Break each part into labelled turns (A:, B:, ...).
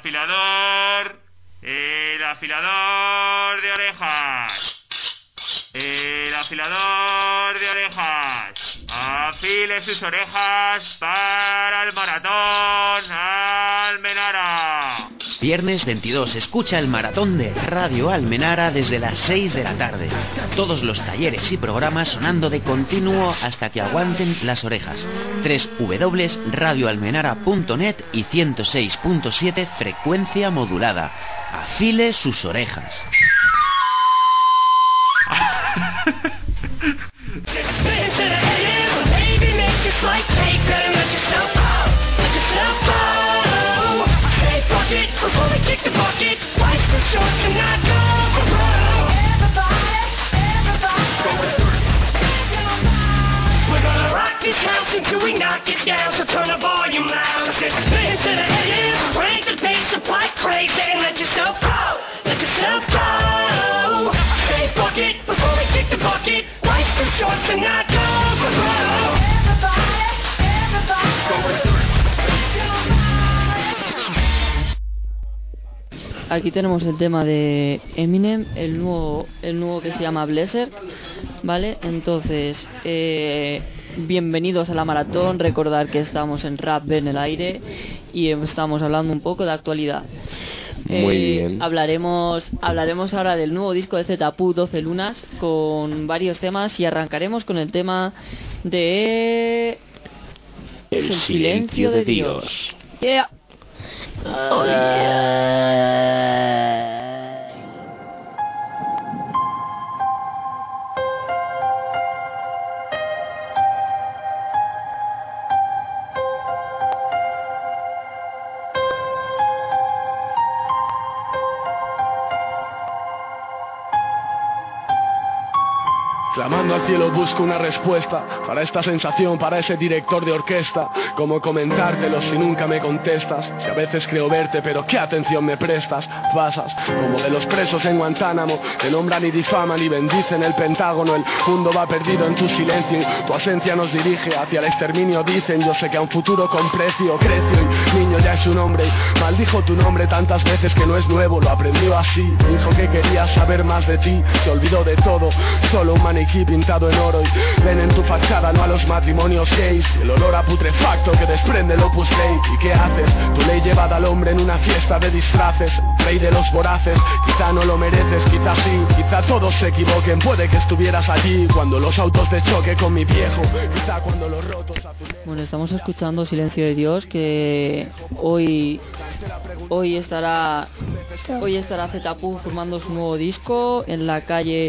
A: afilador de orejas. El afilador de orejas. Afile sus orejas para el maratón Almenara.
B: Viernes 22, escucha el maratón de Radio Almenara desde las 6 de la tarde. Todos los talleres y programas sonando de continuo hasta que aguanten las orejas. www.radioalmenara.net y 106.7 frecuencia modulada. Afile sus orejas.
C: Before we kick the bucket, life's too short to not go. Everybody, we're gonna rock this house until we knock it down. So turn the volume loud. Spin to the AM, crank the bass up like crazy, and let yourself go. Let yourself go. Hey, fuck it, before we kick the bucket, life's too short to not go.
D: Aquí tenemos el tema de Eminem, el nuevo que se llama Blesser, ¿vale? Entonces, bienvenidos a la maratón. Recordar que estamos en Rap en el aire y estamos hablando un poco de actualidad.
E: Muy bien.
D: Hablaremos ahora del nuevo disco de Zetapu, 12 lunas, con varios temas, y arrancaremos con el tema de
E: El silencio de Dios.
D: Yeah. Oh, yeah.
F: Clamando al cielo busco una respuesta para esta sensación, para ese director de orquesta. Cómo comentártelo si nunca me contestas, si a veces creo verte pero qué atención me prestas. Pasas como de los presos en Guantánamo, te nombran y difaman y bendicen el Pentágono. El mundo va perdido en tu silencio y tu ausencia nos dirige hacia el exterminio. Dicen, yo sé que a un futuro con precio creció y niño ya es un hombre y maldijo tu nombre tantas veces que no es nuevo, lo aprendió así. Dijo que quería saber más de ti, se olvidó de todo, solo un maniquí pintado en oro, y ven en tu fachada no a los matrimonios gays, el olor a putrefacto que desprende el Opus Dei. ¿Y qué haces? Tu ley llevada al hombre en una fiesta de disfraces, rey de los voraces. Quizá no lo mereces, quizá sí, quizá todos se equivoquen. Puede que estuvieras allí cuando los autos de choque con mi viejo, quizá cuando los rotos azulejos.
D: Bueno, estamos escuchando Silencio de Dios, que hoy estará Zetapu formando su nuevo disco en la calle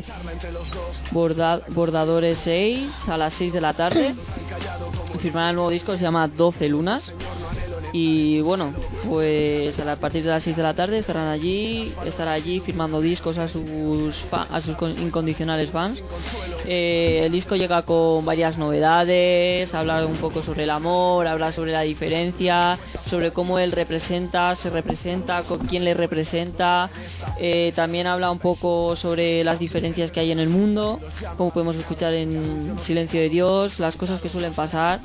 D: Bordadores 6 a las 6 de la tarde. Firmará el nuevo disco, se llama 12 lunas. Y bueno, pues a partir de las 6 de la tarde estará allí firmando discos a sus incondicionales fans. El disco llega con varias novedades, habla un poco sobre el amor, habla sobre la diferencia, sobre cómo él se representa, con quién le representa. También habla un poco sobre las diferencias que hay en el mundo, como podemos escuchar en Silencio de Dios, las cosas que suelen pasar.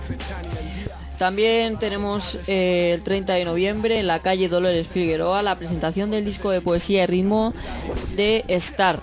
D: También tenemos el 30 de noviembre en la calle Dolores Figueroa la presentación del disco de poesía y ritmo de Star.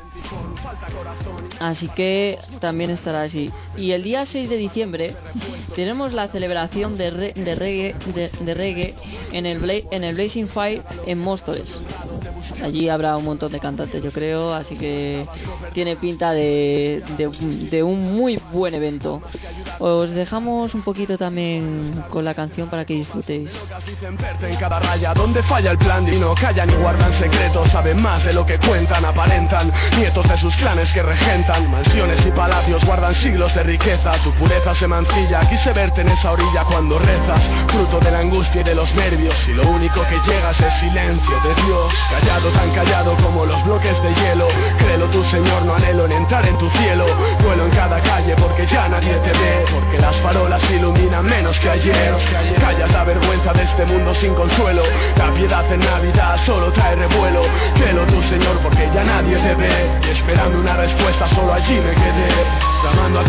D: Así que también estará así. Y el día 6 de diciembre tenemos la celebración de reggae en el Blazing Fire en Móstoles. Allí habrá un montón de cantantes, yo creo, así que tiene pinta de un muy buen evento. Os dejamos un poquito también con la canción para que disfrutéis.
F: En cada raya donde falla el plan y no callan y guardan secretos, saben más de lo que cuentan, aparentan nietos de sus clanes que regentan mansiones y palacios, guardan siglos de riqueza. Tu pureza se mancilla, quise verte en esa orilla cuando rezas, fruto de la angustia y de los nervios, y lo único que llegas es silencio de Dios, callado, tan callado como los bloques de hielo. Créelo tú, Señor, no anhelo en entrar en tu cielo, vuelo en cada calle porque ya nadie te ve, porque las farolas iluminan menos que ayer. Callas la vergüenza de este mundo sin consuelo, la piedad en Navidad solo trae revuelo. Créelo tú, Señor, porque ya nadie te ve, y esperando una respuesta solo allí me quedé. Clamando al cielo busco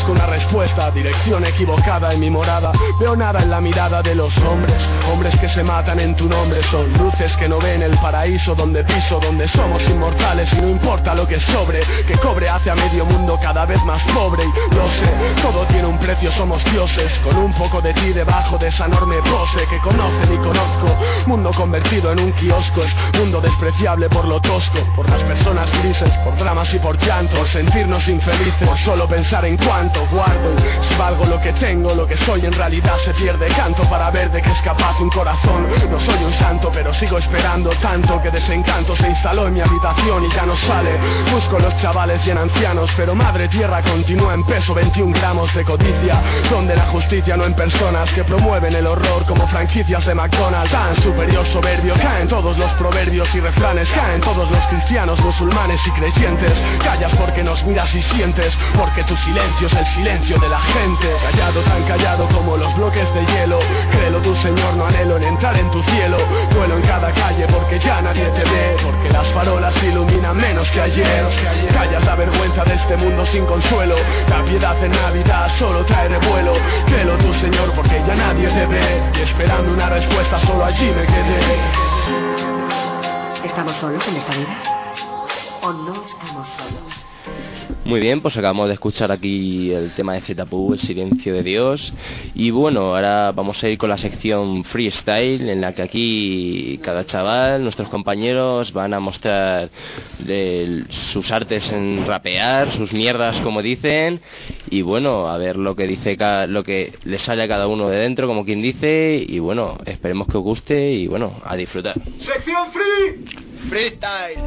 F: busco una respuesta, dirección equivocada en mi morada. Veo nada en la mirada de los hombres, hombres que se matan en tu nombre. Son luces que no ven el paraíso donde piso, donde somos inmortales y no importa lo que sobre, que cobre hace a medio mundo cada vez más pobre. Y lo sé, todo tiene un precio, somos dioses, con un poco de ti debajo de esa enorme pose que conocen y conozco. Mundo convertido en un kiosco, es mundo despreciable por lo tosco, por las personas grises, por dramas y por llanto, por sentirnos infelices, por solo pensar en cuánto guardo. Si valgo lo que tengo, lo que soy en realidad se pierde. Canto para ver de qué es capaz un corazón. No soy un santo, pero sigo esperando tanto que desencanto se instaló en mi habitación y ya no sale. Busco los chavales y en ancianos, pero madre tierra continúa en peso. 21 gramos de codicia, donde la justicia no en personas que promueven el horror como franquicias de McDonald's. Tan superior soberbio, caen todos los proverbios y refranes, caen todos los cristianos, musulmanes y creyentes. Callas porque nos miras y sientes, porque tu silencio es el silencio de la gente. Callado, tan callado como los bloques de hielo. Créelo tú, Señor, no anhelo en entrar en tu cielo. Vuelo en cada calle porque ya nadie te ve, porque las farolas iluminan menos que ayer. Callas la vergüenza de este mundo sin consuelo. La piedad en Navidad solo trae revuelo. Créelo tú, Señor, porque ya nadie te ve, y esperando una respuesta solo allí me quedé.
G: ¿Estamos solos en esta vida? ¿O no estamos solos?
H: Muy bien, pues acabamos de escuchar aquí el tema de Zetapu, El silencio de Dios. Y bueno, ahora vamos a ir con la sección freestyle, en la que aquí cada chaval, nuestros compañeros, van a mostrar sus artes en rapear, sus mierdas como dicen. Y bueno, a ver lo que dice, lo que le sale a cada uno de dentro, como quien dice. Y bueno, esperemos que os guste y bueno, a disfrutar.
F: ¡Sección free!
I: Freestyle.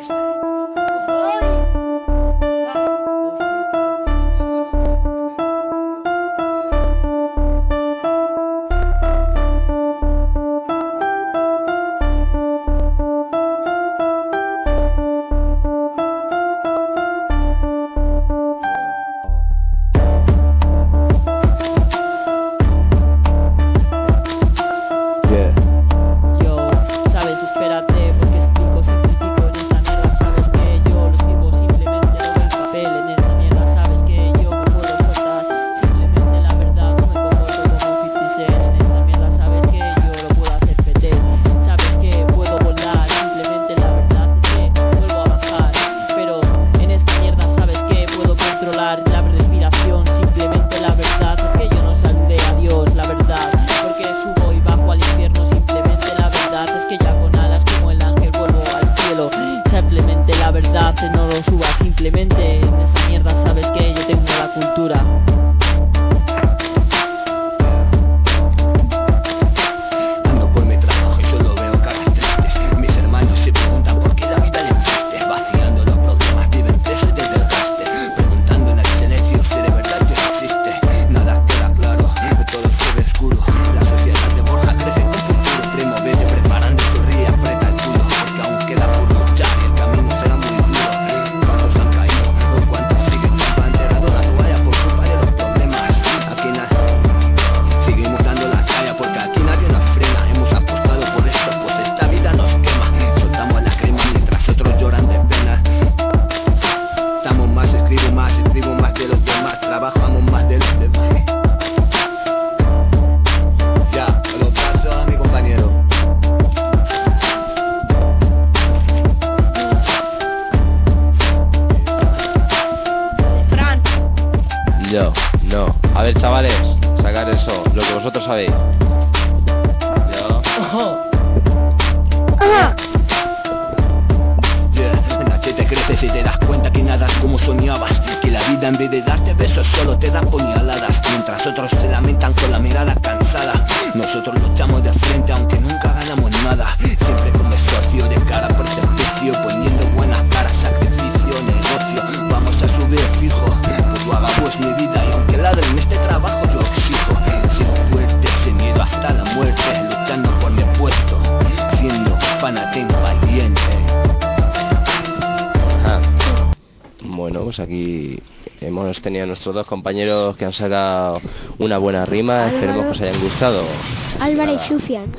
H: Aquí hemos tenido a nuestros dos compañeros que han sacado una buena rima. Esperemos que os hayan gustado.
J: Álvaro y Sufian.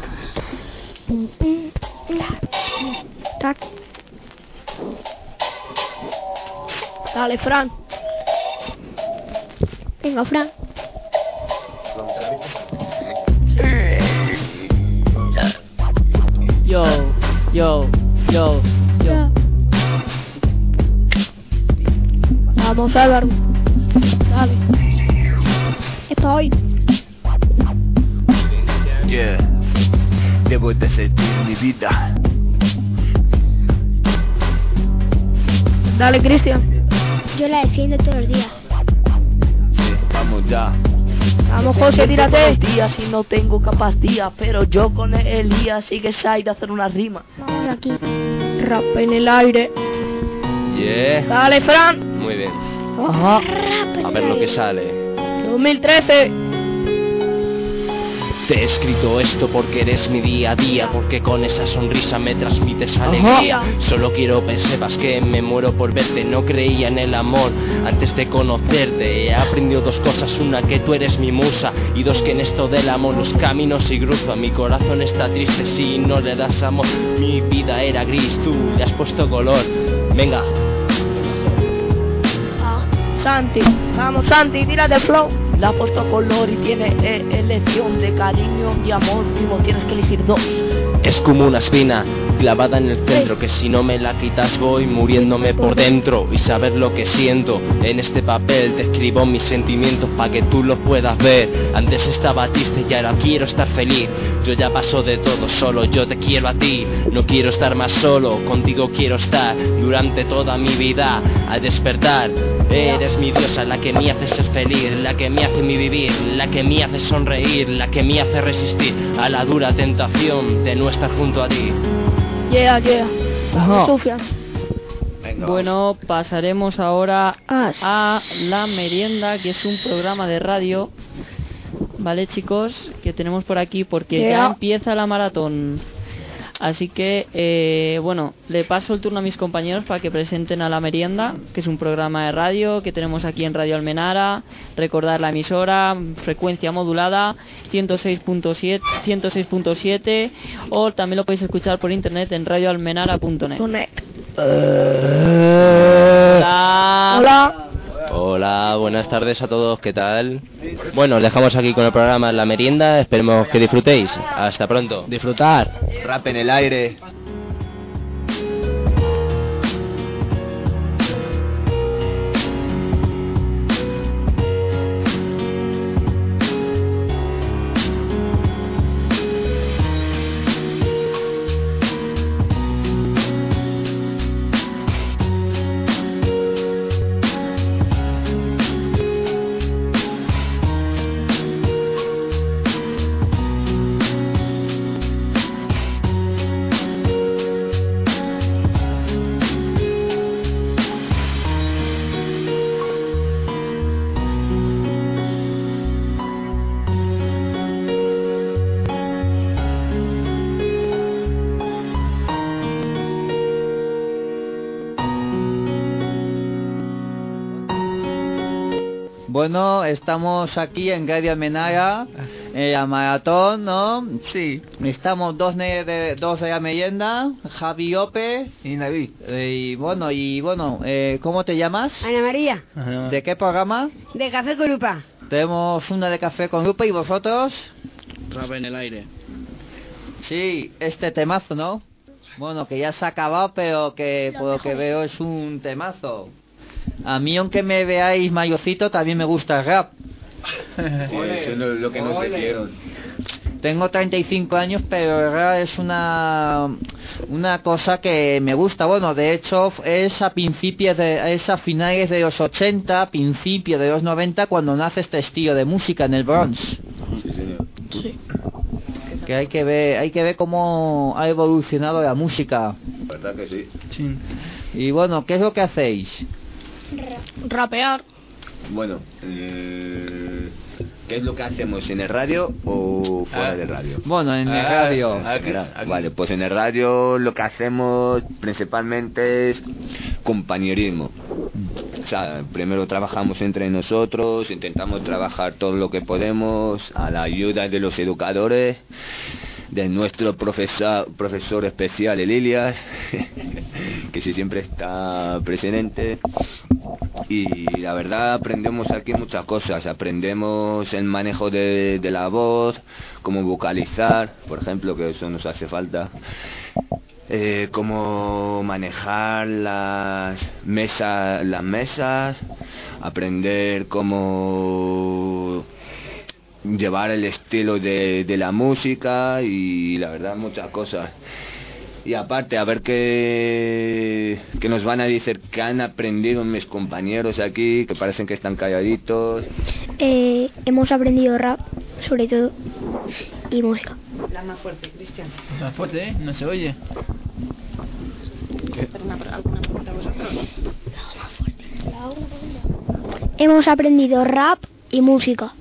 K: Dale, Fran.
J: Venga, Fran.
D: Yo.
I: Vamos, Álvaro. Dale.
J: Estoy.
K: Yeah. Debo de sentir mi vida.
I: Dale, Cristian.
J: Yo la defiendo todos los días.
K: Sí, vamos ya.
I: Vamos, José, tírate.
L: Días y no tengo capacidad, pero yo con Elías sigue Sai de hacer una rima.
J: Vamos aquí.
I: Rap en el aire.
H: Yeah.
I: Dale, Fran.
H: Muy bien.
I: Ajá.
H: A ver lo que sale.
I: 2013.
H: Te he escrito esto porque eres mi día a día, porque con esa sonrisa me transmites alegría. Solo quiero que sepas que me muero por verte. No creía en el amor antes de conocerte. He aprendido dos cosas: una, que tú eres mi musa, y dos, que en esto del amor los caminos y cruzan. Mi corazón está triste si no le das amor. Mi vida era gris, tú le has puesto color. Venga.
I: Santi. Vamos, Santi, tírate el flow.
L: Le ha puesto color y tiene elección de cariño y amor. Mismo tienes que elegir dos.
H: Es como una espina clavada en el centro, que si no me la quitas voy muriéndome por dentro. Y saber lo que siento en este papel, te escribo mis sentimientos para que tú los puedas ver. Antes estaba triste y ahora quiero estar feliz. Yo ya paso de todo solo, yo te quiero a ti. No quiero estar más solo, contigo quiero estar durante toda mi vida. Al despertar, eres mi diosa, la que me hace ser feliz, la que me hace mi vivir, la que me hace sonreír, la que me hace resistir a la dura tentación de no estar junto a ti.
I: Yeah. Sofía.
D: Bueno, pasaremos ahora a La Merienda, que es un programa de radio, ¿vale, chicos? Que tenemos por aquí porque ya empieza la maratón. Así que, bueno, le paso el turno a mis compañeros para que presenten a La Merienda, que es un programa de radio que tenemos aquí en Radio Almenara. Recordar la emisora, frecuencia modulada, 106.7, o también lo podéis escuchar por internet en radioalmenara.net.
H: Hola, buenas tardes a todos, ¿qué tal? Bueno, os dejamos aquí con el programa La Merienda, esperemos que disfrutéis. Hasta pronto.
K: Disfrutar. Rap en el aire.
M: Bueno, estamos aquí en Radio Almenara, en la maratón, ¿no? Sí. Estamos dos de La Merienda, Javi Ope y David. Y bueno, ¿cómo te llamas?
N: Ana María.
M: ¿De qué programa?
N: De Café con Lupa.
M: Tenemos una de Café con Lupa, ¿y vosotros?
O: Rap en el aire.
M: Sí, este temazo, ¿no? Bueno, que ya se ha acabado, pero que por lo que veo es un temazo. A mí, aunque me veáis mayorcito, también me gusta el rap.
K: Eso es lo que nos dijeron.
M: Tengo 35 años, pero el rap es una cosa que me gusta. Bueno, de hecho, es a finales de los 80, principios de los 90, cuando nace este estilo de música en el Bronx.
K: Sí, señor.
M: Sí. Que hay que ver cómo ha evolucionado la música.
K: ¿Verdad que sí?
M: Sí. Y bueno, ¿qué es lo que hacéis?
I: Rapear.
K: Bueno, ¿qué es lo que hacemos? ¿En el radio o fuera de radio?
M: Bueno, en el radio.
K: Vale, pues en el radio lo que hacemos principalmente es compañerismo. O sea, primero trabajamos entre nosotros, intentamos trabajar todo lo que podemos a la ayuda de los educadores. de nuestro profesor especial, el Ilias, que sí siempre está presente. Y la verdad aprendemos aquí muchas cosas. Aprendemos el manejo de la voz, cómo vocalizar, por ejemplo, que eso nos hace falta. Cómo manejar las mesas, aprender cómo llevar el estilo de la música y la verdad muchas cosas. Y aparte, a ver qué nos van a decir que han aprendido mis compañeros aquí, que parecen que están calladitos.
J: Hemos aprendido rap, sobre todo, y música.
N: La más fuerte, Cristian.
O: Más fuerte, ¿eh? No se oye.
N: ¿Alguna pregunta vosotros?
J: Hemos aprendido rap y música.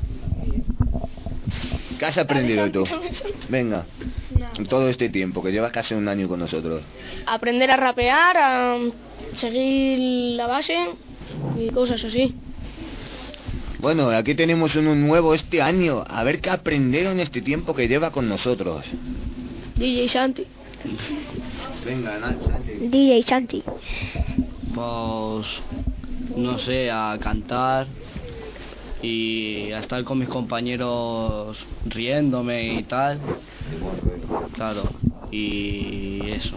K: ¿Qué has aprendido tú? Venga, en todo este tiempo, que llevas casi un año con nosotros.
I: Aprender a rapear, a seguir la base y cosas así.
K: Bueno, aquí tenemos uno nuevo este año. A ver qué aprendieron este tiempo que lleva con nosotros.
I: DJ Santi.
K: Venga, Santi.
J: DJ Santi.
O: Pues, no sé, a cantar y a estar con mis compañeros riéndome y tal. Claro, y eso.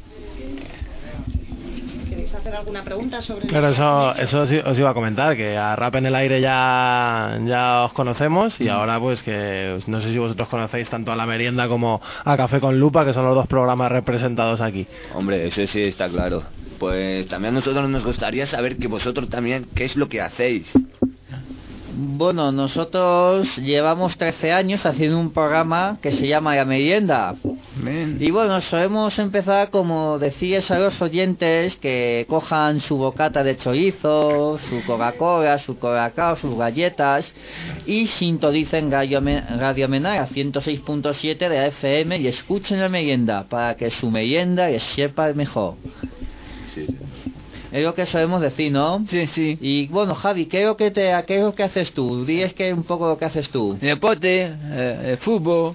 N: ¿Queréis hacer alguna pregunta sobre...?
P: Claro, eso os iba a comentar, que a Rap en el Aire ya os conocemos y ahora pues que no sé si vosotros conocéis tanto a La Merienda como a Café con Lupa, que son los dos programas representados aquí.
K: Hombre, eso sí está claro. Pues también a nosotros nos gustaría saber que vosotros también, ¿qué es lo que hacéis?
M: Bueno, nosotros llevamos 13 años haciendo un programa que se llama La Merienda. Y bueno, solemos empezar, como decías a los oyentes, que cojan su bocata de chorizo, su Coca-Cola, su Colacao, sus galletas y sintonicen Radio Menara 106.7 de la FM y escuchen La Merienda para que su merienda les sepa mejor.
K: Sí.
M: Es lo que solemos decir, ¿no?
O: Sí.
M: Y bueno, Javi, ¿qué es lo que haces tú? Dices que es un poco lo que haces tú.
O: Deporte, fútbol.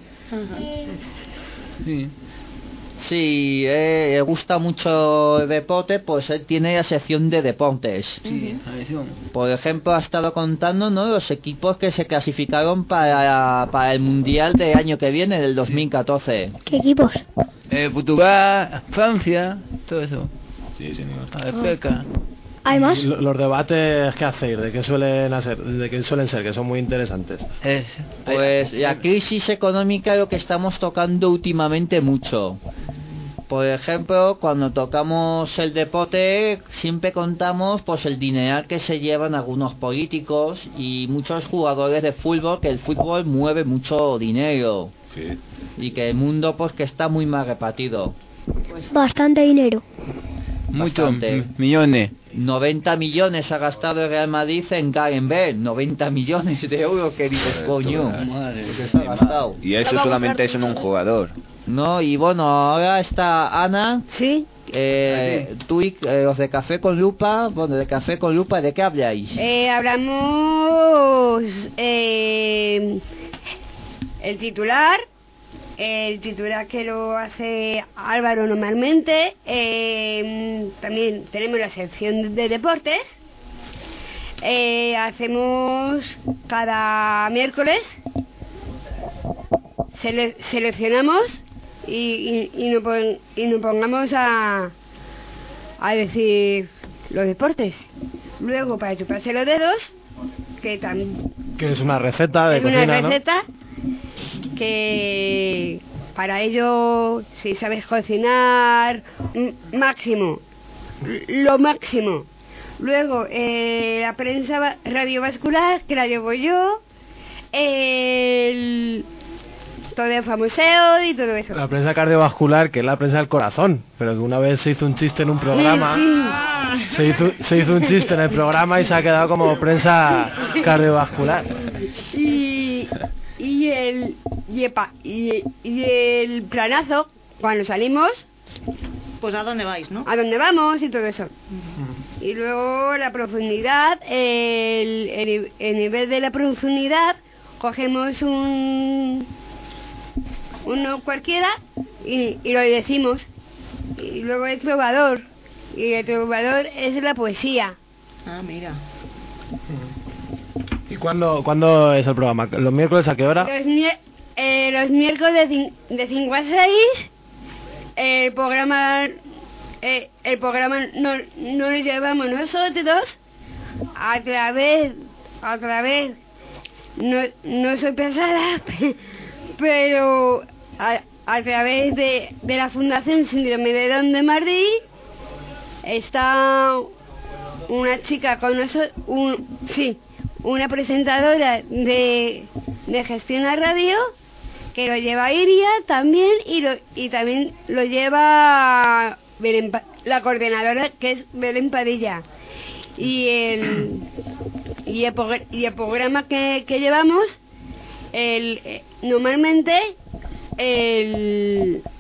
M: Sí, le gusta mucho el deporte, pues él tiene la sección de deportes.
O: Sí,
M: por ejemplo, ha estado contando, ¿no?, los equipos que se clasificaron para el Mundial del año que viene, del 2014.
J: ¿Qué equipos?
O: Portugal, Francia, todo eso.
K: Sí, señor.
J: ¿Hay más?
P: Los debates que hacéis, de qué suelen ser, que son muy interesantes.
M: Pues la crisis económica es lo que estamos tocando últimamente mucho. Por ejemplo, cuando tocamos el deporte, siempre contamos pues el dineral que se llevan algunos políticos y muchos jugadores de fútbol, que el fútbol mueve mucho dinero.
K: Sí.
M: Y que el mundo pues que está muy mal repartido.
J: Bastante dinero.
O: Muchos millones.
M: 90 millones ha gastado el Real Madrid en Gareth Bale. 90 millones de euros, que dices, coño. Madre, que se ha gastado.
K: Y eso solamente es en un jugador.
M: No, y bueno, ahora está Ana.
Q: Sí.
M: Tú y los de Café con Lupa. Bueno, de Café con Lupa, ¿de qué habláis?
Q: Hablamos el titular que lo hace Álvaro normalmente. También tenemos la sección de deportes. Hacemos cada miércoles, seleccionamos y nos pongamos a decir los deportes. Luego, para chuparse los dedos, que
P: es una receta de cocina,
Q: una receta, ¿no? Que para ello, si sabes cocinar, lo máximo. Luego, la prensa radiovascular, que la llevo yo, todo el famoseo y todo eso.
P: La prensa cardiovascular, que es la prensa del corazón, pero que una vez se hizo un chiste en un programa, se hizo un chiste en el programa y se ha quedado como prensa cardiovascular.
Q: Y el planazo, cuando salimos,
N: pues a dónde vais, ¿no?
Q: A dónde vamos y todo eso. Y luego la profundidad, el nivel de la profundidad, cogemos uno cualquiera y lo decimos. Y luego el trovador, y el trovador es la poesía.
N: Ah, mira.
P: ¿Y cuándo es el programa? ¿Los miércoles a qué hora?
Q: Los miércoles de 5 a 6. El programa no lo llevamos nosotros a través no soy pesada, pero a través de la Fundación Síndrome de Down de Madrid está una chica con nosotros, una presentadora de Gestión a Radio, que lo lleva Iria también, y también lo lleva la coordinadora, que es Belén Padilla. Y el programa que llevamos, normalmente el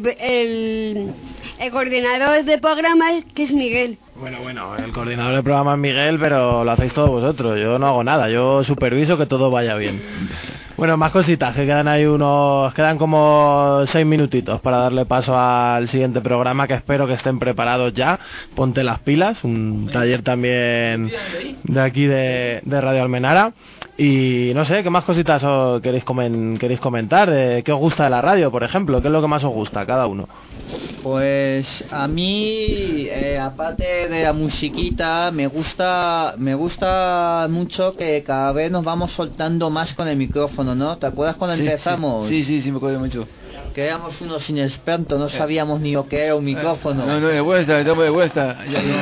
Q: coordinador de programas, que es Miguel.
P: Bueno, el coordinador del programa es Miguel, pero lo hacéis todos vosotros. Yo no hago nada, yo superviso que todo vaya bien. Bueno, más cositas, que quedan como 6 minutitos para darle paso al siguiente programa, que espero que estén preparados ya. Ponte las pilas, un taller también de aquí de Radio Almenara. Y no sé, ¿qué más cositas queréis comentar? ¿Qué os gusta de la radio, por ejemplo? ¿Qué es lo que más os gusta cada uno?
M: Pues a mí, aparte de la musiquita, me gusta mucho que cada vez nos vamos soltando más con el micrófono, ¿no? ¿Te acuerdas cuando empezamos?
O: Sí, me acuerdo mucho.
M: Que éramos unos inexpertos, no sabíamos ni lo que era un micrófono.
O: No, de vuelta.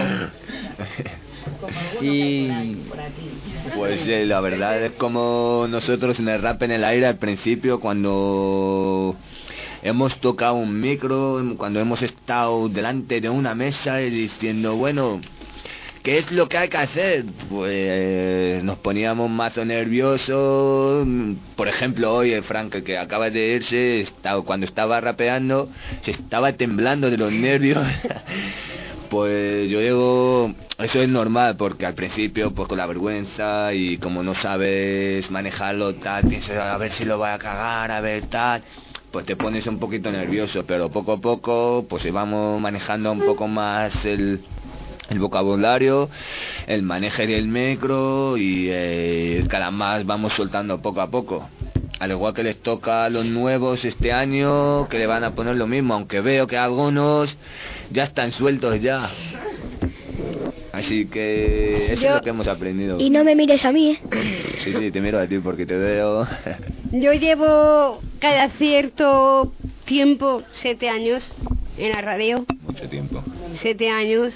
M: Y
K: pues la verdad es como nosotros en el Rap en el Aire al principio, cuando hemos tocado un micro, cuando hemos estado delante de una mesa y diciendo, bueno, ¿qué es lo que hay que hacer? Pues nos poníamos mazo nerviosos. Por ejemplo, hoy Frank, que acaba de irse, cuando estaba rapeando, se estaba temblando de los nervios. Pues yo digo, eso es normal, porque al principio, pues con la vergüenza y como no sabes manejarlo, tal, piensas a ver si lo voy a cagar, a ver tal, pues te pones un poquito nervioso, pero poco a poco, pues vamos manejando un poco más el vocabulario, el manejo del micro y cada más vamos soltando poco a poco. Al igual que les toca a los nuevos este año, que le van a poner lo mismo, aunque veo que algunos ya están sueltos ya. Así que eso es lo que hemos aprendido.
J: Y no me mires a mí,
K: Sí, te miro a ti porque te veo.
Q: Yo llevo cada cierto tiempo 7 años en la radio.
K: Mucho tiempo.
Q: 7 años.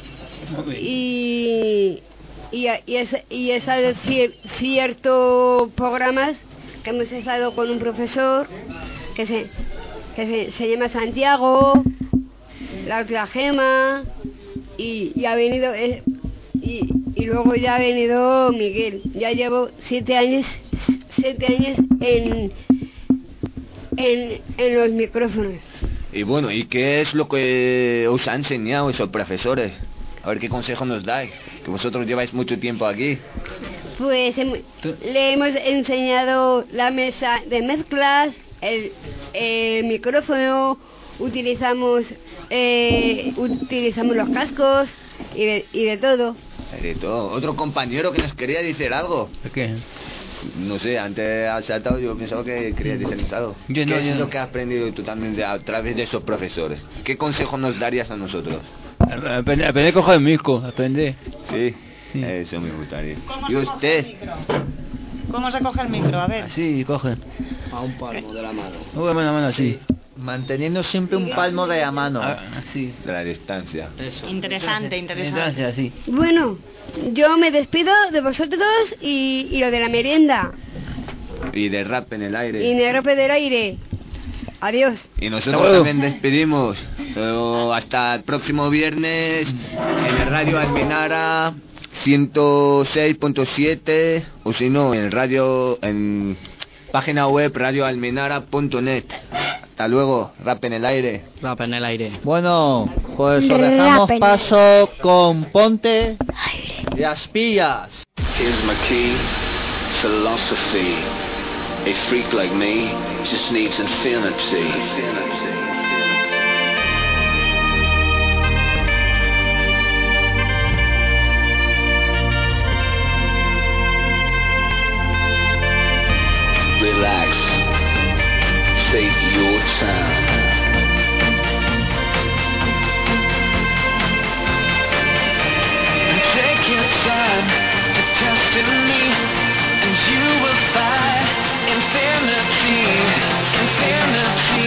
Q: Y he estado ciertos programas que hemos estado con un profesor que se llama Santiago, la otra Gema, y ha venido y luego ya ha venido Miguel. Ya llevo 7 años en los micrófonos.
K: Y bueno, ¿y qué es lo que os han enseñado esos profesores? A ver qué consejo nos dais, que vosotros lleváis mucho tiempo aquí.
Q: Pues le hemos enseñado la mesa de mezclas, el micrófono, utilizamos los cascos y de todo.
K: De todo. Otro compañero que nos quería decir algo.
O: ¿De qué?
K: No sé, antes has saltado, yo pensaba que querías decir algo. ¿Qué es lo que has aprendido tú también a través de esos profesores? ¿Qué consejo nos darías a nosotros?
O: Aprender a coger el micro, aprender.
K: Sí. Eso me gustaría. ¿Y usted?
N: ¿Cómo se coge el micro? A ver.
O: Así, coge.
K: A un palmo de la mano.
O: Una mano así.
M: Manteniendo siempre un palmo de la mano.
O: Así.
K: De la distancia.
M: Eso.
N: Interesante.
O: Distancia, sí.
Q: Bueno, yo me despido de vosotros y lo de la merienda.
K: Y de Rap en el Aire.
Q: Y de Rap en el Aire. Adiós.
K: Y nosotros también despedimos. Hasta el próximo viernes en el Radio Almenara 106.7, o si no en página web radioalmenara.net. Hasta luego, Rap en el Aire.
D: Rap en el Aire.
M: Bueno, pues os dejamos paso con Ponte las pilas.
E: Here's my key, philosophy.
R: A freak like me just needs infinity. Relax. Take your time. Take your time to test in me, and you will find infinity, infinity.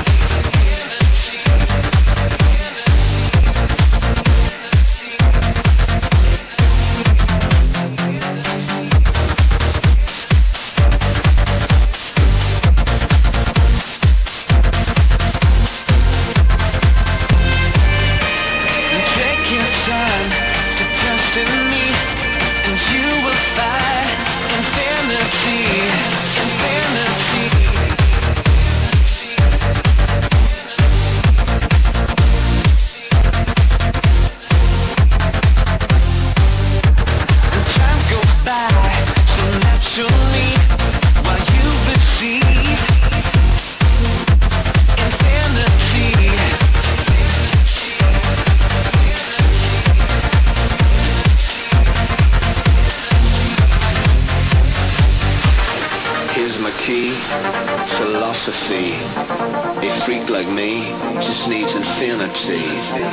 R: Philosophy. A freak like me just needs infinity.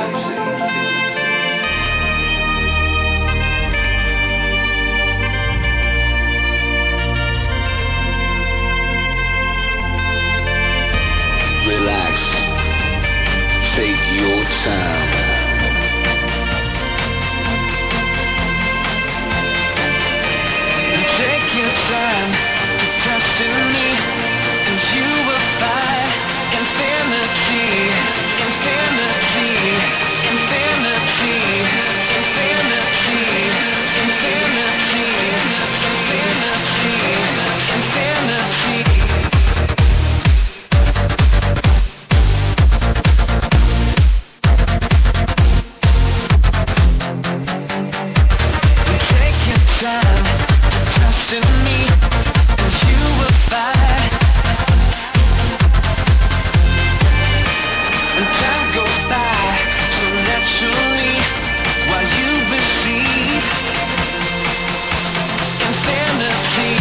R: Relax. Take your time. Take your time to trust in me, and you will find infinity, infinity, infinity, infinity, infinity, infinity, infinity. Take your time to trust in me, and you will find. And time goes by so naturally while you receive infinity.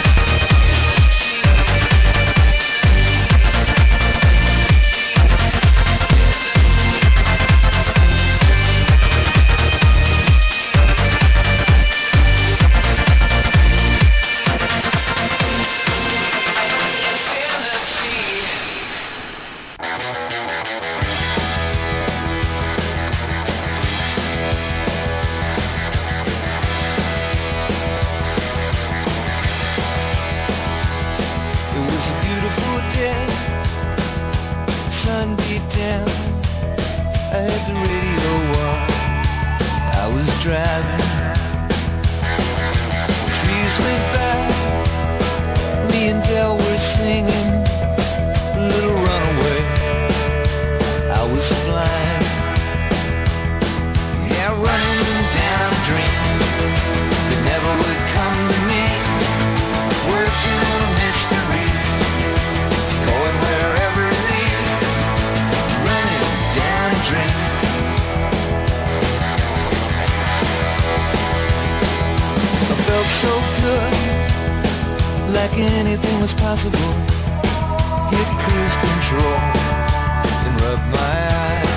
R: It was a beautiful day, sun beat down, I had the radio on, I was driving, trees went by, me and Del were singing, Little Runaway, I was flying, yeah, running down a dream that never would come to me, working on a mystery. Going wherever it leads, running down a dream. I felt so good, like anything was possible. Hit cruise control and rubbed my eyes.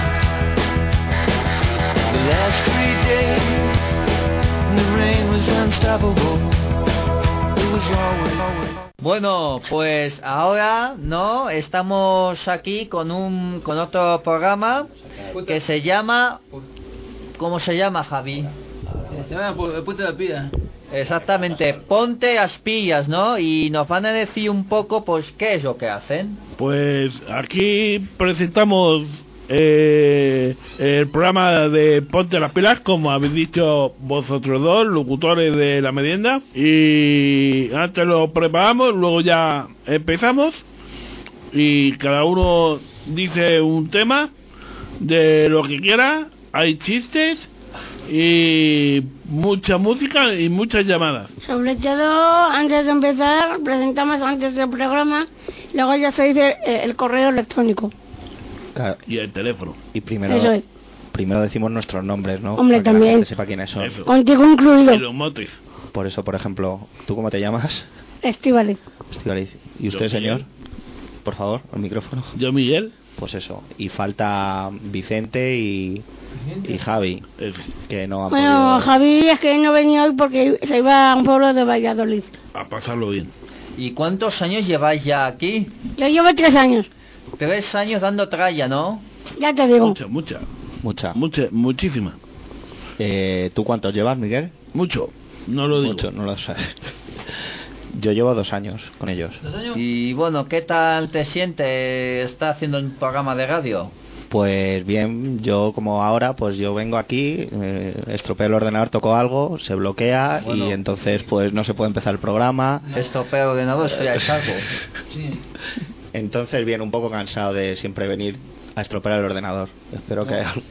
R: The last 3 days, the rain was unstoppable. It was always.
M: Bueno, pues ahora no estamos aquí con otro programa que se llama, ¿cómo se llama, Javi?
O: Se llama Ponte las pilas.
M: Exactamente, Ponte las pilas, ¿no? Y nos van a decir un poco, pues, qué es lo que hacen.
S: Pues aquí presentamos el programa de Ponte las pilas, como habéis dicho vosotros dos, locutores de La Merienda, y antes lo preparamos, luego ya empezamos y cada uno dice un tema de lo que quiera, hay chistes y mucha música y muchas llamadas.
I: Sobre todo, antes de empezar, presentamos antes del programa, luego ya se dice el correo electrónico.
T: Claro.
S: Y el teléfono.
T: Y primero,
I: Eso es.
T: primero decimos nuestros nombres, ¿no?
I: Hombre,
T: Para que la
I: también.
T: gente sepa quiénes son.
S: Eso.
I: Contigo incluido.
S: Y los motes.
T: Por eso, por ejemplo, ¿tú cómo te llamas?
I: Estíbaliz.
T: Estíbaliz. ¿Y usted,
S: Yo,
T: señor?
S: Miguel.
T: Por favor, el micrófono.
S: Yo, Miguel.
T: Pues eso. Y falta Vicente y Javi,
S: Eso.
T: que no han
I: Bueno,
T: podido...
I: Javi es que no venía hoy porque se iba a un pueblo de Valladolid.
S: A pasarlo bien.
M: ¿Y cuántos años lleváis ya aquí?
I: Yo llevo 3 años,
M: 3 años dando tralla, ¿no?
I: ya te digo.
S: Muchísima.
T: ¿Tú cuántos llevas, Miguel?
S: Mucho. No lo digo.
T: Mucho, no lo sabes. Yo llevo 2 años con ellos.
M: Y bueno, ¿qué tal te sientes? ¿Estás haciendo un programa de radio?
T: Pues bien, yo como ahora, pues yo vengo aquí, estropeo el ordenador, toco algo, se bloquea
M: Bueno.
T: y entonces pues no se puede empezar el programa.
M: Estropeo el ordenador, eso ya es algo.
T: Entonces bien, un poco cansado de siempre venir a estropear el ordenador. Espero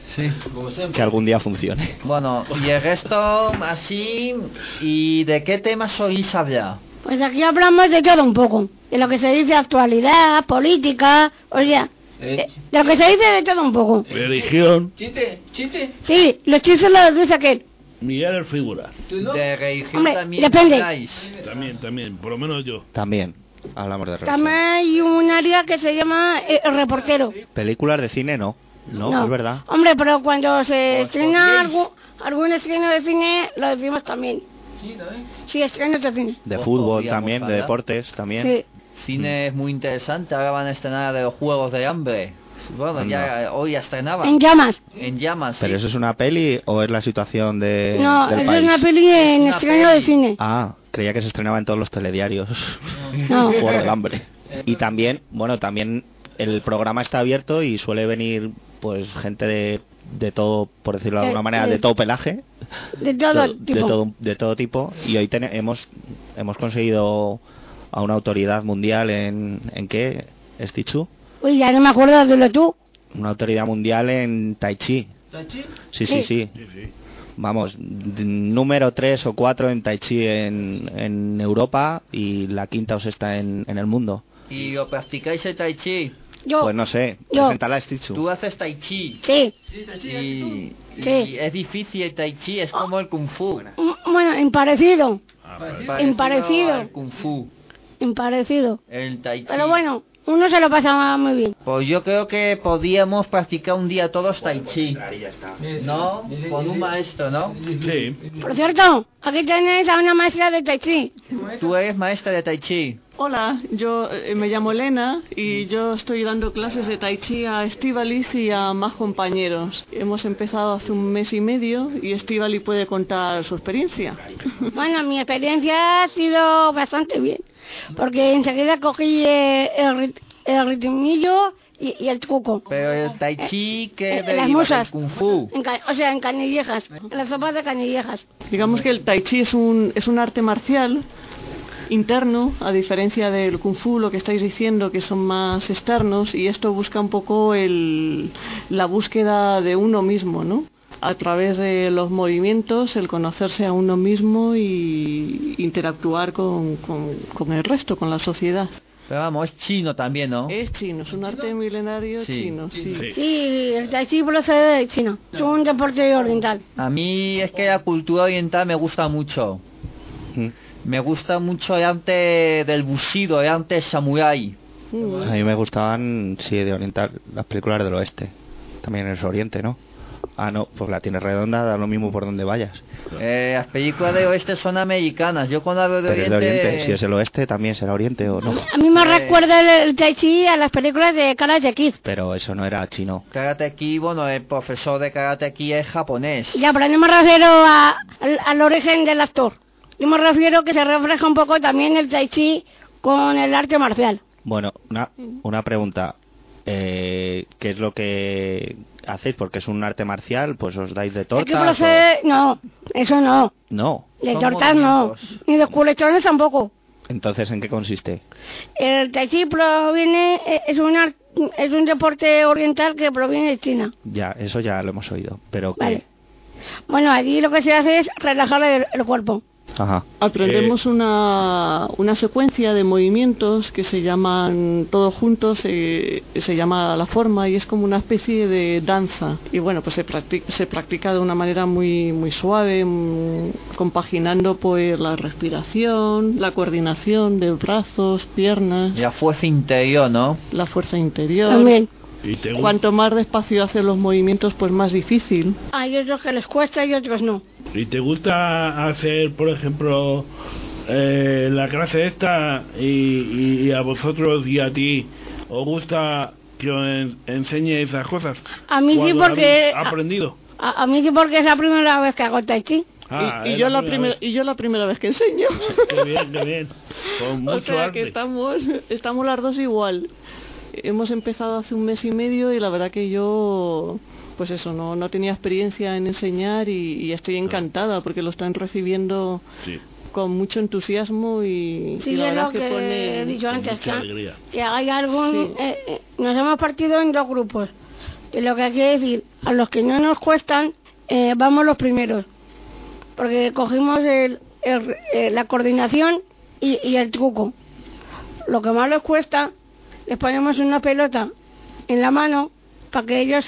T: que algún día funcione.
M: Bueno, y el resto, así, ¿y de qué temas sois hablar?
I: Pues aquí hablamos de todo un poco. De lo que se dice actualidad, política, o sea, de lo que se dice de todo un poco.
S: Religión.
O: Chiste.
I: Sí, los chistes los dice aquel.
S: Miguel el figura.
M: De religión
I: Hombre,
M: también
I: depende.
M: habláis.
S: También, por lo menos yo.
T: También hablamos de religión.
I: También hay un área que se llama el reportero.
T: Películas de cine no, es verdad.
I: Hombre, pero cuando se estrena algún estreno de cine, lo decimos también. Sí, estrenos de cine.
T: De
M: Pues
T: fútbol
M: podríamos
T: también, de
M: hablar.
T: deportes también.
I: Sí.
M: Cine es muy interesante, ahora van a estrenar de los Juegos de Hambre. Bueno, ya hoy ya estrenaban.
I: En llamas.
M: En llamas,
T: ¿Pero
M: sí.
T: eso es una peli o es la situación del
I: No,
T: del
I: eso
T: país?
I: es una peli en estreno de cine.
T: Ah, creía que se estrenaba en todos los telediarios.
I: No.
T: Juego del Hambre. Y también, también el programa está abierto y suele venir pues gente de todo, por decirlo de alguna manera, de todo pelaje.
I: De todo tipo.
T: De todo tipo. Y hoy hemos conseguido a una autoridad mundial en ¿qué? ¿Estichu?
I: Uy, ya no me acuerdo, dilo tú.
T: Una autoridad mundial en Tai Chi.
O: ¿Tai Chi?
T: Sí. Vamos, número 3 o 4 en Tai Chi en Europa y la quinta o sexta en el mundo.
M: ¿Y lo practicáis el Tai Chi?
I: Yo.
T: Pues no sé,
I: Yo.
T: preséntala, Stichu.
M: ¿Tú haces Tai Chi?
I: Sí.
M: Y
I: Sí.
M: es difícil el Tai Chi, es como el Kung Fu.
I: Bueno, en parecido.
M: Parecido al Kung Fu.
I: En parecido.
M: El Tai Chi.
I: Pero bueno, uno se lo pasa muy bien.
M: Pues yo creo que podíamos practicar un día todos Tai Chi. ¿No? Con un maestro, ¿no?
S: Sí.
I: Por cierto, aquí tenéis a una maestra de Tai Chi.
M: Tú eres maestra de Tai Chi.
U: Hola, yo me llamo Elena y yo estoy dando clases de Tai Chi a Estíbaliz y a más compañeros. Hemos empezado hace 1 mes y medio y Estíbaliz puede contar su experiencia.
I: Bueno, mi experiencia ha sido bastante bien, porque enseguida cogí el ritmillo y el truco.
M: Pero el Tai Chi, ¿qué
I: Las
M: deriva
I: musas.
M: del Kung Fu?
I: O sea, en canillejas, en las sopas de canillejas.
U: Digamos que el Tai Chi es un arte marcial interno, a diferencia del Kung Fu, lo que estáis diciendo, que son más externos, y esto busca un poco la búsqueda de uno mismo, ¿no? A través de los movimientos, el conocerse a uno mismo y interactuar con el resto, con la sociedad.
M: Pero vamos, es chino también, ¿no?
U: Es chino, es un arte milenario chino, sí.
I: Sí, el Tai Chi procede de China, es un deporte oriental.
M: A mí es que la cultura oriental me gusta mucho. Me gusta mucho el arte del bushido, el arte samurái.
T: A mí me gustaban, sí, de oriental, las películas del oeste. También es oriente, ¿no? Ah, no, pues la tienes redonda, da lo mismo por donde vayas.
M: Las películas del oeste son americanas. Yo cuando hablo de
T: Pero es de
M: oriente...
T: oriente, si es el oeste, también será oriente o no.
I: A mí me recuerda el Tai Chi a las películas de Karate Kid.
T: Pero eso no era chino.
M: Karate Kid, bueno, el profesor de Karate Kid es japonés.
I: Ya, pero no me refiero al origen del actor. Yo me refiero que se refleja un poco también el Tai Chi con el arte marcial.
T: Bueno, una pregunta. ¿Qué es lo que hacéis? Porque es un arte marcial, pues os dais de
I: Es que
T: tortas.
I: procede... No, eso no.
T: No.
I: De
M: Son
I: tortas no. Ni de culechones tampoco.
T: Entonces, ¿en qué consiste?
I: El Tai Chi proviene... Es un deporte oriental que proviene de China.
T: Ya, eso ya lo hemos oído. Pero
I: Vale. Bueno, allí lo que se hace es relajar el cuerpo.
T: Ajá.
U: Aprendemos una secuencia de movimientos que se llaman todos juntos, se llama la forma y es como una especie de danza. Y bueno, pues se practica de una manera muy suave, compaginando pues la respiración, la coordinación de brazos, piernas.
M: La fuerza interior, ¿no?
U: La fuerza interior.
I: También.
U: Cuanto más despacio hacen los movimientos, pues más difícil.
I: Hay otros que les cuesta y otros no.
S: ¿Y te gusta hacer, por ejemplo, la clase esta y a vosotros y a ti os gusta que os enseñe esas cosas?
I: A mí sí, porque...
S: ¿Aprendido?
I: A mí sí, porque es la primera vez que hago tai chi.
U: Y yo la primera vez que enseño.
S: Qué bien. Con mucho
U: o sea
S: arte.
U: que estamos las dos igual. Hemos empezado hace un mes y medio y la verdad que yo, pues eso, no tenía experiencia en enseñar y estoy encantada porque lo están recibiendo con mucho entusiasmo y la
I: es
U: verdad
I: lo que
U: pone
I: he dicho antes,
S: mucha alegría.
I: que hay algún... nos hemos partido en 2 grupos. Y lo que quiere decir, a los que no nos cuestan, vamos los primeros. Porque cogimos la coordinación y el truco. Lo que más les cuesta, les ponemos una pelota en la mano para que ellos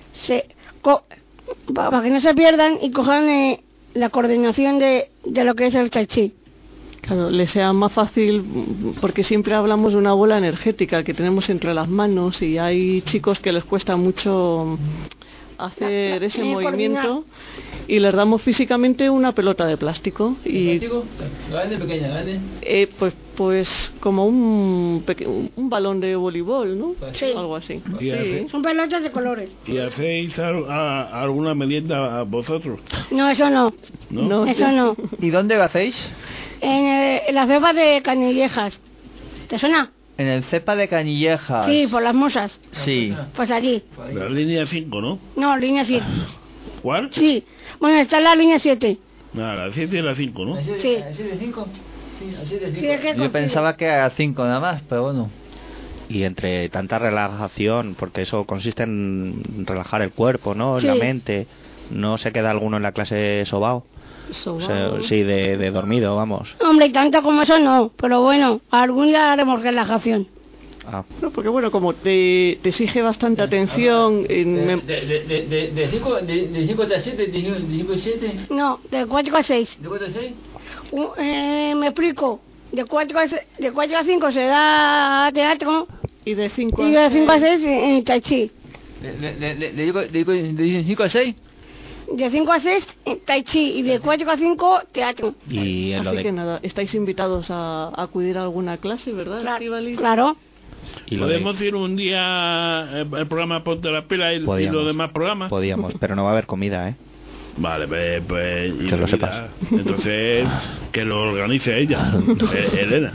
I: para que no se pierdan y cojan la coordinación de lo que es el tai chi.
U: Claro, les sea más fácil porque siempre hablamos de una bola energética que tenemos entre las manos y hay chicos que les cuesta mucho hacer ese movimiento y les damos físicamente una pelota de plástico.
O: ¿Plástico? ¿Grande, pequeña, grande?
U: Pues como un balón de voleibol, ¿no?
I: Sí.
U: Algo así.
S: Sí.
I: Son pelotas de colores.
S: ¿Y hacéis alguna merienda vosotros?
I: No, eso no.
S: ¿No?
I: Eso no.
M: ¿Y dónde lo hacéis?
I: En la cepa de Canillejas. ¿Te suena?
M: En el cepa de Canillejas.
I: Sí, por las Mosas.
M: Sí.
I: Pues allí.
S: La línea 5, ¿no?
I: No, línea 7.
S: ¿Cuál?
I: Sí. Bueno, está en la línea 7.
S: La 7 y la 5, ¿no?
I: Sí.
O: ¿Así de 5? Sí, así de 5.
I: Sí, es que
M: Yo pensaba que era 5 nada más, pero bueno.
T: Y entre tanta relajación, porque eso consiste en relajar el cuerpo, ¿no?
I: Sí.
T: La mente. ¿No se queda alguno en la clase sobao? O sea, sí, de dormido, vamos.
I: Hombre, y tanto como eso no. Pero bueno, algún día haremos relajación.
U: No, porque bueno, como te exige bastante atención...
O: ¿De 5 a 7? ¿De 5 a 7?
I: No, de 4 a 6.
O: ¿De 4 a 6?
I: Me explico. De 4 a 5 se da teatro.
U: Y de 5
I: a 6 en tai chi.
M: ¿De 5 a 6?
I: De 5 a 6 tai chi y de 4 a 5 teatro.
T: Y en
U: Así que nada, estáis invitados a acudir a alguna clase, ¿verdad?
I: Claro.
T: Y
S: ¿Podemos ir un día el programa Ponte la Pila y los demás programas?
T: Podíamos, pero no va a haber comida, ¿eh?
S: Vale, pues
T: que lo sepas.
S: Entonces, que lo organice ella, Elena.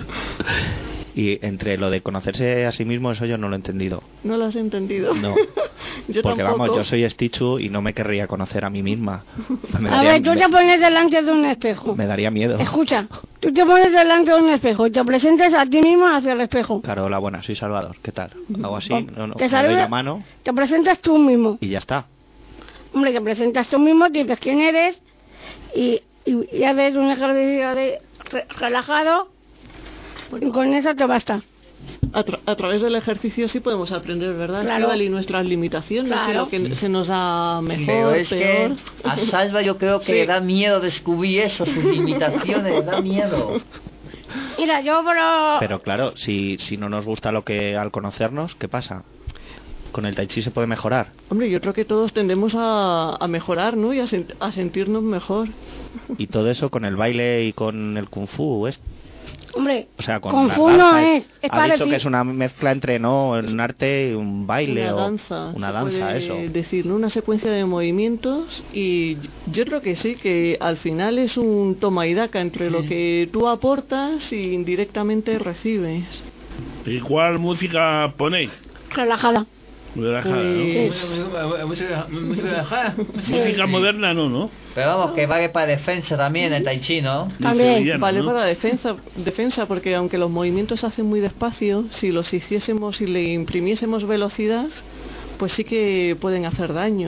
T: Y entre lo de conocerse a sí mismo, eso yo no lo he entendido.
U: ¿No lo has entendido?
T: No.
U: Yo
T: porque
U: tampoco.
T: vamos, yo soy Stichu y no me querría conocer a mí misma.
I: A ver, tú te pones delante de un espejo.
T: Me daría miedo.
I: Escucha, tú te pones delante de un espejo y te presentas a ti mismo hacia el espejo.
T: Claro, hola, buena, soy Salvador. ¿Qué tal? Hago así, no,
I: te
T: me doy la mano
I: te presentas tú mismo.
T: y ya está.
I: Hombre, te presentas tú mismo, dices quién eres y haces un ejercicio de relajado y con eso te basta.
U: A través del ejercicio sí podemos aprender, ¿verdad?
I: Claro.
U: Estíbal, y nuestras limitaciones,
I: Claro.
U: y lo que se nos da mejor,
M: Pero es
U: peor.
M: que a Salva yo creo que le da miedo descubrir eso, sus limitaciones, le da miedo.
I: Mira, yo
T: Pero claro, si no nos gusta lo que al conocernos, ¿qué pasa? Con el tai chi se puede mejorar.
U: Hombre, yo creo que todos tendemos a mejorar, ¿no? Y a sentirnos mejor.
T: Y todo eso con el baile y con el kung fu,
I: hombre,
T: o sea, con
I: Kung
T: la
I: Fu
T: danza,
I: no es
T: ha
I: parecido.
T: dicho que es una mezcla entre un arte y un baile
U: Una
T: o
U: danza,
T: una
U: se
T: danza,
U: puede
T: eso.
U: decir, ¿no? Una secuencia de movimientos, y yo creo que sí, que al final es un toma y daca entre lo que tú aportas y indirectamente recibes.
S: ¿Y cuál música ponéis?
I: Relajada.
S: Relajada, ¿no?
O: ¿Música relajada?
S: Música moderna no.
M: Pero vamos, que vale para defensa también el tai chi, ¿no?
U: También vale, ¿no? Para defensa, porque aunque los movimientos se hacen muy despacio, si los hiciésemos y le imprimiésemos velocidad, pues sí que pueden hacer daño.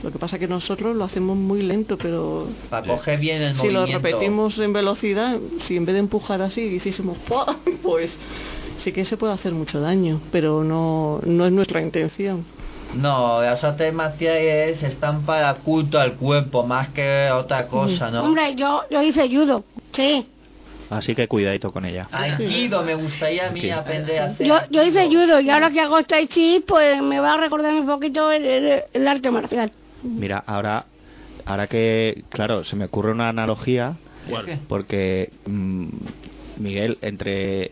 U: Lo que pasa que nosotros lo hacemos muy lento, pero
M: para coger bien el
U: si
M: movimiento.
U: lo repetimos en velocidad, si en vez de empujar así hiciésemos ¡pua!, pues sí que se puede hacer mucho daño, pero no es nuestra intención.
M: No, las artes marciales están para culto al cuerpo más que otra cosa, ¿no?
I: Hombre, yo hice judo, sí.
T: Así que cuidadito con ella.
M: Aikido me gustaría a mí aprender a hacer.
I: Yo hice judo y ahora que hago tai chi, pues me va a recordar un poquito el arte marcial.
T: Mira, ahora que, claro, se me ocurre una analogía, porque Miguel, entre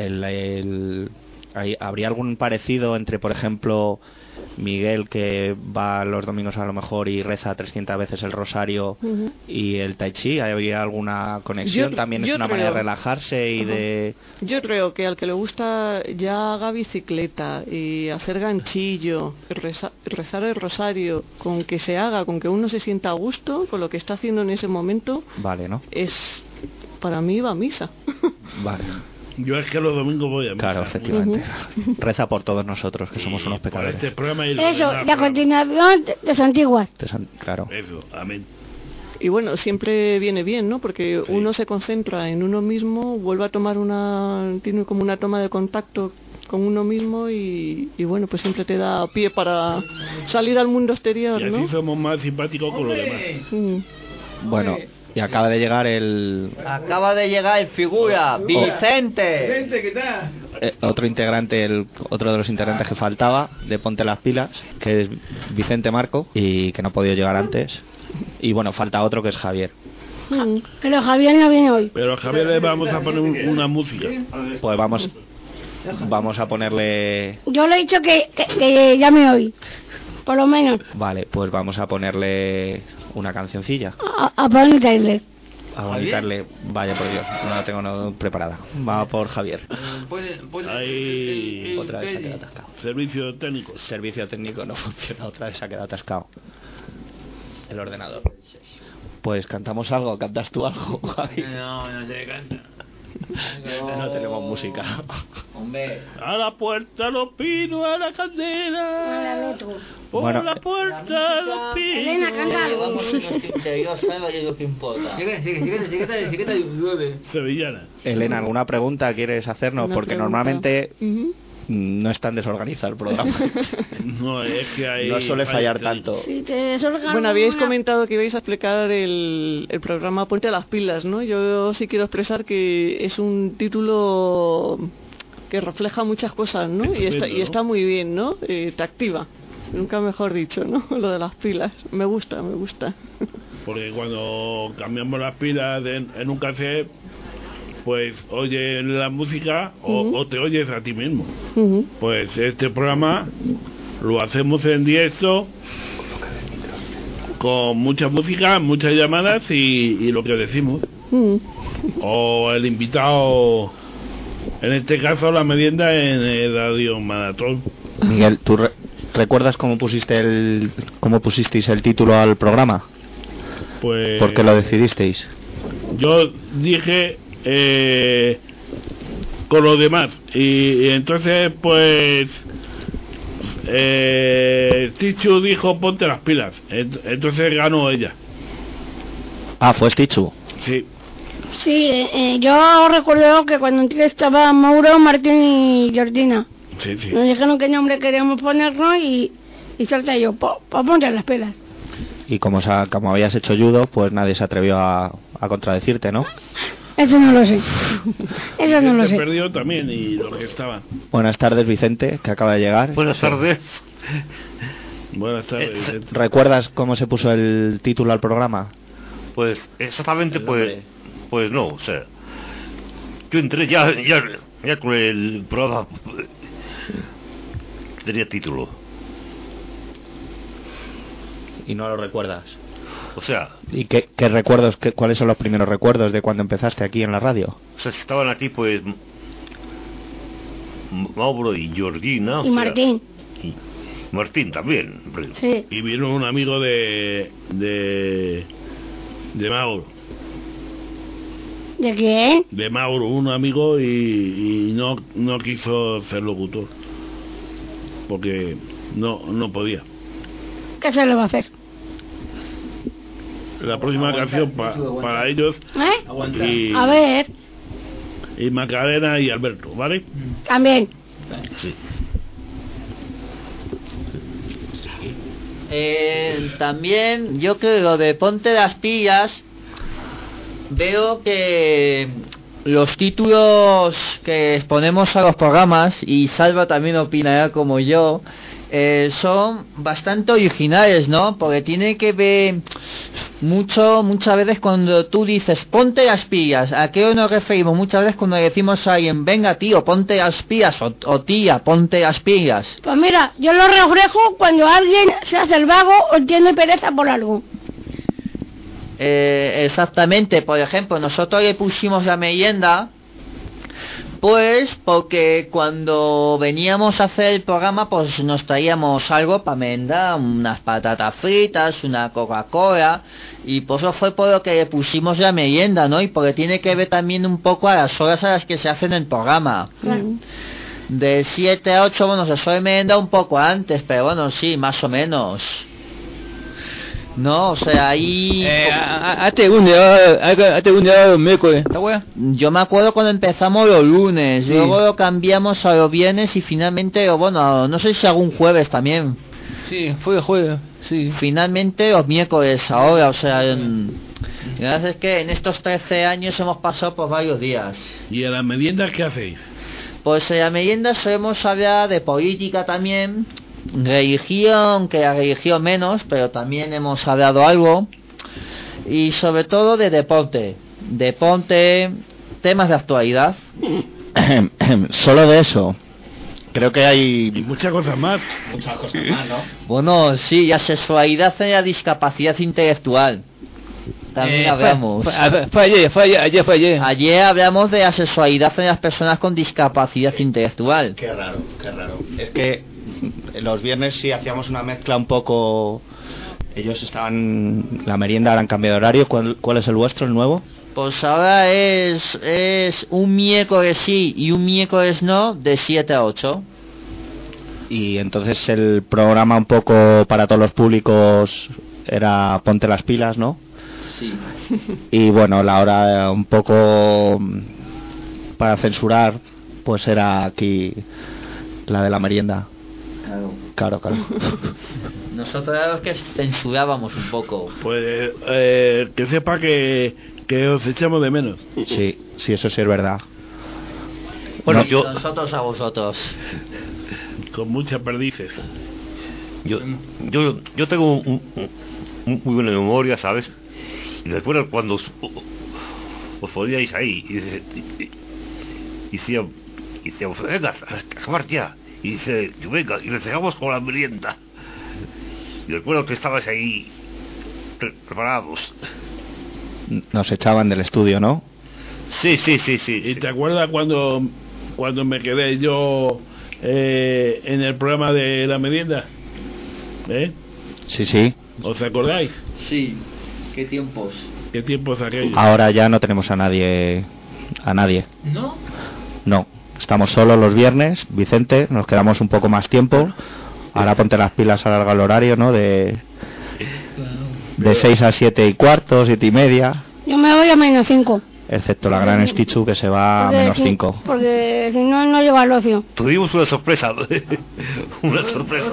T: ¿habría algún parecido entre, por ejemplo, Miguel que va los domingos a lo mejor y reza 300 veces el rosario y el tai chi? ¿Habría alguna conexión? También es una manera de relajarse y de...
U: Yo creo que al que le gusta ya haga bicicleta y hacer ganchillo, rezar el rosario, con que se haga, con que uno se sienta a gusto con lo que está haciendo en ese momento,
T: vale, ¿no?
U: Es, para mí, va a misa.
T: Vale.
S: Yo es que los domingos voy a misa.
T: Claro, efectivamente. Reza por todos nosotros, que somos unos pecadores.
S: Este programa y
I: eso, la continuación de Santiguas.
T: Claro.
S: Eso, amén.
U: Y bueno, siempre viene bien, ¿no? Porque uno se concentra en uno mismo, vuelve a tomar tiene como una toma de contacto con uno mismo y bueno, pues siempre te da pie para salir al mundo exterior,
S: y así
U: ¿no?
S: somos más simpáticos con los demás.
T: Bueno, y acaba de llegar el
M: figura, Vicente.
S: Vicente, ¿qué tal?
T: Otro integrante, otro de los integrantes que faltaba de Ponte las Pilas, que es Vicente Marco, y que no ha podido llegar antes. Y bueno, falta otro que es Javier.
I: Pero Javier no viene hoy.
S: Pero a Javier le vamos a poner una música.
T: Pues vamos a ponerle...
I: Yo le he dicho que llame hoy, por lo menos.
T: Vale, pues vamos a ponerle una cancioncilla.
I: A Bonnie Tyler.
T: A Bonnie Tyler, vaya por Dios, no la tengo preparada. Va por Javier.
S: Ahí...
T: Otra vez se ha quedado atascado.
S: Servicio técnico.
T: Servicio técnico no funciona, otra vez se ha quedado atascado el ordenador. Pues cantamos algo, ¿cantas tú algo, Javi?
M: No se canta.
T: No tenemos música.
M: Hombre.
S: A la puerta los pinos, a la candela. Por la puerta los pinos.
I: Elena, canta algo.
S: Sevillana.
T: Elena, ¿alguna pregunta quieres hacernos? Porque normalmente no es tan desorganizado el programa.
S: No, es que hay...
T: No suele fallar tanto.
U: Bueno, habíais comentado que ibais a explicar el programa Ponte las Pilas, ¿no? Yo sí quiero expresar que es un título que refleja muchas cosas, ¿no? Y está muy bien, ¿no? Te activa. Nunca mejor dicho, ¿no? Lo de las pilas. Me gusta.
S: Porque cuando cambiamos las pilas en un cassette, pues oyes la música o te oyes a ti mismo. Pues este programa lo hacemos en directo con mucha música, muchas llamadas y lo que decimos. O el invitado, en este caso la merienda en el Radio Maratón.
T: Miguel, ¿tú recuerdas cómo pusisteis el título al programa?
S: Pues...
T: ¿Por qué lo decidisteis?
S: Yo dije... con los demás y entonces pues Tichu dijo ponte las pilas, entonces ganó ella.
T: ¿Fue Tichu?
S: Sí,
I: yo recuerdo que cuando estaba Mauro, Martín y Jordina,
S: sí.
I: nos dijeron qué nombre queríamos ponernos y salta yo, ponte las pilas.
T: Y como habías hecho judo, pues nadie se atrevió a contradecirte, ¿no?
I: Eso no lo sé. Eso no lo sé.
S: Perdió también y los que estaban.
T: Buenas tardes, Vicente, que acaba de llegar.
A: Buenas tardes.
S: Buenas tardes, Vicente.
T: ¿Recuerdas cómo se puso el título al programa?
A: Pues exactamente, pues no, o sea, yo entré ya con el programa tenía título.
T: ¿Y no lo recuerdas?
A: O sea...
T: ¿Y qué recuerdos, cuáles son los primeros recuerdos de cuando empezaste aquí en la radio?
A: O sea, estaban aquí pues Mauro y Georgina.
I: Y Martín.
A: Y Martín también.
I: Sí.
S: Y vino un amigo de Mauro.
I: ¿De quién?
S: De Mauro, un amigo y no quiso ser locutor. Porque no podía.
I: ¿Qué se le va a hacer?
S: la próxima canción para ellos. Y,
I: a ver.
S: Y Macarena y Alberto, ¿vale?
I: También.
S: Sí.
M: También yo creo de Ponte las Pilas, veo que los títulos que exponemos a los programas, y Salva también opinará como yo, son bastante originales, ¿no? Porque tiene que ver muchas veces cuando tú dices ponte las pilas, ¿a qué nos referimos? Muchas veces cuando decimos a alguien, venga tío, ponte las pilas, o tía, ponte las pilas.
I: Pues mira, yo lo reflejo cuando alguien se hace el vago o tiene pereza por algo.
M: Exactamente, por ejemplo, nosotros le pusimos la merienda pues porque cuando veníamos a hacer el programa pues nos traíamos algo para merendar, unas patatas fritas, una Coca-Cola, y por eso fue por lo que le pusimos la merienda, ¿no? Y porque tiene que ver también un poco a las horas a las que se hace el programa. De 7 a 8, bueno, se suele merendar un poco antes, pero bueno, sí, más o menos. No, o sea, ahí... Yo me acuerdo cuando empezamos los lunes, luego lo cambiamos a los viernes y finalmente, bueno, no sé si algún jueves también.
O: Sí, fue jueves, sí.
M: Finalmente los miércoles ahora, o sea... la verdad es que en estos 13 años hemos pasado por varios días.
S: ¿Y a las meriendas qué hacéis?
M: Pues en la merienda solemos hablar de política también, religión, que la religión menos, pero también hemos hablado algo, y sobre todo de deporte, temas de actualidad.
T: Solo de eso. Creo que hay...
S: Y muchas cosas más.
O: Muchas cosas más, ¿no?
M: Bueno, sí, la sexualidad y la discapacidad intelectual. También hablamos.
O: Fue ayer.
M: Ayer hablamos de la sexualidad en las personas con discapacidad intelectual.
T: Qué raro. Es que los viernes sí hacíamos una mezcla un poco... Ellos estaban... La merienda ahora han cambiado de horario. ¿Cuál es el vuestro, el nuevo?
M: Pues ahora es un miércoles sí y un miércoles no, de 7 a 8.
T: Y entonces el programa un poco para todos los públicos era Ponte las pilas, ¿no?
M: Sí.
T: Y bueno, la hora un poco para censurar, pues era aquí la de la merienda. Claro.
M: Nosotros era los que censurábamos un poco.
S: Pues que sepa que os echamos de menos.
T: Sí, eso sí es verdad.
M: Bueno, nosotros a vosotros.
S: Con muchas perdices.
A: Yo tengo muy buena memoria, ¿sabes? Y recuerdo cuando os poníais ahí y decía, venga, a acabar ya. Y dice, venga, y les dejamos con la merienda. Y recuerdo que estabais ahí preparados.
T: Nos echaban del estudio, ¿no?
A: Sí.
S: ¿Y te acuerdas cuando me quedé yo en el programa de la merienda?
T: Sí.
S: ¿Os acordáis?
M: Sí. ¿Qué tiempos?
S: ¿Qué tiempos aquellos?
T: Ahora ya no tenemos a nadie.
M: ¿No?
T: No. Estamos solos los viernes, Vicente, nos quedamos un poco más tiempo. Ahora Ponte las pilas, alarga el horario, ¿no? De 6 a 7 y cuarto, 7 y media.
I: Yo me voy a menos 5.
T: Excepto la gran Stichu, que se va a menos 5.
I: Porque si no, no llego al ocio.
A: Tuvimos una sorpresa. Una sorpresa.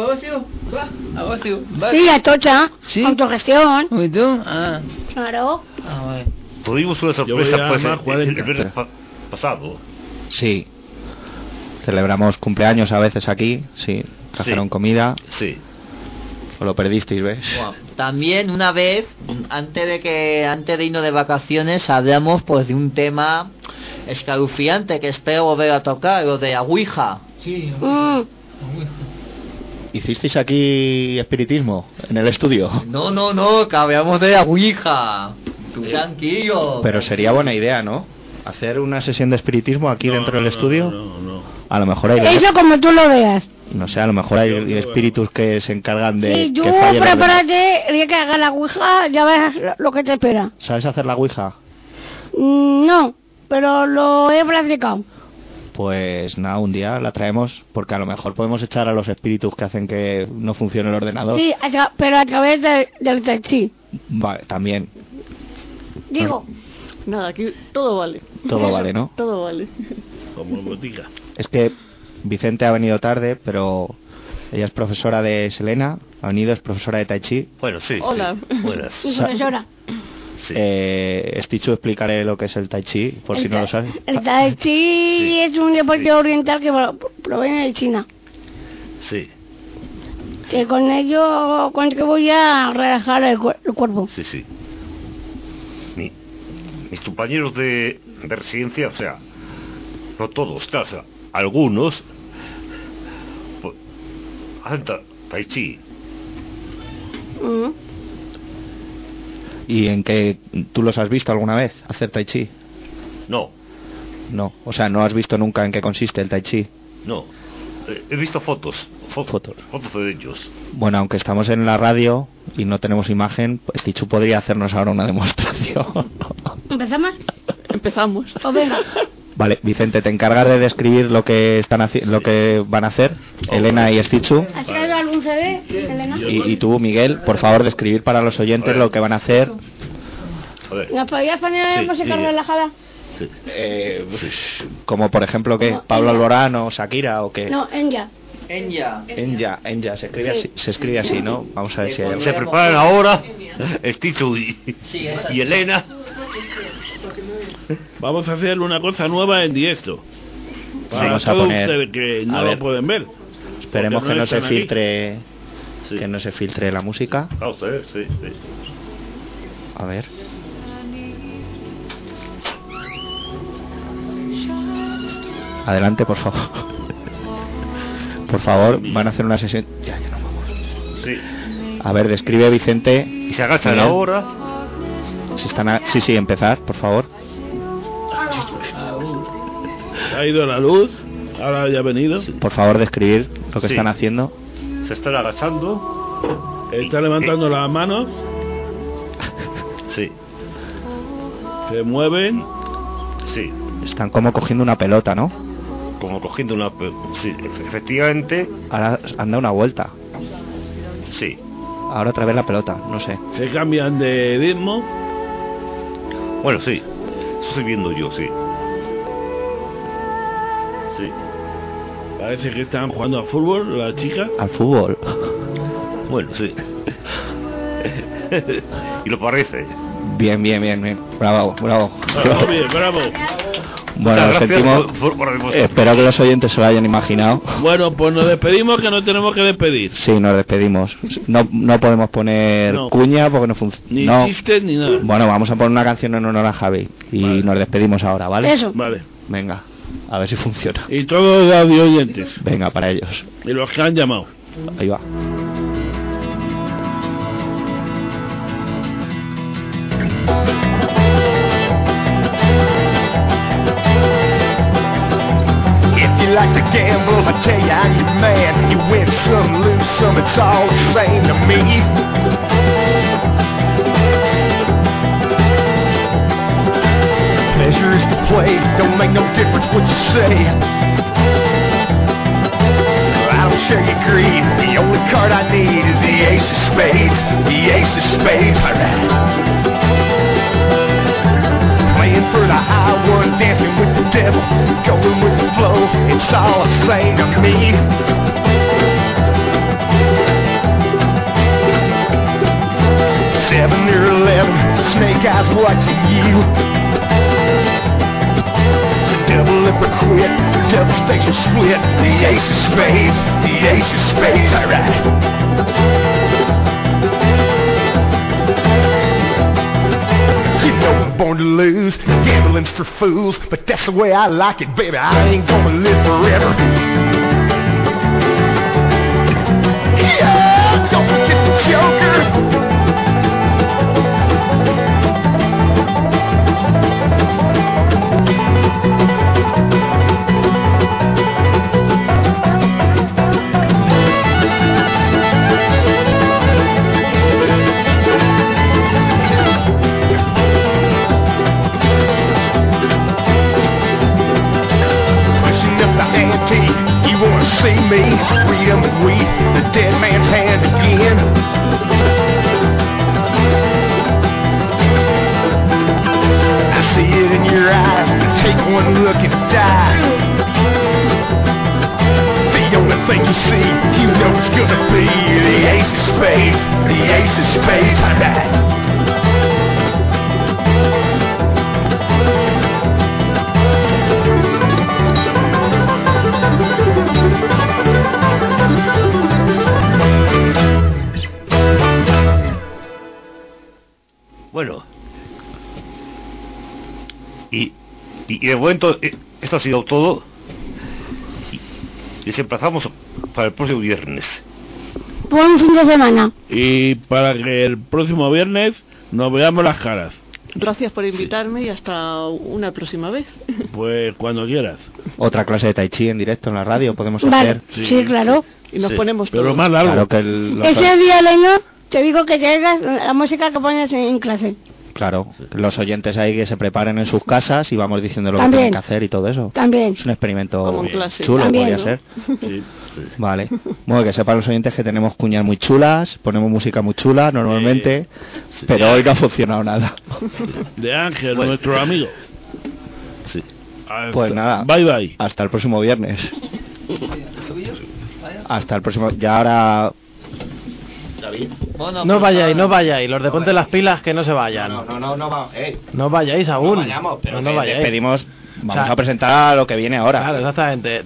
I: Sí, la tocha. ¿Sí? Autogestión.
O: ¿Y tú? Ah.
I: Claro.
O: Bueno.
A: Tuvimos una sorpresa pues el viernes pasado.
T: Sí. Celebramos cumpleaños a veces aquí, sí. Trajeron comida.
A: Sí.
T: Os lo perdisteis, ¿ves?
M: Bueno, también una vez, antes de irnos de vacaciones, hablamos pues de un tema escalofriante que espero volver a tocar, lo de la Ouija.
O: Sí.
T: ¿Hicisteis aquí espiritismo en el estudio?
M: No, que hablamos de la Ouija. Tú tranquilo.
T: Pero sería buena idea, ¿no? Hacer una sesión de espiritismo aquí dentro del estudio.
S: No.
T: A lo mejor hay...
I: Eso como tú lo veas.
T: No sé, a lo mejor hay espíritus que se encargan de...
I: Y tú
T: que falle
I: prepárate, el día que haga la Ouija, ya verás lo que te espera.
T: ¿Sabes hacer la Ouija?
I: No, pero lo he practicado.
T: Pues nada, un día la traemos, porque a lo mejor podemos echar a los espíritus que hacen que no funcione el ordenador.
I: Sí, pero a través del Tai Chi.
T: Vale, también.
I: Digo,
U: Nada, aquí todo vale.
T: Todo vale, ¿no?
U: Todo vale.
S: Como botica.
T: Es que Vicente ha venido tarde, pero ella es profesora de Selena, ha venido, es profesora de Tai Chi.
A: Bueno, sí.
U: Hola.
A: Sí. Buenas.
I: sí, profesora.
A: Sí.
T: Stichu, explicaré lo que es el Tai Chi, por si no lo sabes.
I: El Tai Chi es un deporte oriental que proviene de China.
A: Sí.
I: Que con ello contribuye a relajar el cuerpo.
A: Sí, sí. Mis compañeros de residencia, o sea, no todos, o sea, algunos pues, hacen Tai Chi.
T: ¿Y en qué tú los has visto alguna vez hacer Tai Chi?
A: No.
T: No, o sea, no has visto nunca en qué consiste el Tai Chi.
A: No. He visto fotos de ellos.
T: Bueno, aunque estamos en la radio y no tenemos imagen, pues Tichu podría hacernos ahora una demostración.
I: ¿Empezamos?
U: Empezamos.
I: Pues venga.
T: Vale, Vicente, te encargas de describir lo que lo que van a hacer Elena y Stichu.
I: ¿Has traído algún CD, Elena?
T: Y tú, Miguel, por favor, describir para los oyentes lo que van a hacer.
I: ¿Nos podrías poner música relajada?
A: Sí.
T: Como por ejemplo, ¿qué? ¿Pablo Alborán o Shakira o qué?
I: No, Enya.
T: Enya, se escribe así, ¿no? Vamos a ver si hay algo.
A: Se preparan ahora Stichu y Elena.
S: Vamos a hacer una cosa nueva en directo. Para
T: Vamos a
S: todos
T: poner,
S: ustedes que no
T: a ver,
S: lo pueden ver.
T: Esperemos
S: Porque
T: que no se
S: están aquí.
T: filtre, que no se filtre la música.
A: Vamos a ver, sí.
T: A ver. Adelante, por favor. Por favor, van a hacer una sesión. Ya no vamos.
A: Sí.
T: A ver, describe Vicente.
A: Y se agachan
T: Miguel.
A: ahora.
T: Si están sí, empezar, por favor.
S: Ha ido la luz. Ahora ya ha venido.
T: Por favor, describir lo que
A: Sí.
T: están haciendo.
A: Se están agachando.
S: Está levantando las manos.
A: Sí.
S: Se mueven.
A: Sí.
T: Están como cogiendo una pelota, ¿no?
A: Como cogiendo una... Sí, efectivamente.
T: Ahora han dado una vuelta.
A: Sí.
T: Ahora otra vez la pelota, no sé.
S: Se cambian de ritmo.
A: Bueno, sí. Eso estoy viendo yo, sí. Sí.
S: Parece que están jugando a fútbol las chicas.
T: Al fútbol.
A: Bueno, sí. Y lo parece.
T: Bien. Bravo.
S: Bravo, bien, bravo.
T: Bueno, lo
A: Muchas
T: sentimos.
A: gracias por demostrar.
T: Espero que los oyentes se lo hayan imaginado.
S: Bueno, pues nos despedimos, que nos tenemos que despedir.
T: Sí, nos despedimos. No podemos poner
S: No.
T: cuña porque no funciona.
S: Ni
T: No.
S: chistes ni nada.
T: Bueno, vamos a poner una canción en honor a Javi. Y nos despedimos ahora, ¿vale?
I: Eso.
S: Vale.
T: Venga, a ver si funciona.
S: Y todos los audio oyentes.
T: Venga, para ellos.
S: Y los que han llamado.
T: Ahí va.
C: If you like to gamble, I tell you I'm your man. You win some, lose some, it's all the same to me. Pleasure is to play, don't make no difference what you say. I don't share your greed, the only card I need is the ace of spades. The ace of spades, alright. Playing for the high one, dancing with the devil, going with the flow, it's all the same to me. 7 or 11, snake eyes watching you. So double if or quit, double stakes or split. The ace of spades, the ace of spades, alright. You know I'm born to lose, gambling's for fools, but that's the way I like it, baby. I ain't gonna live forever. Yeah, don't forget the Joker. Pushing up the ante, you wanna see me? Freedom and weep, the dead man's hand again. looking to die. The only thing you see, you know it's gonna be the ace of spades, the ace of spades, alright.
A: Bueno, y de momento esto ha sido todo, y les emplazamos para el próximo viernes.
I: Buen fin de semana.
S: Y para que el próximo viernes nos veamos las caras.
U: Gracias por invitarme y hasta una próxima vez.
S: Pues cuando quieras.
T: Otra clase de tai chi en directo en la radio podemos
I: Vale,
T: hacer.
I: sí, claro.
U: Y nos ponemos
S: pero
U: todos.
S: más largo.
T: Claro que
I: Ese día, Leño, te digo que traigas la música que pones en clase.
T: Claro, los oyentes ahí que se preparen en sus casas y vamos diciendo lo que
I: También.
T: tienen que hacer y todo eso.
I: También.
T: Es un experimento
U: Como en clase.
T: chulo,
I: También,
T: podría
I: ¿no?
T: ser. Vale. Bueno, que sepan los oyentes que tenemos cuñas muy chulas, ponemos música muy chula normalmente, pero hoy no ha funcionado nada.
S: De Ángel, nuestro amigo.
A: Sí.
T: Pues nada.
S: Bye bye.
T: Hasta el próximo viernes. Hasta el próximo. Ya ahora.
M: Bueno,
P: No
M: pues
P: vayáis,
M: nada.
P: no vayáis. Los de Ponte las Pilas que no se vayan. No vayáis aún.
T: No vayamos, pero
P: no vayáis.
T: despedimos. Vamos
P: O sea,
T: a presentar lo que viene ahora.
P: Claro, exactamente.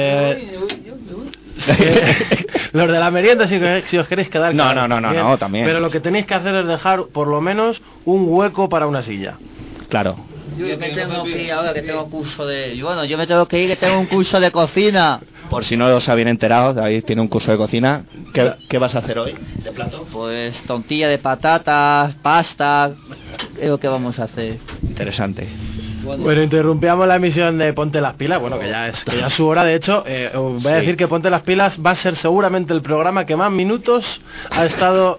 P: Los de la merienda, si os queréis quedar.
T: No,
P: claro,
T: no,
P: bien.
T: también.
P: Pero lo que tenéis que hacer es dejar por lo menos un hueco para una silla.
T: Claro.
M: Yo me tengo que ir ahora que tengo curso de... Bueno, yo me tengo que ir que tengo un curso de cocina.
T: Por si no os habían enterado, David tiene un curso de cocina. ¿Qué vas a hacer hoy de plato?
M: Pues tortilla de patatas, pasta... Creo que vamos a hacer.
T: Interesante.
P: Bueno, interrumpíamos la emisión de Ponte las Pilas, bueno, que ya es su hora. De hecho, os voy a decir que Ponte las Pilas va a ser seguramente el programa que más minutos ha estado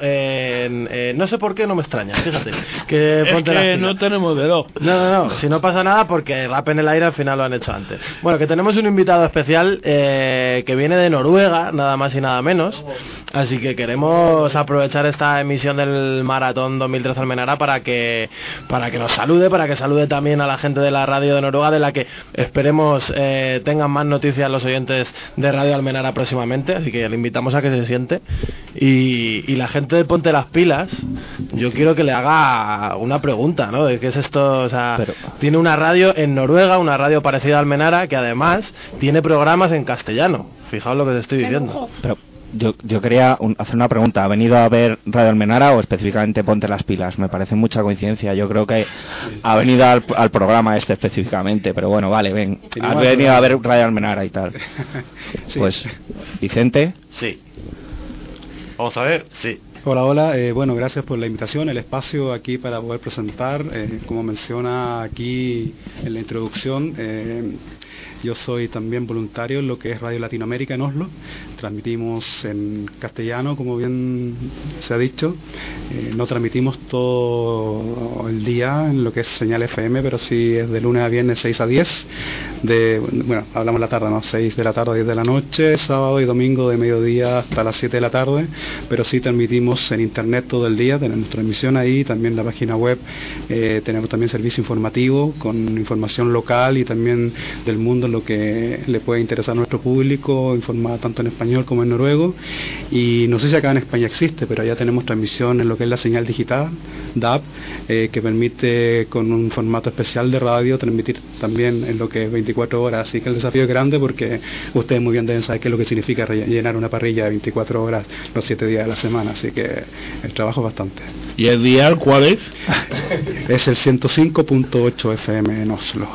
P: no sé por qué, no me extraña, fíjate que
S: Es
P: Ponte las
S: que
P: Pilas.
S: no tenemos reloj.
P: No, si no pasa nada porque Rap en el Aire al final lo han hecho antes. Bueno, que tenemos un invitado especial que viene de Noruega, nada más y nada menos. Así que queremos aprovechar esta emisión del Maratón 2013 Almenara para que nos salude, para que salude también a la gente de la radio de Noruega, de la que esperemos tengan más noticias los oyentes de Radio Almenara próximamente. Así que le invitamos a que se siente. Y la gente de Ponte las Pilas, yo quiero que le haga una pregunta, ¿no? De qué es esto, o sea, tiene una radio en Noruega, una radio parecida a Almenara, que además tiene programas en castellano. Fijaos lo que te estoy diciendo.
T: Pero yo quería hacer una pregunta. ¿Ha venido a ver Radio Almenara o específicamente Ponte las Pilas? Me parece mucha coincidencia. Yo creo que ha venido al programa este específicamente, pero bueno, vale, ven. Ha venido a ver Radio Almenara y tal.
B: Sí.
T: Pues, Vicente.
A: Sí. Vamos a ver, sí.
B: Hola, bueno, gracias por la invitación, el espacio aquí para poder presentar, como menciona aquí en la introducción, yo soy también voluntario en lo que es Radio Latinoamérica en Oslo, transmitimos en castellano, como bien se ha dicho, no transmitimos todo el día en lo que es señal FM, pero sí es de lunes a viernes 6 a 10, bueno, hablamos la tarde, ¿no? 6 de la tarde a 10 de la noche, sábado y domingo de mediodía hasta las 7 de la tarde, pero sí transmitimos en internet todo el día, tenemos transmisión ahí, también la página web, tenemos también servicio informativo con información local y también del mundo, lo que le puede interesar a nuestro público, informada tanto en español como en noruego, y no sé si acá en España existe, pero allá tenemos transmisión en lo que es la señal digital, DAB, que permite con un formato especial de radio transmitir también en lo que es 24 horas, así que el desafío es grande porque ustedes muy bien deben saber qué es lo que significa llenar una parrilla de 24 horas los 7 días de la semana, así que el trabajo es bastante.
S: ¿Y el dial cuál es?
B: Es el 105.8 FM en Oslo,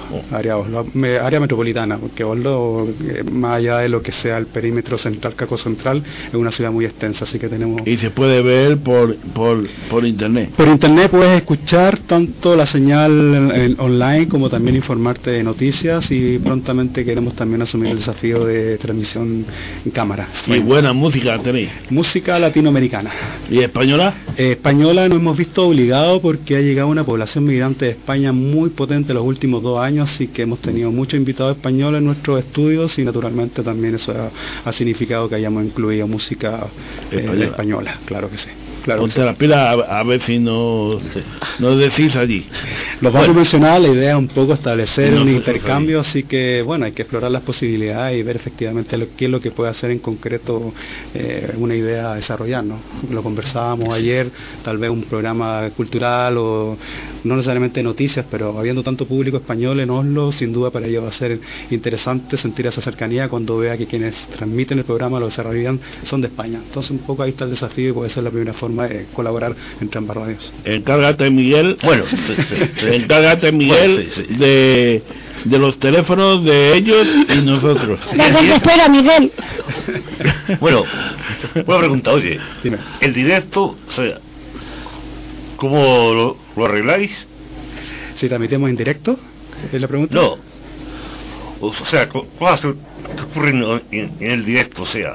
B: área metropolitana, porque Oslo, más allá de lo que sea el perímetro central, Caco Central, es una ciudad muy extensa, así que tenemos...
S: Y se puede ver por internet.
B: Por internet puedes escuchar tanto la señal online como también informarte de noticias, y prontamente queremos también asumir el desafío de transmisión en cámara.
S: Y buena música tenéis.
B: Música latinoamericana.
S: ¿Y española?
B: Española nos hemos visto obligados porque ha llegado una población migrante de España muy potente los últimos 2 años, así que hemos tenido muchos invitados españoles en nuestros estudios y naturalmente también eso ha significado que hayamos incluido música española, claro que sí. Claro,
S: Ponte las pilas a ver si nos decís allí.
B: Los vamos a mencionar, la idea es un poco establecer un
S: Nosotros
B: intercambio, así que bueno, hay que explorar las posibilidades y ver efectivamente qué es lo que puede hacer en concreto una idea a desarrollar, ¿no? Lo conversábamos ayer, tal vez un programa cultural o no necesariamente noticias, pero habiendo tanto público español en Oslo, sin duda para ellos va a ser interesante sentir esa cercanía cuando vea que quienes transmiten el programa, lo desarrollan, son de España. Entonces un poco ahí está el desafío y puede ser la primera forma de colaborar entre ambas radios.
S: Encárgate, Miguel.
A: Bueno,
S: encárgate, Miguel, de los teléfonos de ellos y nosotros.
I: Espera, Miguel.
A: Bueno, una pregunta, oye,
B: dime.
A: El directo, o sea, ¿cómo lo arregláis?
B: Si transmitimos en directo, ¿es la pregunta?
A: No, o sea, ¿cosas que ocurren en el directo, o sea?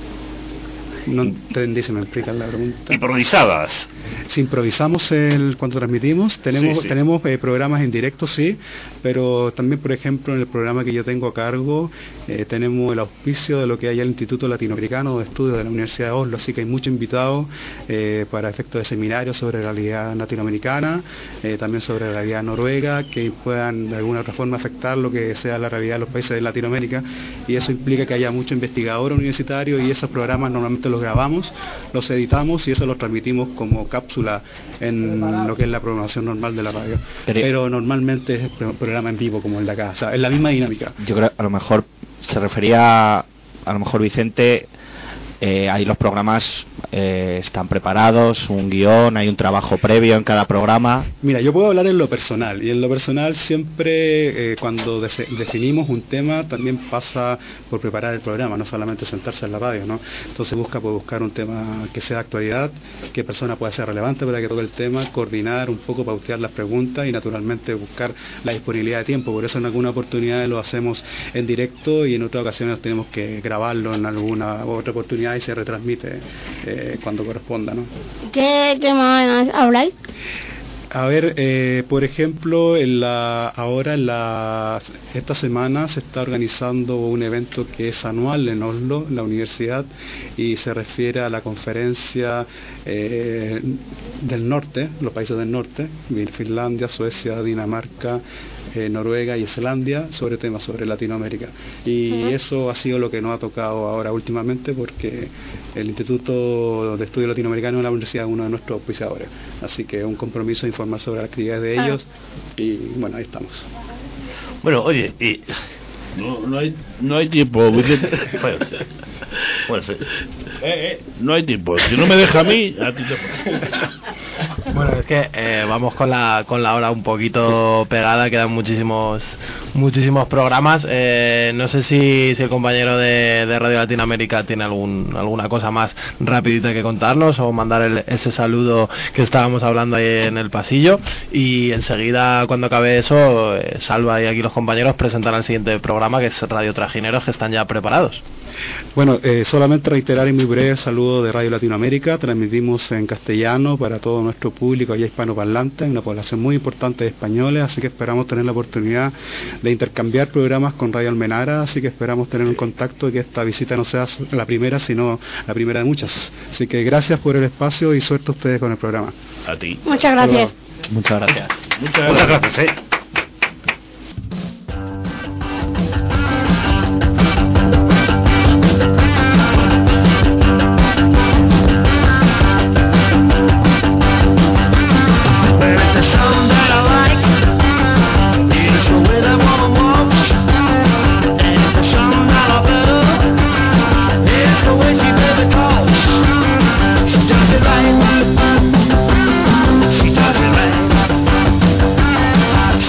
B: No entendí, se me explica la pregunta.
A: Improvisadas.
B: Si improvisamos cuando transmitimos, tenemos programas en directo, sí, pero también, por ejemplo, en el programa que yo tengo a cargo, tenemos el auspicio de lo que hay el Instituto Latinoamericano de Estudios de la Universidad de Oslo, así que hay muchos invitados para efectos de seminarios sobre realidad latinoamericana, también sobre realidad noruega, que puedan de alguna otra forma afectar lo que sea la realidad de los países de Latinoamérica, y eso implica que haya mucho investigador universitario, y esos programas normalmente los grabamos, los editamos y eso los transmitimos como cápsula en lo que es la programación normal de la radio. Pero normalmente es programa en vivo como el de acá, o sea, es la misma dinámica.
T: Yo creo que a lo mejor se refería, a lo mejor Vicente, ahí los programas están preparados, un guión, hay un trabajo previo en cada programa.
B: Mira, yo puedo hablar en lo personal, y en lo personal siempre cuando definimos un tema también pasa por preparar el programa, no solamente sentarse en la radio, ¿no? Entonces buscar un tema que sea de actualidad, que persona pueda ser relevante para que toque el tema, coordinar un poco, pautear las preguntas y naturalmente buscar la disponibilidad de tiempo. Por eso en alguna oportunidad lo hacemos en directo y en otras ocasiones tenemos que grabarlo en alguna otra oportunidad y se retransmite cuando corresponda, ¿no?
I: ¿Qué tema habláis?
B: A ver, por ejemplo, esta semana se está organizando un evento que es anual en Oslo, en la universidad, y se refiere a la conferencia del norte, los países del norte, Finlandia, Suecia, Dinamarca, Noruega y Islandia, sobre temas sobre Latinoamérica. Y eso ha sido lo que nos ha tocado ahora últimamente, porque el Instituto de Estudios Latinoamericanos de la Universidad es uno de nuestros auspiciadores. Así que un compromiso de informar sobre las actividades de ellos y bueno, ahí estamos.
A: Bueno, oye,
S: no hay tiempo, Vicente.
A: Bueno, sí.
S: No hay tiempo. Si no me deja a mí, a ti te...
P: Bueno, es que vamos con la hora un poquito pegada, quedan muchísimos programas. No sé si el compañero de Radio Latinoamérica tiene alguna cosa más rapidita que contarnos o mandar ese saludo que estábamos hablando ahí en el pasillo, y enseguida cuando acabe eso Salva y aquí los compañeros presentarán el siguiente programa, que es Radio Trajineros, que están ya preparados.
B: Bueno, solamente reiterar en muy breve el saludo de Radio Latinoamérica. Transmitimos en castellano para todo nuestro público allá hispanoparlante, una población muy importante de españoles, así que esperamos tener la oportunidad de intercambiar programas con Radio Almenara, así que esperamos tener un contacto y que esta visita no sea la primera, sino la primera de muchas. Así que gracias por el espacio y suerte a ustedes con el programa.
A: A ti.
I: Muchas gracias.
T: Muchas gracias.
A: Muchas gracias.
C: She does it right.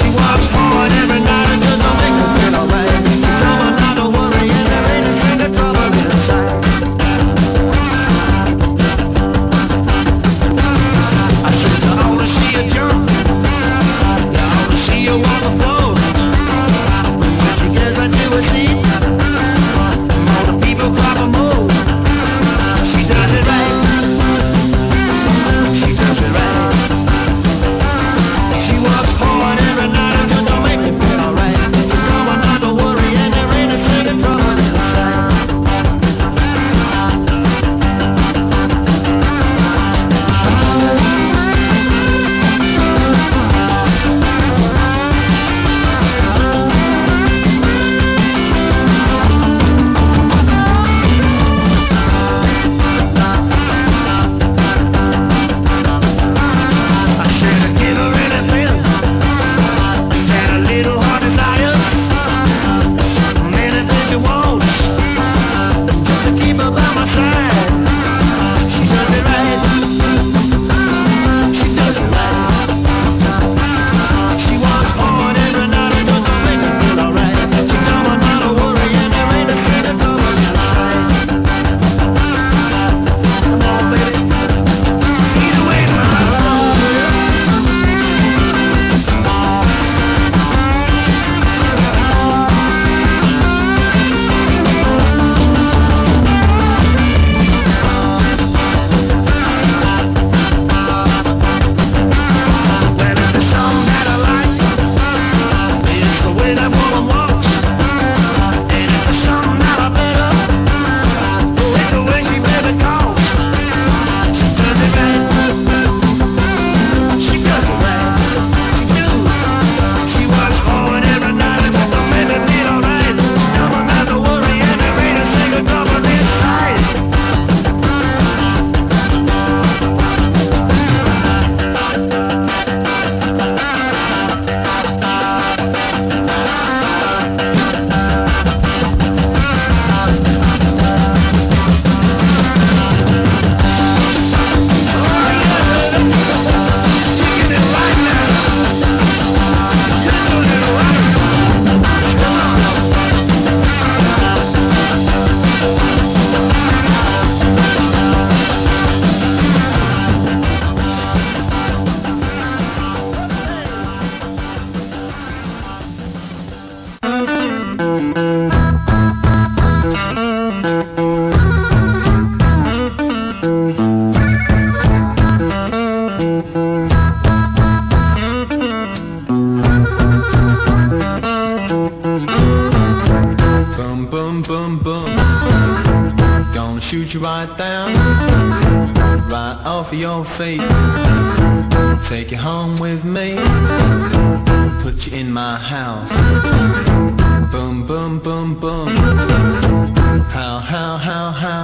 G: Boom, boom, boom, boom. Gonna shoot you right down, right off your feet. Take you home with me, put you in my house. Boom, boom, boom, boom. How, how, how, how.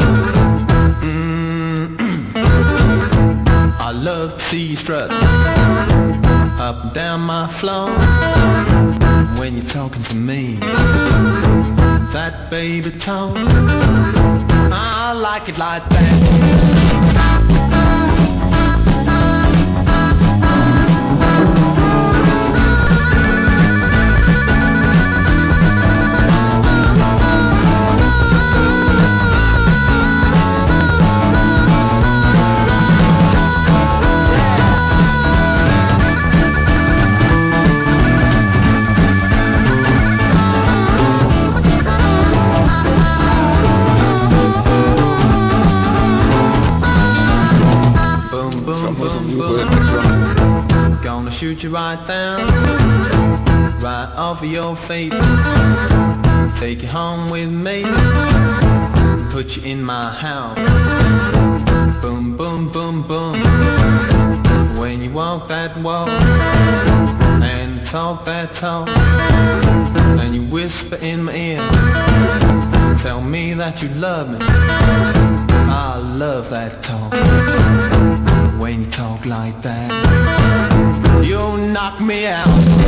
G: I love to see you strut up and down my floor when you're talking to me. That baby tone, I like it like that. Shoot you right down, right off of your feet. Take you home with me, put you in my house. Boom, boom, boom, boom. When you walk that walk and talk that talk, and you whisper in my ear, tell me that you love me. I love that talk. When you talk like that, you knock me out.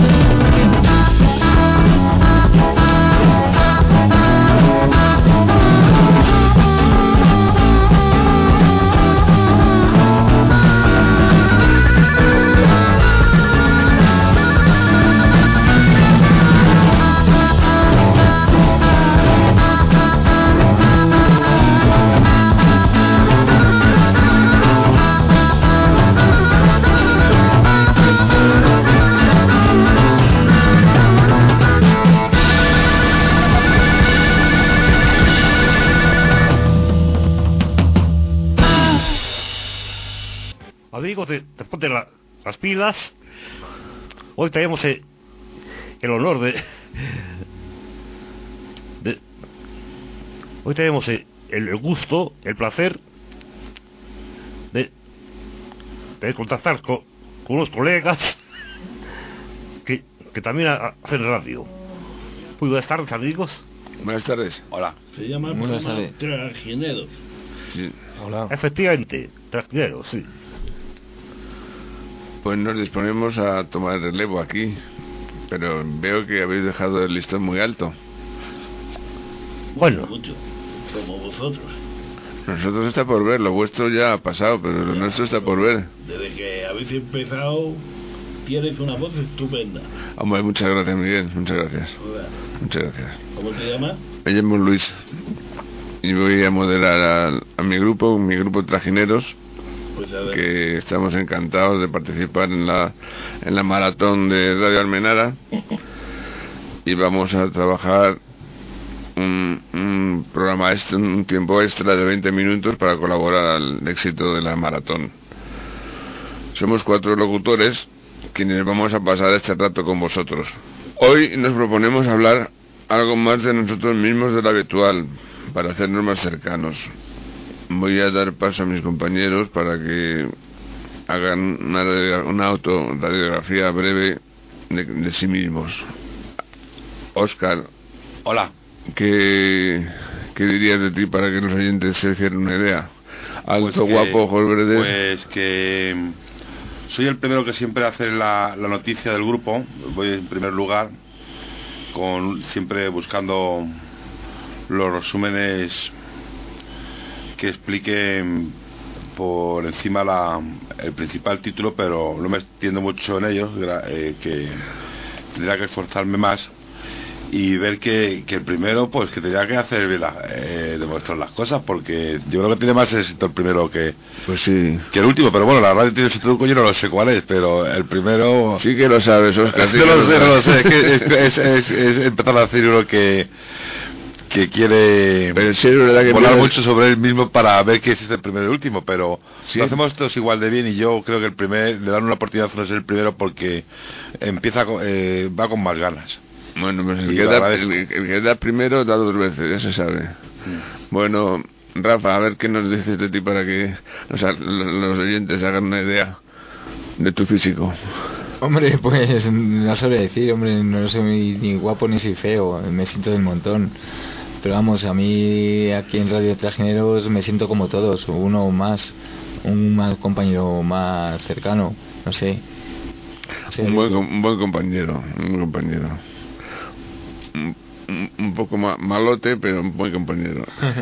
A: Amigos de Ponte las Pilas, hoy tenemos el honor hoy tenemos el gusto, el placer de contactar con unos colegas que también hacen radio. Muy buenas tardes, amigos.
V: Buenas tardes. Hola.
S: Se llama el
V: Buenas
S: programa
V: tardes.
S: Trajineros.
V: Sí. Hola.
A: Efectivamente, Trajineros, sí.
V: Pues nos disponemos a tomar relevo aquí, pero veo que habéis dejado el listón muy alto.
A: Bueno.
S: Mucho, como vosotros.
V: Nosotros está por ver, lo vuestro ya ha pasado, pero lo nuestro está por ver.
S: Desde que habéis empezado, tienes una voz estupenda.
V: Hombre, muchas gracias, Miguel, muchas gracias.
S: Hola.
V: Muchas gracias.
S: ¿Cómo te llamas?
V: Me llamo Luis y voy a moderar a mi grupo Trajineros,
S: Pues a ver.
V: que estamos encantados de participar en la maratón de Radio Almenara, y vamos a trabajar un programa extra, un tiempo extra de 20 minutos para colaborar al éxito de la maratón. Somos 4 locutores quienes vamos a pasar este rato con vosotros. Hoy nos proponemos hablar algo más de nosotros mismos de lo habitual, para hacernos más cercanos. Voy a dar paso a mis compañeros para que hagan una autoradiografía breve de sí mismos. Óscar. Hola. ¿Qué dirías de ti para que los oyentes se hicieran una idea? Alto,
W: Pues
V: guapo, ojos verdes.
W: Pues que soy el primero que siempre hace la noticia del grupo. Voy en primer lugar, siempre buscando los resúmenes que expliquen por encima el principal título, pero no me extiendo mucho en ellos, que tendría que esforzarme más y ver que el primero, pues que tendría que hacer demostrar las cosas, porque yo creo que tiene más éxito el primero que el último. Pero bueno, la radio tiene su truco, yo no lo sé cuál es, pero el primero
V: sí que lo sabes, Óscar.
W: Sí, no lo sé, es empezar a decir uno que quiere volar mucho sobre él mismo para ver qué es el primero y el último, pero
V: ¿sí?
W: Lo hacemos todos igual de bien, y yo creo que le dan una oportunidad a no ser el primero porque va con más ganas.
V: Bueno, pues
W: Y lo agradezco.
V: el que da primero da 2 veces, ya se sabe. Bueno, Rafa, a ver qué nos dices de ti para que los oyentes hagan una idea de tu físico.
F: Hombre, pues no sabría decir, hombre, no soy ni guapo ni soy feo, me siento del montón. Pero vamos, a mí aquí en Radio Trajineros me siento como todos, uno más, un compañero más cercano, no sé.
V: Un buen compañero, un poco malote, pero un buen compañero.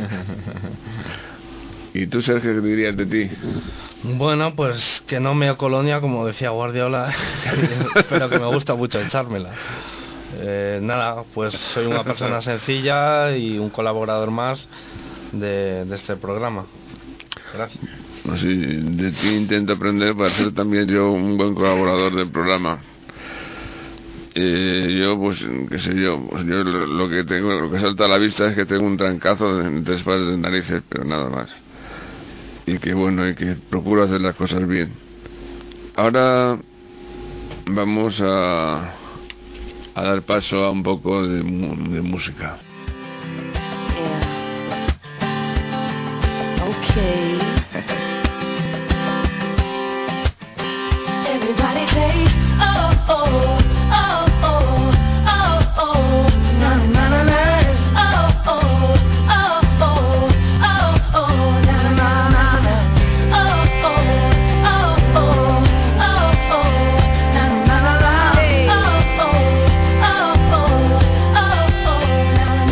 V: ¿Y tú, Sergio, qué dirías de ti?
H: Bueno, pues que no meo colonia, como decía Guardiola, pero que me gusta mucho echármela. Nada, pues soy una persona sencilla y un colaborador más de este programa. Gracias.
V: Así, de ti intento aprender para ser también yo un buen colaborador del programa. Yo, pues, qué sé yo, pues yo lo que salta a la vista es que tengo un trancazo en 3 pares de narices, pero nada más. Y que bueno, y que procuro hacer las cosas bien. Ahora vamos a dar paso a un poco de música.
C: Okay. Everybody say, oh, oh, oh, oh, oh, oh, na na na na, oh, oh, oh, oh, oh, oh, na na na na, oh, oh, oh, oh, oh, oh, na na na na, oh, oh, oh, oh, oh,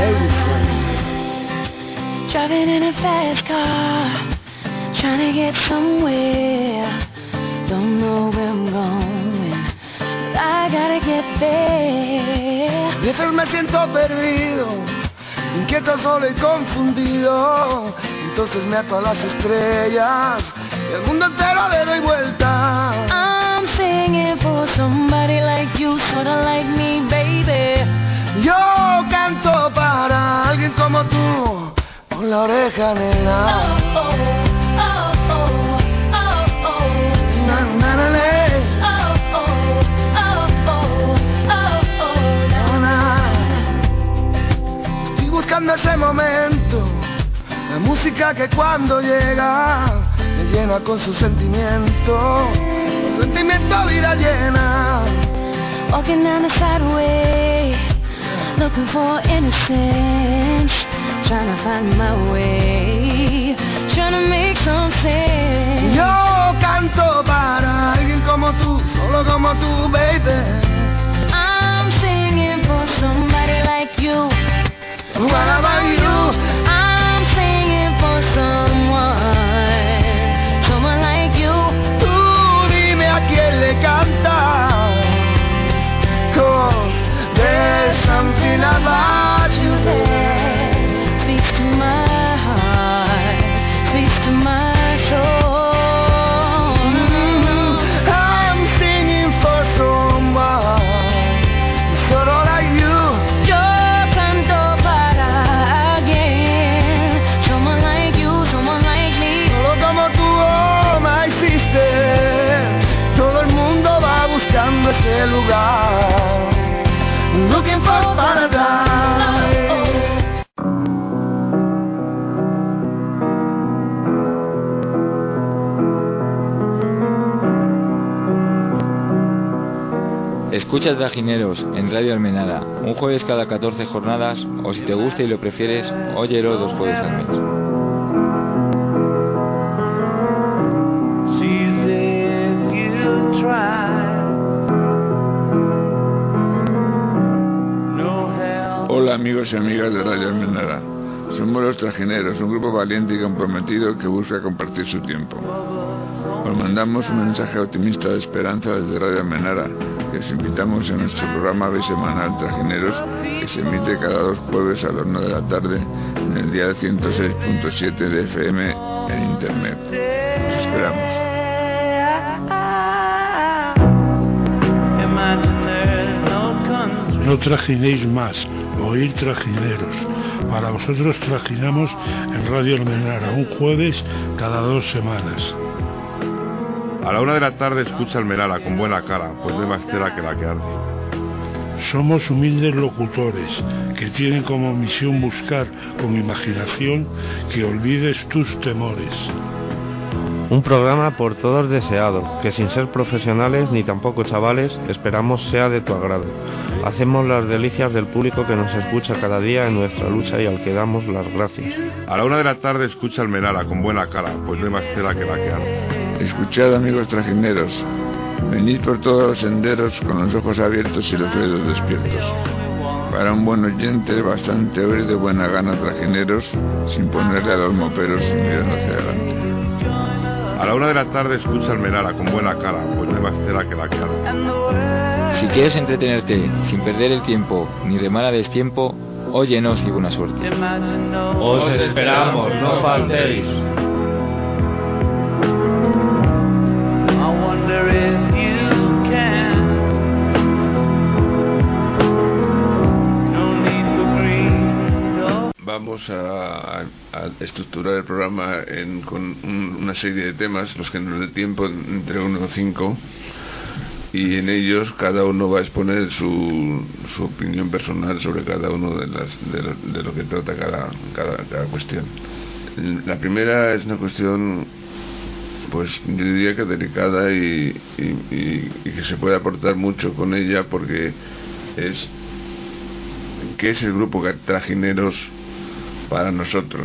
C: na. Driving in a fast car, trying to get somewhere. Don't know where I'm going, but I gotta get there.
L: A veces me siento perdido, inquieto, solo y confundido. Entonces me ato a las estrellas y al mundo entero le doy vuelta.
C: I'm singing for somebody like you, sorta like me, baby.
L: Yo canto para alguien como tú, con la oreja negra.
C: Oh, oh, oh, oh, oh, oh,
L: na na na na.
C: oh, oh, oh, oh, oh, oh, na.
L: Estoy buscando ese momento, la música que cuando llega me llena con su sentimiento, su sentimiento vida llena.
C: Walking down the sideway, looking for innocence, trying to find my way, trying to make some sense.
L: Yo canto para alguien como tú, solo como tú, baby.
C: I'm singing for somebody like you.
L: What about you?
C: I'm singing for someone like you.
L: Tú dime a quién le cantas, 'cause there's something about you there.
C: Speaks to my heart, speaks to my soul.
L: I'm singing for someone solo like you.
C: Yo canto para alguien, someone like you, someone like me.
L: Solo como tú, oh my sister. Todo el mundo va buscando ese lugar, looking for paradise.
F: Escucha Trajineros en Radio Almenara, un jueves cada 14 jornadas, o si te gusta y lo prefieres, óyelo 2 jueves al mes.
V: Hola amigos y amigas de Radio Almenara. Somos los Trajineros, un grupo valiente y comprometido que busca compartir su tiempo. Os mandamos un mensaje optimista de esperanza desde Radio Almenara. Les invitamos a nuestro programa bisemanal Trajineros, que se emite cada 2 jueves a las 1 de la tarde en el dial 106.7 de FM en Internet. Os esperamos.
X: No trajinéis más, oír Trajineros. Para vosotros trajinamos en Radio Almenara, un jueves cada 2 semanas.
W: A la 1 de la tarde escucha Almenara con buena cara, pues no hay más cera que la que arde.
X: Somos humildes locutores que tienen como misión buscar con imaginación que olvides tus temores.
H: Un programa por todos deseado, que sin ser profesionales ni tampoco chavales, esperamos sea de tu agrado. Hacemos las delicias del público que nos escucha cada día en nuestra lucha y al que damos las gracias.
W: A la 1 de la tarde escucha Almenara con buena cara, pues no hay más tela que la que arde.
V: Escuchad, amigos trajineros, venid por todos los senderos con los ojos abiertos y los oídos despiertos. Para un buen oyente, bastante oír de buena gana trajineros, sin ponerle a los moperos y mirando hacia adelante.
W: A la 1 de la tarde escucha Almenara con buena cara, pues no hay más tela que la que arde.
F: Si quieres entretenerte sin perder el tiempo ni remar a destiempo, óyenos y buena suerte.
H: Os esperamos, no faltéis.
V: Vamos a estructurar el programa con una serie de temas, los que nos dé tiempo, entre 1 o 5, y en ellos cada uno va a exponer su opinión personal sobre cada uno de lo que trata cada cuestión. La primera es una cuestión, pues yo diría que delicada y que se puede aportar mucho con ella, porque es ¿qué es el grupo Trajineros para nosotros?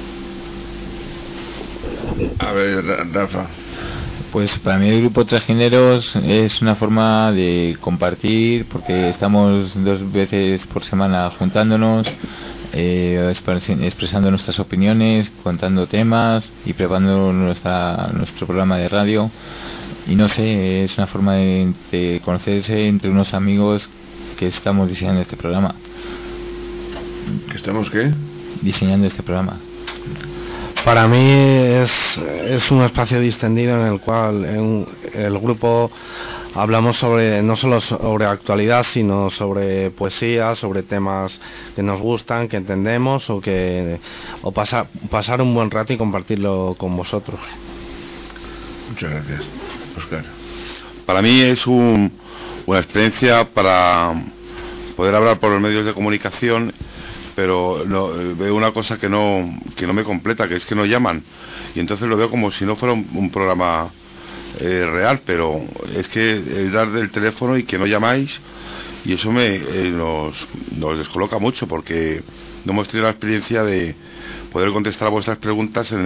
V: A ver, Rafa.
F: Pues para mí el grupo Trajineros es una forma de compartir, porque estamos 2 veces por semana juntándonos, expresando nuestras opiniones, contando temas y preparando nuestro programa de radio. Y no sé, es una forma de conocerse entre unos amigos que estamos diseñando este programa.
V: ¿Que estamos qué?
F: Diseñando este programa.
H: Para mí es un espacio distendido en el cual en el grupo hablamos no solo sobre actualidad, sino sobre poesía, sobre temas que nos gustan, que entendemos, o pasar un buen rato y compartirlo con vosotros.
V: Muchas gracias, Óscar.
W: Para mí es una experiencia para poder hablar por los medios de comunicación, pero veo una cosa que no me completa, que es que no llaman, y entonces lo veo como si no fuera un programa real, pero es que dar del teléfono y que no llamáis, y eso nos descoloca mucho, porque no hemos tenido la experiencia de poder contestar a vuestras preguntas en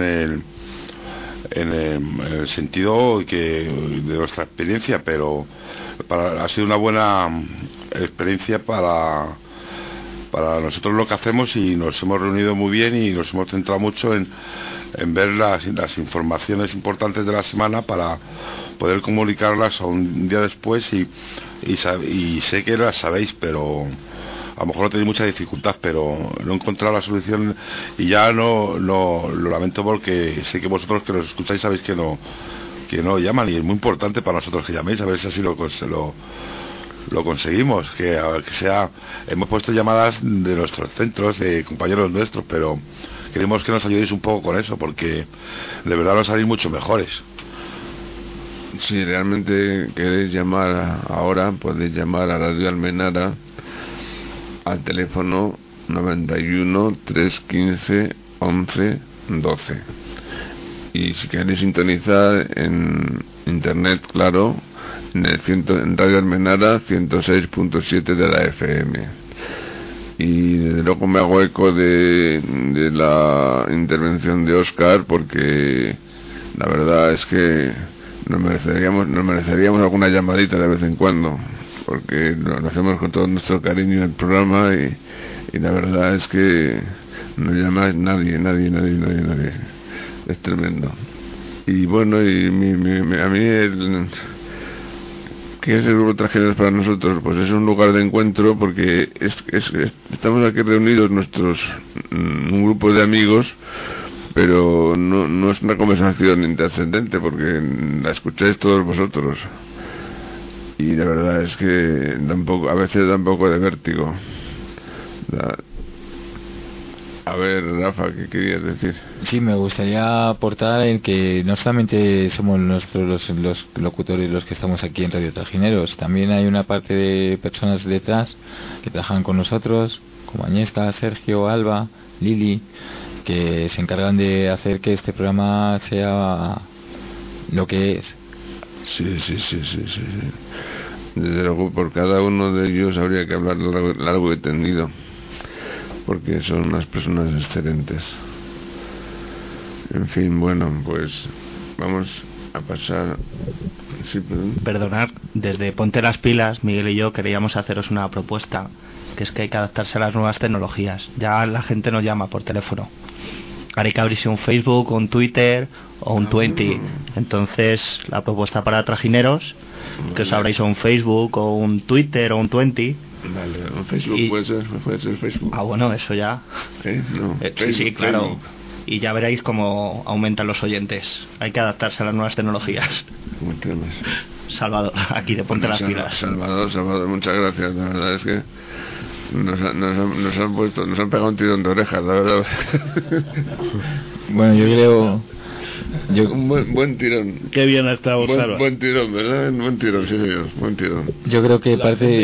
W: el sentido de nuestra experiencia, pero ha sido una buena experiencia para nosotros lo que hacemos, y nos hemos reunido muy bien y nos hemos centrado mucho en ver las informaciones importantes de la semana para poder comunicarlas a un día después, y sé que las sabéis, pero a lo mejor no tenéis mucha dificultad, pero no he encontrado la solución, y ya lo lamento, porque sé que vosotros que los escucháis sabéis que no llaman, y es muy importante para nosotros que llaméis, a ver si así lo conseguimos, que hemos puesto llamadas de nuestros centros, de compañeros nuestros, pero queremos que nos ayudéis un poco con eso, porque de verdad nos salís mucho mejores.
V: Si realmente queréis llamar ahora, podéis llamar a Radio Almenara al teléfono 91 315 11 12, y si queréis sintonizar en internet, claro, en Radio Almenara 106.7 de la FM. Y desde luego me hago eco de la intervención de Óscar, porque la verdad es que nos mereceríamos alguna llamadita de vez en cuando, porque lo hacemos con todo nuestro cariño en el programa, y la verdad es que no llama nadie. Es tremendo. Y bueno, a mí ¿qué es el grupo Trajineros para nosotros? Pues es un lugar de encuentro, porque estamos aquí reunidos un grupo de amigos, pero no es una conversación intrascendente, porque la escucháis todos vosotros, y la verdad es que a veces da un poco de vértigo. A ver, Rafa, ¿qué querías decir?
F: Sí, me gustaría aportar el que no solamente somos nosotros los locutores los que estamos aquí en Radio Trajineros, también hay una parte de personas detrás que trabajan con nosotros, como Añesca, Sergio, Alba, Lili, que se encargan de hacer que este programa sea lo que es.
V: Sí. Desde luego, por cada uno de ellos habría que hablar largo y tendido, porque son unas personas excelentes. En fin, bueno, pues vamos a pasar. Sí, perdón.
T: Perdonad, desde Ponte las Pilas, Miguel y yo queríamos haceros una propuesta, que es que hay que adaptarse a las nuevas tecnologías. Ya la gente no llama por teléfono. Ahora hay que abrirse un Facebook, un Twitter o un 20. Entonces, la propuesta para Trajineros, que os abráis un Facebook o un Twitter o un 20.
V: Vale, un Facebook puede ser Facebook.
T: Ah, bueno, eso ya.
V: No,
T: Facebook, sí, claro. Facebook. Y ya veréis cómo aumentan los oyentes. Hay que adaptarse a las nuevas tecnologías. Salvador, aquí de Ponte las Pilas.
V: Salvador, muchas gracias. La verdad es que nos han pegado un tirón de orejas, la verdad.
F: Bueno, yo creo...
V: Un buen tirón.
S: Qué bien ha estado, Salva.
V: Buen tirón, ¿verdad? Buen tirón, sí señor, buen tirón.
F: Yo creo que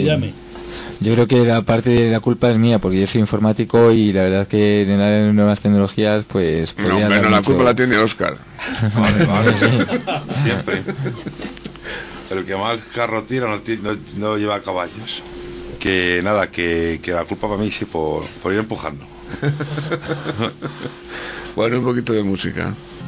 F: la parte de la culpa es mía, porque yo soy informático y la verdad que en las nuevas tecnologías pues...
V: No, pero la culpa la tiene Óscar.
W: Vale, sí. Siempre. El que más carro tira no lleva caballos. Que nada, que la culpa para mí sí por ir empujando.
V: Bueno, un poquito de música.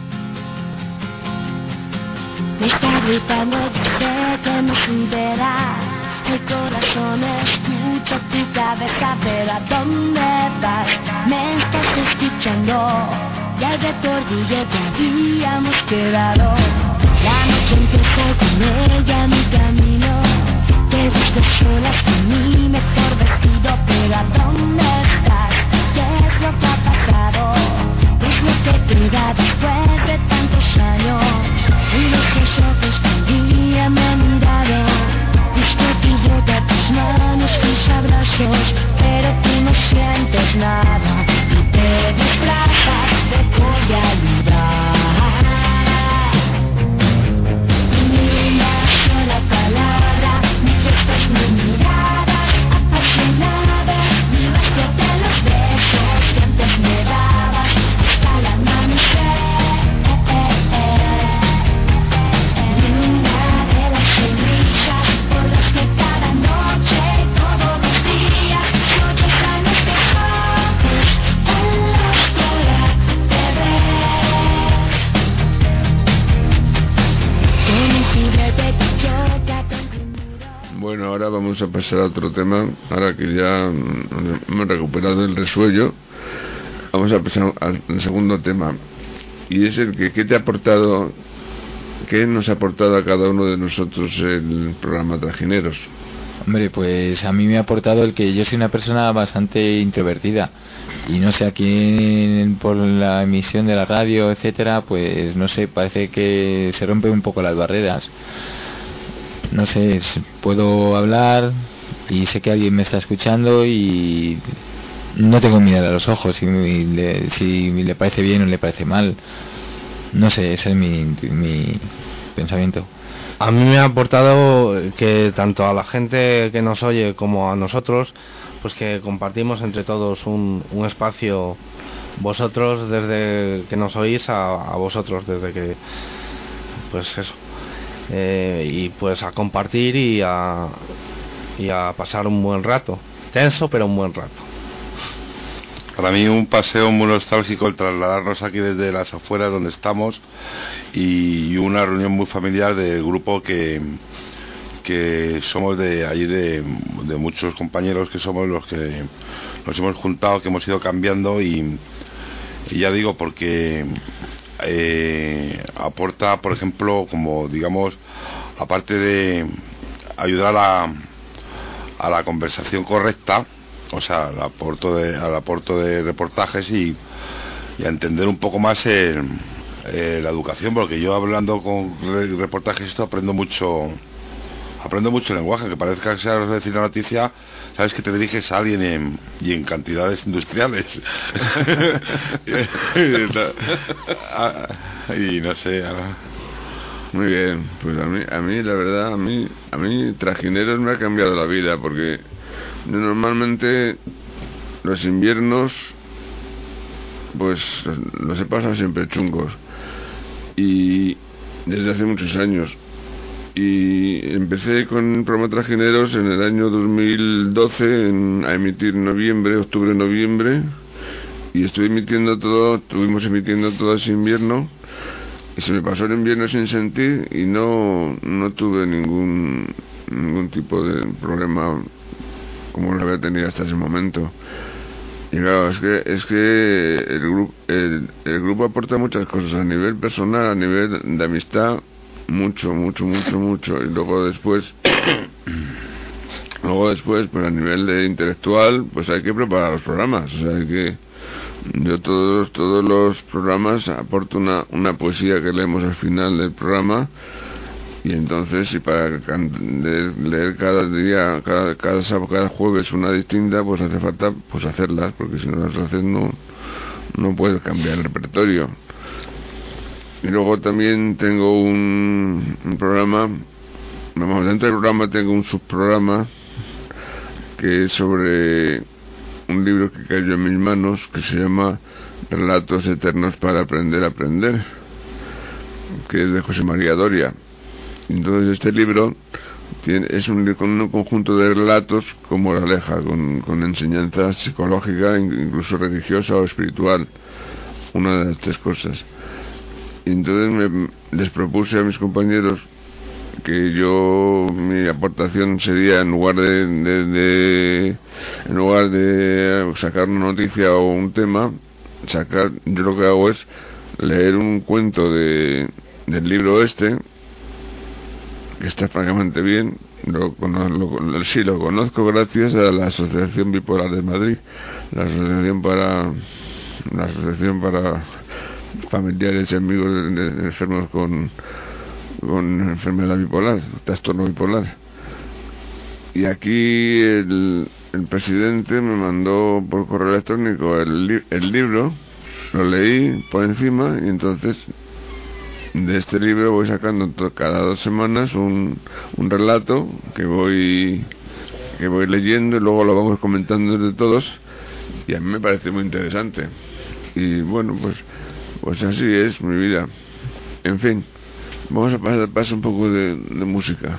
C: Me está gritando, yo sé que me subirá. El corazón escucha tu cabeza, pero ¿a dónde vas? Me estás escuchando. Y al retortillo que habíamos quedado. La noche empezó con ella mi camino. Te busco solas con mi mejor vestido, pero ¿a dónde estás? ¿Qué es lo que ha pasado? Es lo que queda después de tantos años. Y los ojos que un día me miraron. Busco tuyo de tus manos, tus abrazos, pero tú no sientes nada. Y te disfrazas, te voy a ayudar. Ni una sola palabra, ni gestos, ni miradas apasionadas, ni bestia de los besos que antes me dabas hasta el amanecer. Ni una de las sonrisas por las que cada noche, todos los días, noches a nuestros ojos en la oscuridad te ves. Con un juguete que choca contra un muro.
V: Bueno, ahora vamos a pasar a otro tema. Ahora que ya hemos recuperado el resuello, vamos a pasar al segundo tema. Y es el que ¿qué te ha aportado? ¿Qué nos ha aportado a cada uno de nosotros el programa Trajineros?
F: Hombre, pues a mí me ha aportado el que yo soy una persona bastante introvertida y no sé, aquí por la emisión de la radio, etcétera, pues no sé, parece que se rompen un poco las barreras. No sé, puedo hablar y sé que alguien me está escuchando y no tengo que mirar a los ojos si le parece bien o le parece mal. No sé, ese es mi pensamiento.
H: A mí me ha aportado que tanto a la gente que nos oye como a nosotros, pues que compartimos entre todos un espacio, vosotros desde que nos oís a vosotros desde que, pues eso, y pues a compartir y a pasar un buen rato, tenso pero un buen rato.
W: Para mí un paseo muy nostálgico el trasladarnos aquí desde las afueras donde estamos y una reunión muy familiar del grupo que somos de allí, de muchos compañeros que somos los que nos hemos juntado, que hemos ido cambiando y ya digo, porque aporta, por ejemplo, como digamos, aparte de ayudar a la conversación correcta, o sea, al aporto de reportajes y a entender un poco más la educación, porque yo hablando con reportajes esto aprendo mucho aprendo mucho el lenguaje, que parezca que sea decir la noticia, sabes que te diriges a alguien y en cantidades industriales. Y no sé, ahora...
V: Muy bien, pues a mí la verdad, a mí Trajineros me ha cambiado la vida, porque yo normalmente los inviernos pues los he pasado siempre chungos, y desde hace muchos años, y empecé con el programa Trajineros en el año 2012 a emitir octubre-noviembre, y estuvimos emitiendo todo ese invierno, y se me pasó el invierno sin sentir, y no tuve ningún tipo de problema como lo había tenido hasta ese momento. Y claro, es que el grupo aporta muchas cosas a nivel personal, a nivel de amistad, mucho, y luego después pues a nivel de intelectual, pues hay que preparar los programas, o sea, yo todos los programas aporto una poesía que leemos al final del programa, y entonces si para leer cada día, cada jueves una distinta, pues hace falta pues hacerlas, porque si no las haces no puedes cambiar el repertorio. Y luego también tengo un programa, dentro del programa tengo un subprograma que es sobre un libro que cayó en mis manos, que se llama Relatos Eternos para Aprender a Aprender, que es de José María Doria. Entonces este libro es un conjunto de relatos con moraleja, con enseñanza psicológica, incluso religiosa o espiritual, una de las tres cosas. Y entonces les propuse a mis compañeros que mi aportación sería, en lugar de sacar una noticia o un tema, yo lo que hago es leer un cuento del libro que está francamente bien. Lo conozco gracias a la Asociación Bipolar de Madrid, la asociación para familiares y amigos de enfermos con enfermedad bipolar, trastorno bipolar. Y aquí el presidente me mandó por correo electrónico el libro, lo leí por encima, y entonces de este libro voy sacando cada 2 semanas un relato que voy leyendo, y luego lo vamos comentando entre todos, y a mí me parece muy interesante. Y bueno, pues así es mi vida. En fin, vamos a pasar un poco de música.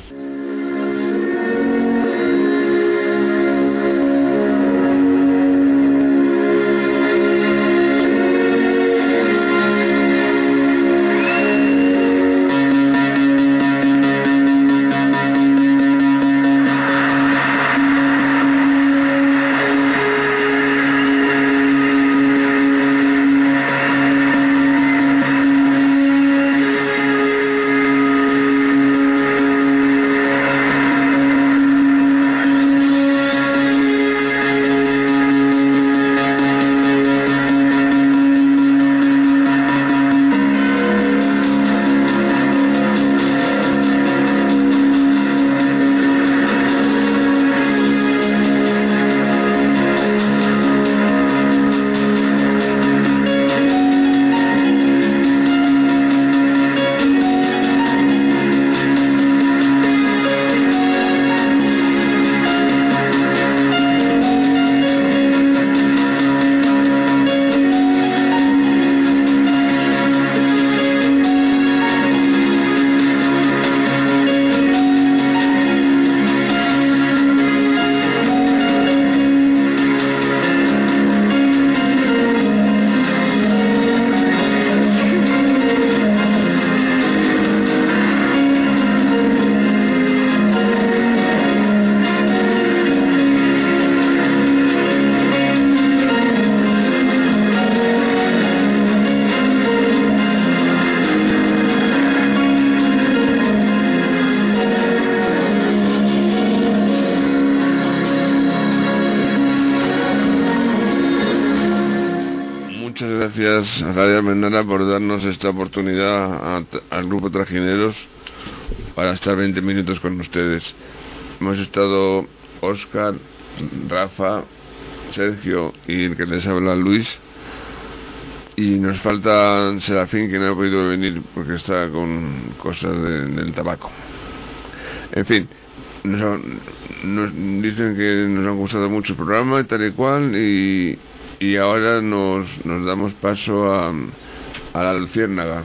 V: Radio Almenara por darnos esta oportunidad al grupo Trajineros para estar 20 minutos con ustedes. Hemos estado Óscar, Rafa, Sergio y el que les habla, Luis. Y nos falta Serafín, que no ha podido venir porque está con cosas del tabaco. En fin, nos dicen que nos han gustado mucho el programa y tal y cual, y ahora nos damos paso a la Luciérnaga.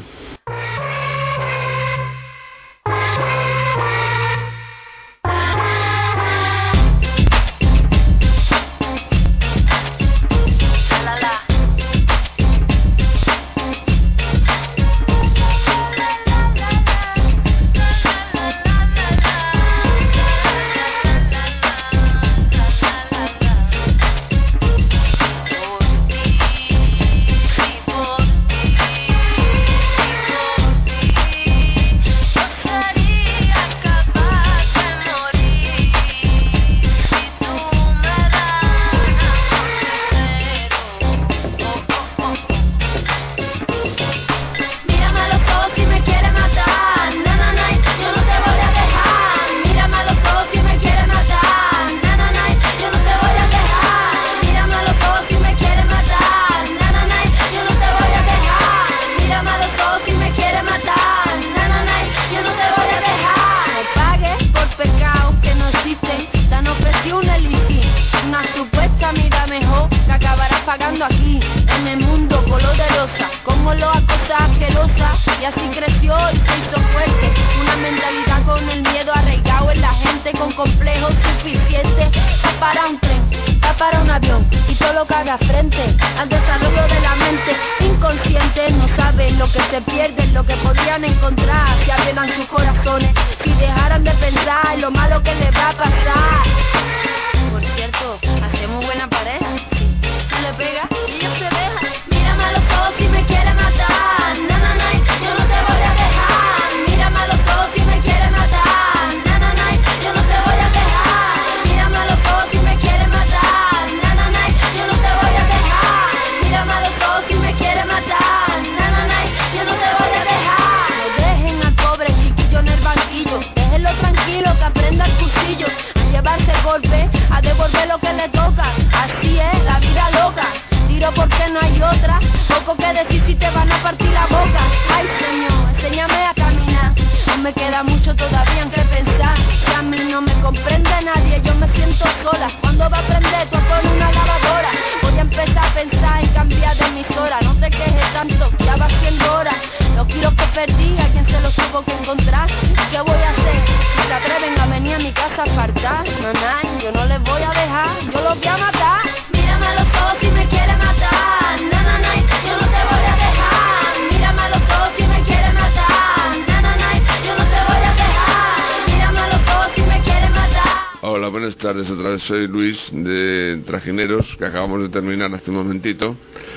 V: Soy Luis de Trajineros, que acabamos de terminar hace un momentito,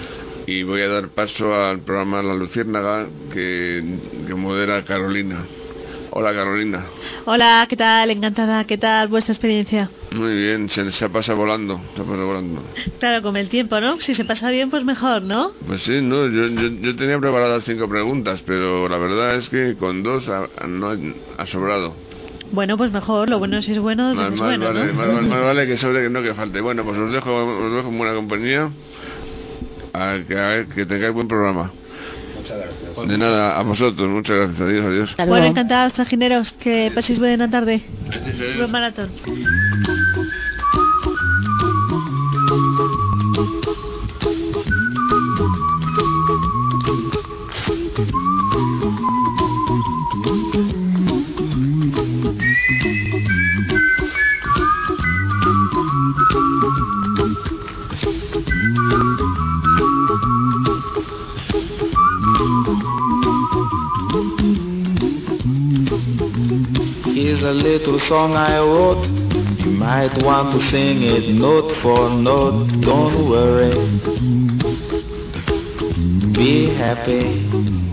V: y voy a dar paso al programa La Luciérnaga que modera Carolina. Hola, Carolina.
J: Hola, ¿qué tal? Encantada. ¿Qué tal vuestra experiencia?
V: Muy bien, se pasa volando,
J: Claro, con el tiempo, ¿no? Si se pasa bien, pues mejor, ¿no?
V: Pues sí, no, yo tenía preparadas 5 preguntas, pero la verdad es que con 2 ha sobrado.
J: Bueno, pues mejor, lo bueno si es bueno,
V: más
J: es bueno,
V: vale,
J: ¿no?
V: más vale que sobre que no que falte. Bueno, pues os dejo en buena compañía, que tengáis buen programa.
K: Muchas gracias.
V: De nada, a vosotros, muchas gracias, adiós.
J: Bueno, encantados, trajineros, que paséis buena tarde. Buen maratón.
G: Here's a little song I wrote. You might want to sing it note for note. Don't worry. Be happy.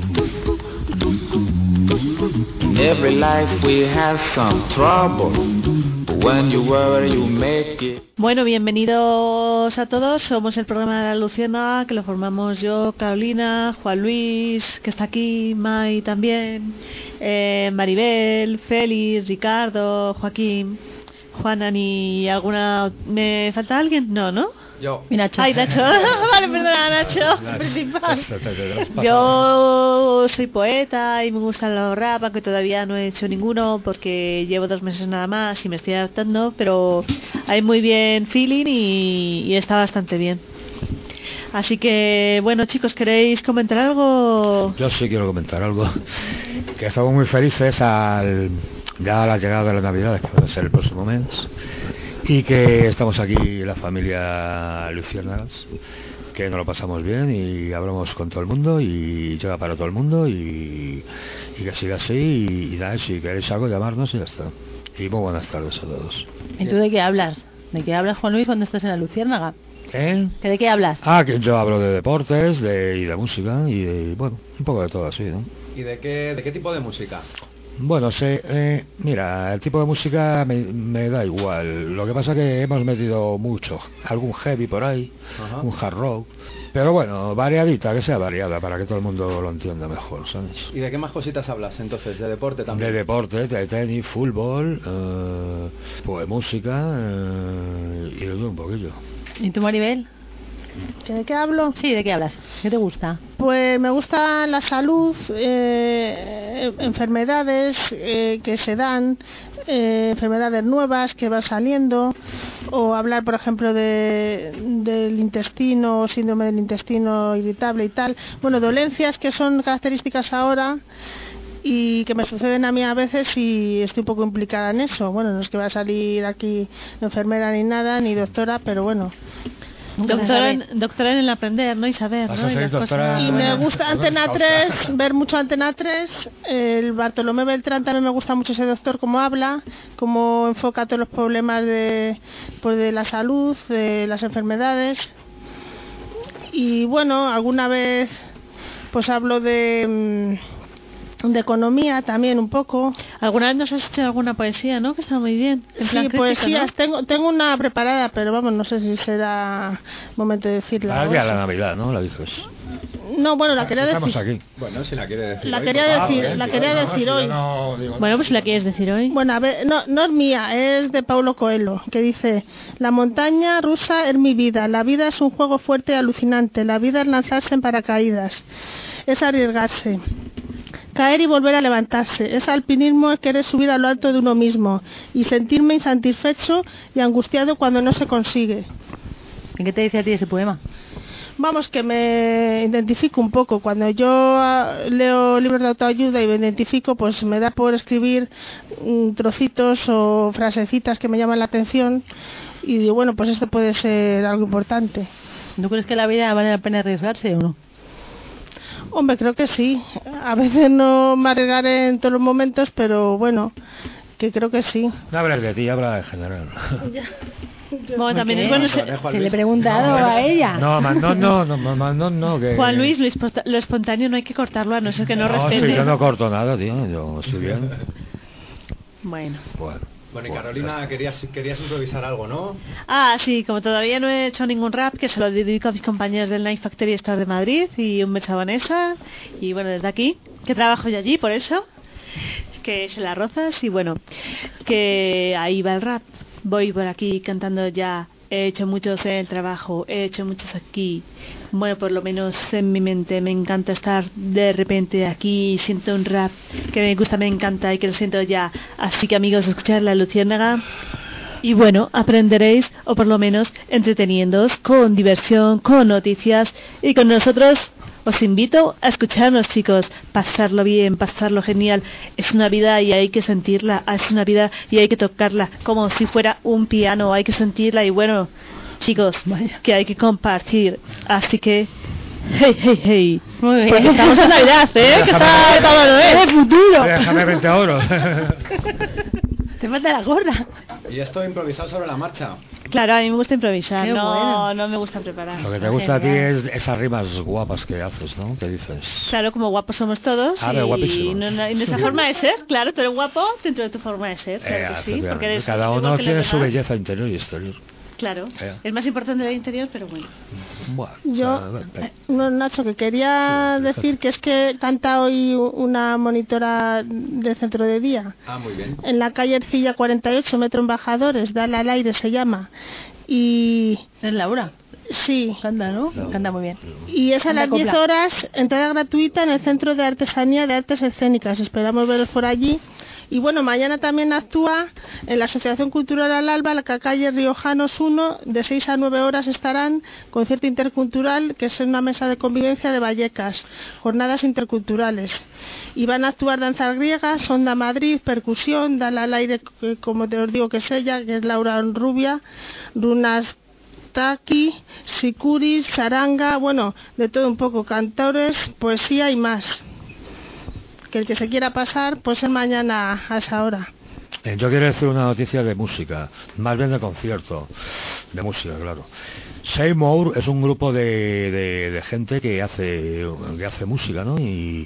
G: In every life we have some trouble. But when you worry, you make it.
J: Bueno, bienvenidos Bienvenidos a todos, somos el programa de La Luciérnaga, que lo formamos yo, Carolina, Juan Luis, que está aquí, Mai también, Maribel, Félix, Ricardo, Joaquín, Juanan y alguna... ¿Me falta alguien? No.
D: Yo.
J: Y Nacho. Ay, Nacho. Vale, perdona, Nacho, principal. Yo soy poeta y me gustan los rap, aunque todavía no he hecho ninguno porque llevo 2 meses nada más y me estoy adaptando, pero hay muy bien feeling y está bastante bien. Así que, bueno, chicos, ¿queréis comentar algo?
K: Yo sí quiero comentar algo. Que estamos muy felices ya a la llegada de las Navidades, que va a ser el próximo mes. Y que estamos aquí la familia Luciérnagas, que nos lo pasamos bien y hablamos con todo el mundo y llega para todo el mundo y que siga así y nada, si queréis algo llamarnos y ya está. Y muy buenas tardes a todos.
N: ¿Y tú de qué hablas? ¿De qué hablas, Juan Luis, cuando estás en la Luciérnaga?
K: ¿Que
N: de qué hablas?
K: Que yo hablo de deportes y de música y bueno, un poco de todo así, ¿no?
D: ¿Y de qué tipo de música?
K: Bueno, mira, el tipo de música me da igual. Lo que pasa es que hemos metido mucho, algún heavy por ahí, un hard rock. Pero bueno, variadita, que sea variada, para que todo el mundo lo entienda mejor, ¿sabes?
D: ¿Y de qué más cositas hablas entonces? ¿De deporte también?
K: De deporte, de tenis, fútbol, pues música y de todo un poquillo.
N: ¿Y tú, Maribel?
U: ¿De qué hablo?
N: Sí, ¿de qué hablas? ¿Qué te gusta?
U: Pues me gusta la salud, enfermedades que se dan, enfermedades nuevas que van saliendo, o hablar, por ejemplo, del intestino, síndrome del intestino irritable y tal. Bueno, dolencias que son características ahora y que me suceden a mí a veces y estoy un poco implicada en eso. Bueno, no es que va a salir aquí enfermera ni nada, ni doctora, pero bueno.
J: Doctora en el aprender, ¿no? Y saber, ¿no? Y,
U: y me gusta Antena 3, ver mucho Antena 3. El Bartolomé Beltrán también me gusta mucho ese doctor, cómo habla, cómo enfoca todos los problemas de la salud, de las enfermedades. Y bueno, alguna vez pues hablo de economía también un poco.
J: ¿Alguna vez nos has hecho alguna poesía, no? Que está muy bien.
U: Sí, poesías, ¿no? Tengo una preparada, pero vamos, no sé si será momento de decirla.
K: Para el día de la Navidad, ¿no? La dices.
U: No, bueno, la quería decir.
K: Estamos aquí.
D: Bueno, si la quiere decir.
U: La quería decir hoy.
J: Bueno, pues si la quieres decir hoy.
U: Bueno, a ver, no es mía, es de Paulo Coelho, que dice: la montaña rusa es mi vida. La vida es un juego fuerte y alucinante. La vida es lanzarse en paracaídas. Es arriesgarse. Caer y volver a levantarse. Es alpinismo, es querer subir a lo alto de uno mismo y sentirme insatisfecho y angustiado cuando no se consigue.
N: ¿Y qué te dice a ti ese poema?
U: Vamos, que me identifico un poco. Cuando yo leo libros de autoayuda y me identifico, pues me da por escribir trocitos o frasecitas que me llaman la atención y digo, bueno, pues esto puede ser algo importante.
N: ¿No crees que la vida vale la pena arriesgarse o no?
U: Hombre, creo que sí. A veces no me arriesgaré en todos los momentos, pero bueno, que creo que sí.
K: No hablas de ti, habla en general.
J: Bueno, también es bueno.
N: Se le he preguntado a ella.
K: No. Que...
J: Juan Luis, lo espontáneo no hay que cortarlo, a no ser que no respete.
K: Sí, yo no corto nada, tío. Yo estoy bien.
J: Bueno.
D: Bueno, y Carolina, querías improvisar algo, ¿no?
J: Sí, como todavía no he hecho ningún rap, que se lo dedico a mis compañeros del Night Factory Star de Madrid, y un beso a Vanessa, y bueno, desde aquí, que trabajo yo allí, por eso, que es en Las Rozas, y bueno, que ahí va el rap. Voy por aquí cantando ya. He hecho muchos en el trabajo, he hecho muchos aquí. Bueno, por lo menos en mi mente me encanta estar de repente aquí. Siento un rap que me gusta, me encanta y que lo siento ya. Así que amigos, escuchad La Luciérnaga. Y bueno, aprenderéis, o por lo menos entreteniéndoos con diversión, con noticias. Y con nosotros os invito a escucharnos, chicos. Pasarlo bien, pasarlo genial. Es una vida y hay que sentirla. Es una vida y hay que tocarla como si fuera un piano. Hay que sentirla y bueno, chicos, que hay que compartir. Así que, hey.
N: Muy bien.
J: Porque estamos en Navidad, ¿eh? Que está Papá Noel.
N: ¡De futuro!
K: Déjame 20 euros.
N: Te falta la gorra.
D: Y esto improvisado sobre la marcha.
J: Claro, a mí me gusta improvisar.
N: Qué bueno.
J: No me gusta preparar.
K: Lo que te gusta a ti es esas rimas guapas que haces, ¿no? ¿Qué dices?
J: Claro, como guapos somos todos.
K: Guapísimos.
J: Y nuestra forma de ser, claro, tú eres guapo dentro de tu forma de ser. Claro que sí, porque eres
K: cada uno tiene su belleza interior y exterior.
J: Claro, es más importante el interior, pero bueno.
E: No, Nacho, que quería decir que es que canta hoy una monitora del centro de día.
T: Muy bien.
E: En la calle Ercilla 48, Metro Embajadores, Dale al aire se llama. Y...
N: ¿Es Laura?
E: Sí.
N: Canta, ¿no? Canta muy bien.
E: Y es a las 10 horas, entrada gratuita en el Centro de Artesanía de Artes Escénicas. Esperamos veros por allí. Y bueno, mañana también actúa en la Asociación Cultural Al Alba, la calle Riojanos 1, de 6 a 9 horas estarán, concierto intercultural, que es una mesa de convivencia de Vallecas, jornadas interculturales. Y van a actuar danzas griegas, Onda Madrid, percusión, Dale al aire, como te os digo que es ella, que es Laura Rubia, runas Taki, Sikuris, charanga, bueno, de todo un poco, cantores, poesía y más. Que el que se quiera pasar, pues es mañana a esa hora.
K: Yo quiero decir una noticia de música, más bien de concierto, de música, claro. Seymour es un grupo de gente que hace música, ¿no? Y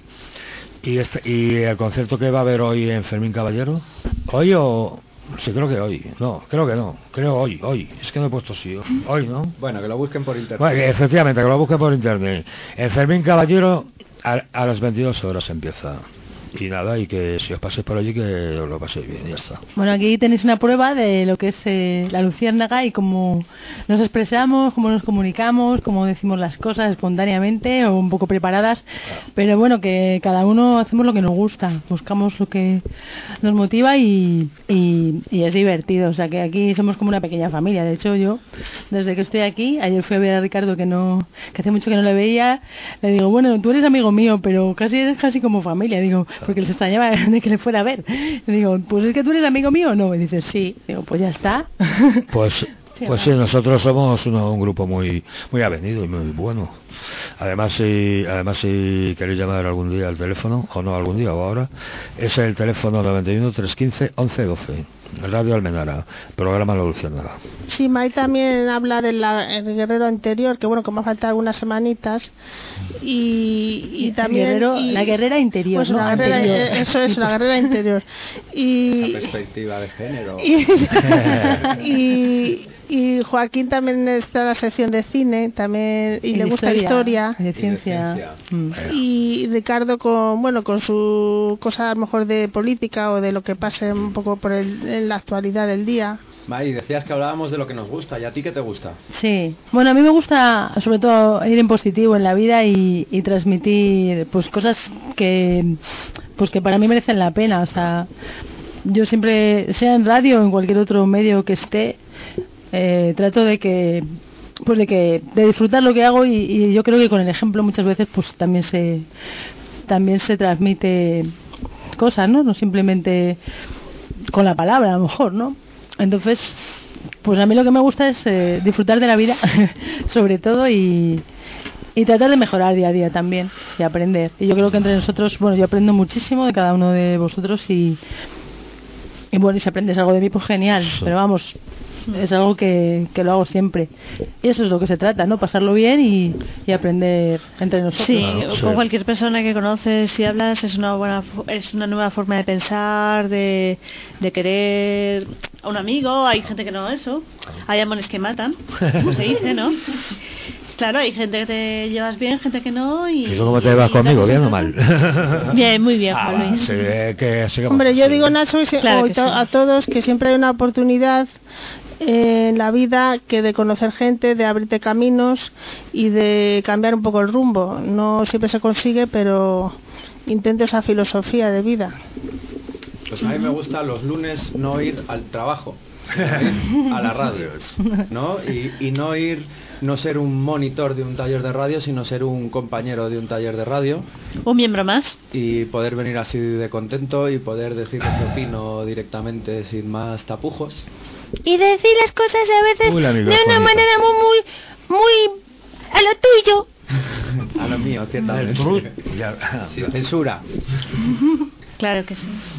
K: el concierto que va a haber hoy en Fermín Caballero, ¿hoy o...? Sí, creo que hoy. No, creo que no. Creo hoy. Es que no he puesto sí. Hoy, ¿no?
T: Bueno, que lo busquen por internet.
K: Bueno, efectivamente, que lo busquen por internet. En Fermín Caballero a las 22 horas empieza. Y nada, y que si os paséis por allí, que os lo paséis bien, ya está.
N: Bueno, aquí tenéis una prueba de lo que es la luciérnaga y cómo nos expresamos, cómo nos comunicamos, cómo decimos las cosas espontáneamente o un poco preparadas, pero bueno, que cada uno hacemos lo que nos gusta, buscamos lo que nos motiva y es divertido, o sea que aquí somos como una pequeña familia. De hecho, yo, desde que estoy aquí, ayer fui a ver a Ricardo que hace mucho que no le veía, le digo, bueno, tú eres amigo mío, pero eres casi como familia, digo, porque les extrañaba de que le fuera a ver. Le digo, pues es que tú eres amigo mío o no. Me dice, sí. Digo, pues ya está.
K: Pues sí, nosotros somos un grupo muy avenido y muy bueno. Además si queréis llamar algún día al teléfono, o no algún día o ahora, es el teléfono 91 315 1112. Radio Almenara, programa La Luciérnaga.
E: Sí, May también habla del guerrero anterior, que bueno, que me ha faltado algunas semanitas. Y también...
N: la guerrera interior,
E: pues
N: ¿no?
E: Eso es, la guerrera interior. Y
T: la perspectiva de género.
E: Y Joaquín también está en la sección de cine, también, y le gusta historia.
N: De ciencia.
E: Y Ricardo con su cosa a lo mejor de política o de lo que pase un poco en la actualidad del día.
T: Mari, decías que hablábamos de lo que nos gusta, ¿y a ti qué te gusta?
N: Sí, bueno, a mí me gusta sobre todo ir en positivo en la vida y transmitir pues cosas que para mí merecen la pena, o sea, yo siempre, sea en radio o en cualquier otro medio que esté, trato de disfrutar lo que hago y yo creo que con el ejemplo muchas veces pues también se transmite cosas, ¿no? No simplemente con la palabra, a lo mejor, ¿no? Entonces, pues a mí lo que me gusta es disfrutar de la vida, sobre todo, y tratar de mejorar día a día también, y aprender. Y yo creo que entre nosotros, bueno, yo aprendo muchísimo de cada uno de vosotros y bueno, y si aprendes algo de mí, pues genial, pero vamos, es algo que lo hago siempre. Y eso es lo que se trata, ¿no? Pasarlo bien y aprender entre nosotros.
J: Sí, con cualquier persona que conoces y hablas es una nueva forma de pensar, de querer a un amigo. Hay gente que no, hay amores que matan, como se dice, ¿no? Claro, hay gente que te llevas bien, gente que no. ¿Y
K: tú cómo te llevas conmigo? ¿Bien o mal?
J: Bien, muy bien, Juan Luis.
E: Hombre, yo digo, Nacho, a todos que siempre hay una oportunidad en la vida que de conocer gente, de abrirte caminos y de cambiar un poco el rumbo. No siempre se consigue, pero intento esa filosofía de vida.
T: Pues a mí me gusta los lunes no ir al trabajo, ir a la radio, ¿no? Y no ser un monitor de un taller de radio, sino ser un compañero de un taller de radio.
J: Un miembro más.
T: Y poder venir así de contento y poder decir lo que opino directamente sin más tapujos.
E: Y decir las cosas a veces de una manera muy a lo tuyo.
T: A lo mío, ciertamente. Sin censura.
J: Claro que sí.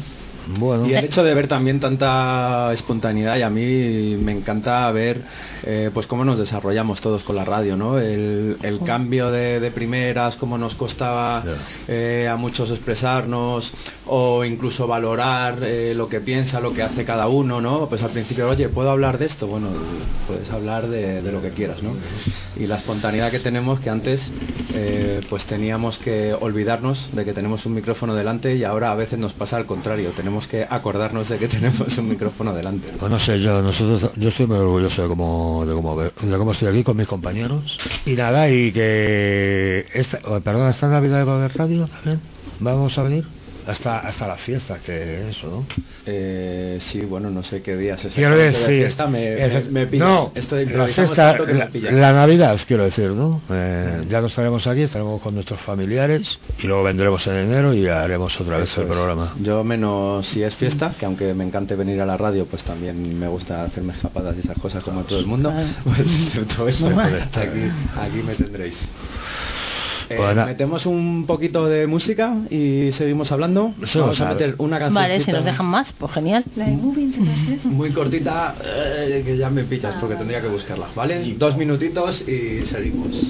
M: Bueno. Y el hecho de ver también tanta espontaneidad, y a mí me encanta ver pues cómo nos desarrollamos todos con la radio, ¿no? El cambio de primeras, cómo nos costaba a muchos expresarnos o incluso valorar lo que piensa, lo que hace cada uno, ¿no? Pues al principio, oye, ¿puedo hablar de esto? Bueno, puedes hablar de lo que quieras, ¿no? Y la espontaneidad que tenemos, que antes pues teníamos que olvidarnos de que tenemos un micrófono delante, y ahora a veces nos pasa al contrario, tenemos que acordarnos de que tenemos un micrófono delante.
K: Pues no sé, yo estoy muy orgulloso de cómo estoy aquí con mis compañeros. Y nada, y que esta Navidad va a haber radio también. Vamos a venir hasta las fiestas, que eso, ¿no?
M: Sí, bueno, no sé qué días es.
K: Quiero decir,
M: fiesta me pilla.
K: No, la fiesta, la Navidad, quiero decir, ¿no? Ya no estaremos aquí, estaremos con nuestros familiares y luego vendremos en enero y haremos otra vez el programa.
M: Yo menos si es fiesta, que aunque me encante venir a la radio, pues también me gusta hacerme escapadas y esas cosas como todo el mundo. Pues excepto eso, aquí me tendréis. Metemos un poquito de música y seguimos hablando. Vamos a meter una canción.
N: Vale, si nos dejan más, pues genial.
M: Muy cortita, que ya me pillas porque tendría que buscarla, ¿vale? 2 minutitos y seguimos.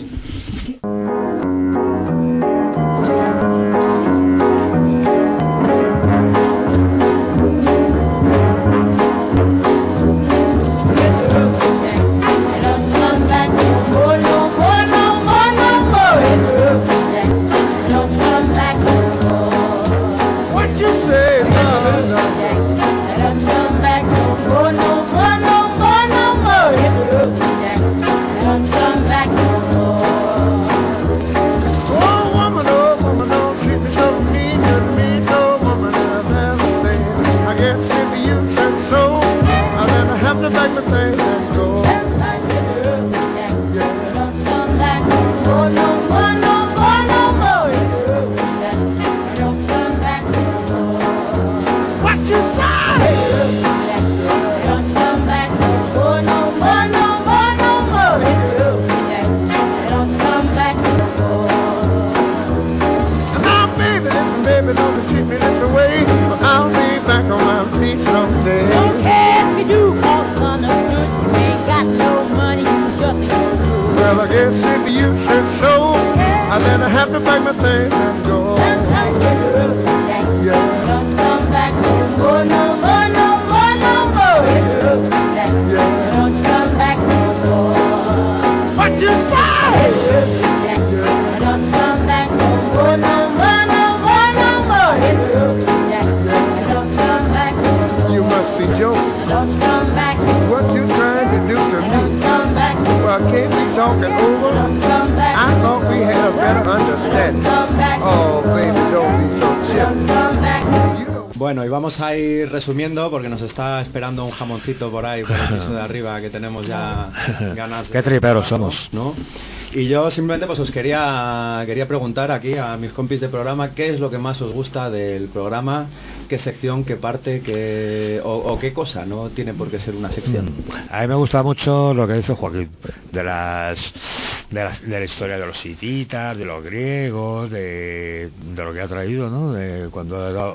M: Bueno, y vamos a ir resumiendo porque nos está esperando un jamoncito por ahí, por el piso de arriba, que tenemos ya ganas.
K: Qué triperos somos,
M: ¿no? Y yo simplemente pues os quería preguntar aquí a mis compis de programa qué es lo que más os gusta del programa, qué sección, qué parte, o qué cosa, no tiene por qué ser una sección.
K: A mí me gusta mucho lo que dice Joaquín, de la historia de los hititas, de los griegos, de lo que ha traído, ¿no? De cuando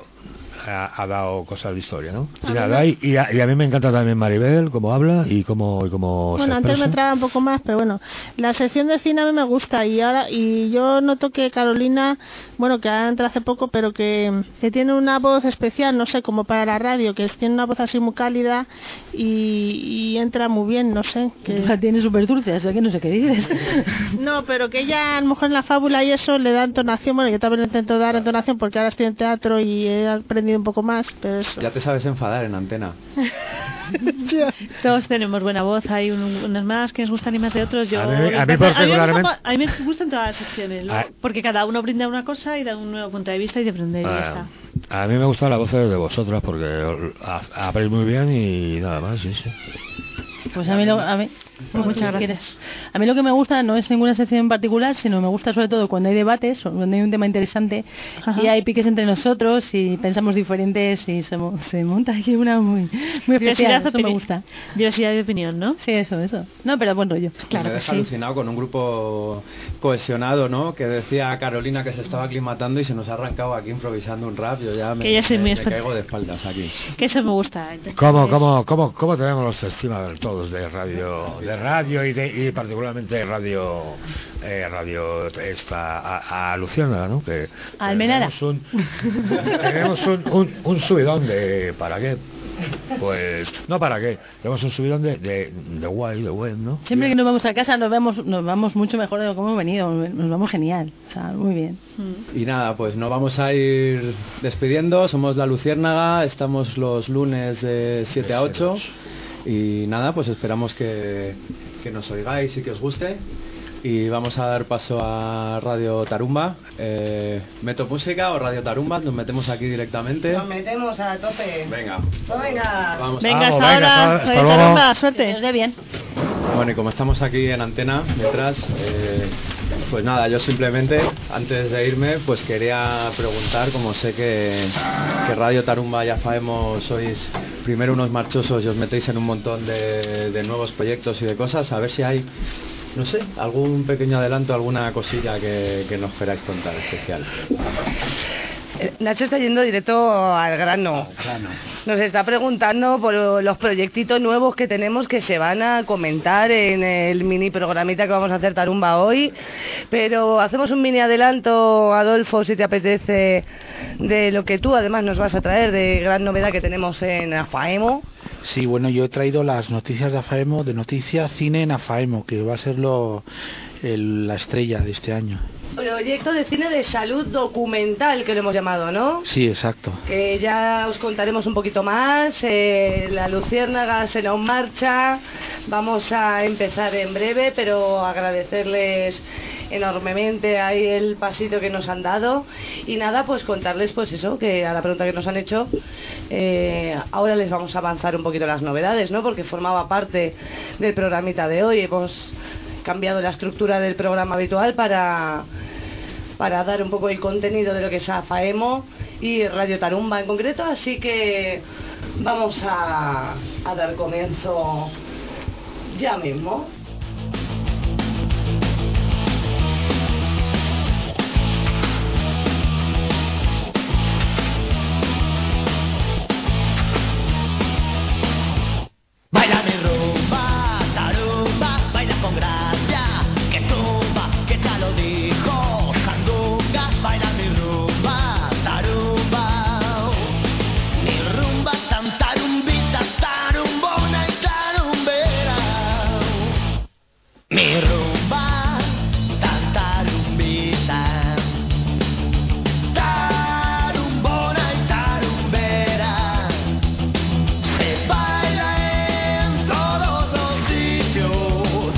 K: ha dado cosas de historia, ¿no? Y nada, y a mí me encanta también Maribel, cómo habla y cómo
E: bueno, antes me traba un poco más, pero bueno, la sección de cine a mí me gusta, y yo noto que Carolina, bueno, que ha entrado hace poco, pero que tiene una voz especial, no sé, como para la radio, que tiene una voz así muy cálida y entra muy bien, no sé.
N: Que la tiene súper dulce, así que no sé qué dices.
E: No, pero que ella a lo mejor en la fábula y eso le da entonación, bueno, yo también intento dar entonación porque ahora estoy en teatro y he aprendido un poco más, pero eso.
M: Ya te sabes enfadar en antena.
J: Todos tenemos buena voz, hay unos más que nos gustan y más de otros.
K: A mí particularmente...
J: A mí me gustan todas las secciones, ¿no? Porque cada uno brinda una cosa y da un nuevo punto de vista y de aprender y ya está.
K: A mí me gustan las voces de vosotras porque habláis muy bien y nada más, sí.
N: Pues a mí
J: Pues muchas gracias.
N: A mí lo que me gusta no es ninguna sección en particular, sino me gusta sobre todo cuando hay debates, cuando hay un tema interesante y hay piques entre nosotros y pensamos diferentes y se monta aquí una muy especial. Eso me gusta.
J: Diversidad de opinión, ¿no?
N: Sí, eso. No, pero buen rollo.
M: Claro, me deja alucinado con un grupo cohesionado, ¿no? Que decía Carolina que se estaba aclimatando y se nos ha arrancado aquí improvisando un rap. Yo ya me caigo de espaldas aquí.
J: Que eso me gusta.
K: ¿Cómo tenemos los testimonios todos de radio y particularmente radio esta a Luciana, ¿no? Que
N: Almenara.
K: Tenemos un subidón de ¿para qué? Pues no para qué, tenemos un subidón de guay, de buen, ¿no?
N: Siempre que nos vamos a casa nos vamos mucho mejor de lo que hemos venido, nos vamos genial, o sea, muy bien.
M: Y nada, pues nos vamos a ir despidiendo. Somos La Luciérnaga, estamos los lunes de 7 a 8 y nada, pues esperamos que nos oigáis y que os guste. Y vamos a dar paso a Radio Tarumba. ¿Meto música o Radio Tarumba? Nos metemos aquí directamente.
O: Nos metemos a tope.
M: Venga.
O: Venga.
M: Vamos.
J: Venga, hasta ahora.
K: Hasta luego.
J: Tarumba, suerte. Que os dé bien.
M: Bueno, y como estamos aquí en antena, detrás, pues nada, yo simplemente, antes de irme, pues quería preguntar, como sé que Radio Tarumba ya sabemos, sois primero unos marchosos y os metéis en un montón de nuevos proyectos y de cosas, a ver si hay, no sé, algún pequeño adelanto, alguna cosilla que nos queráis contar especial.
O: Nacho está yendo directo al grano. Nos está preguntando por los proyectitos nuevos que tenemos que se van a comentar en el mini programita que vamos a hacer Tarumba hoy. Pero hacemos un mini adelanto, Adolfo, si te apetece, de lo que tú además nos vas a traer, de gran novedad que tenemos en AFAEMO.
P: Sí, bueno, yo he traído las noticias de AFAEMO, de Noticias Cine en AFAEMO, que va a ser la estrella de este año.
O: Proyecto de cine de salud documental, que lo hemos llamado, ¿no?
P: Sí, exacto.
O: Que ya os contaremos un poquito más. La Luciérnaga será en marcha. Vamos a empezar en breve, pero agradecerles enormemente ahí el pasito que nos han dado. Y nada, pues contarles pues eso, que a la pregunta que nos han hecho, ahora les vamos a avanzar un poquito las novedades, ¿no? Porque formaba parte del programita de hoy. Hemos cambiado la estructura del programa habitual para dar un poco el contenido de lo que es AFAEMO y Radio Tarumba en concreto, así que vamos a dar comienzo ya mismo.
C: Baila mi rumba, tarumba, baila con gracia, que tumba, que ya lo dijo, sandunga, baila mi rumba, tarumba, mi rumba tan tarumbita, tarumbona y tarumbera, mi rumba tan tarumbita, tarumbona y tarumbera, se baila en todos los sitios,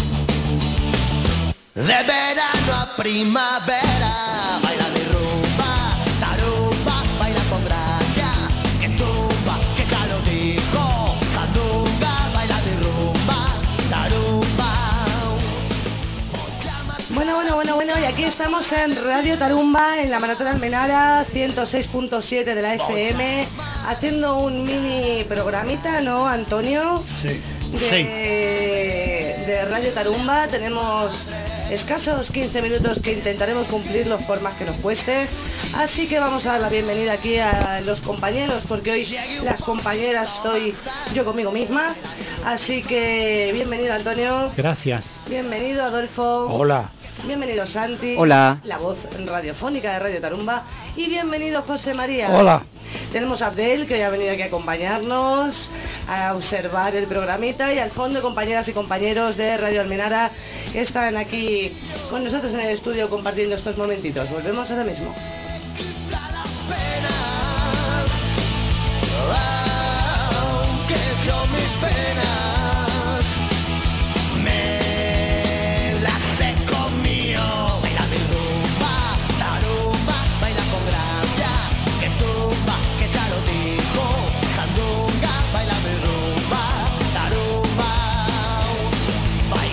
C: de verano a primavera, baila mi rumba, tarumba, baila con gracia, que tumba, que ya lo dijo, sandunga, baila mi rumba, tarumba.
O: Bueno, y aquí estamos en Radio Tarumba, en la Maratón Almenara, 106.7 de la FM, haciendo un mini programita, ¿no, Antonio?
X: Sí.
O: De Radio Tarumba. Tenemos escasos 15 minutos que intentaremos cumplirlos por más que nos cueste, así que vamos a dar la bienvenida aquí a los compañeros, porque hoy las compañeras estoy yo conmigo misma, así que bienvenido Antonio.
P: Gracias.
O: Bienvenido Adolfo.
P: Hola.
O: Bienvenido Santi.
Q: Hola.
O: La voz radiofónica de Radio Tarumba. Y bienvenido José María.
P: Hola.
O: Tenemos a Abdel, que hoy ha venido aquí a acompañarnos, a observar el programita, y al fondo compañeras y compañeros de Radio Almenara que están aquí con nosotros en el estudio compartiendo estos momentitos. Volvemos ahora mismo.
C: Aunque yo mis penas me las he comido, baila mi rumba, tarumba, baila con gracia, que tumba, que ya lo dijo, sandunga, baila mi rumba, tarumba,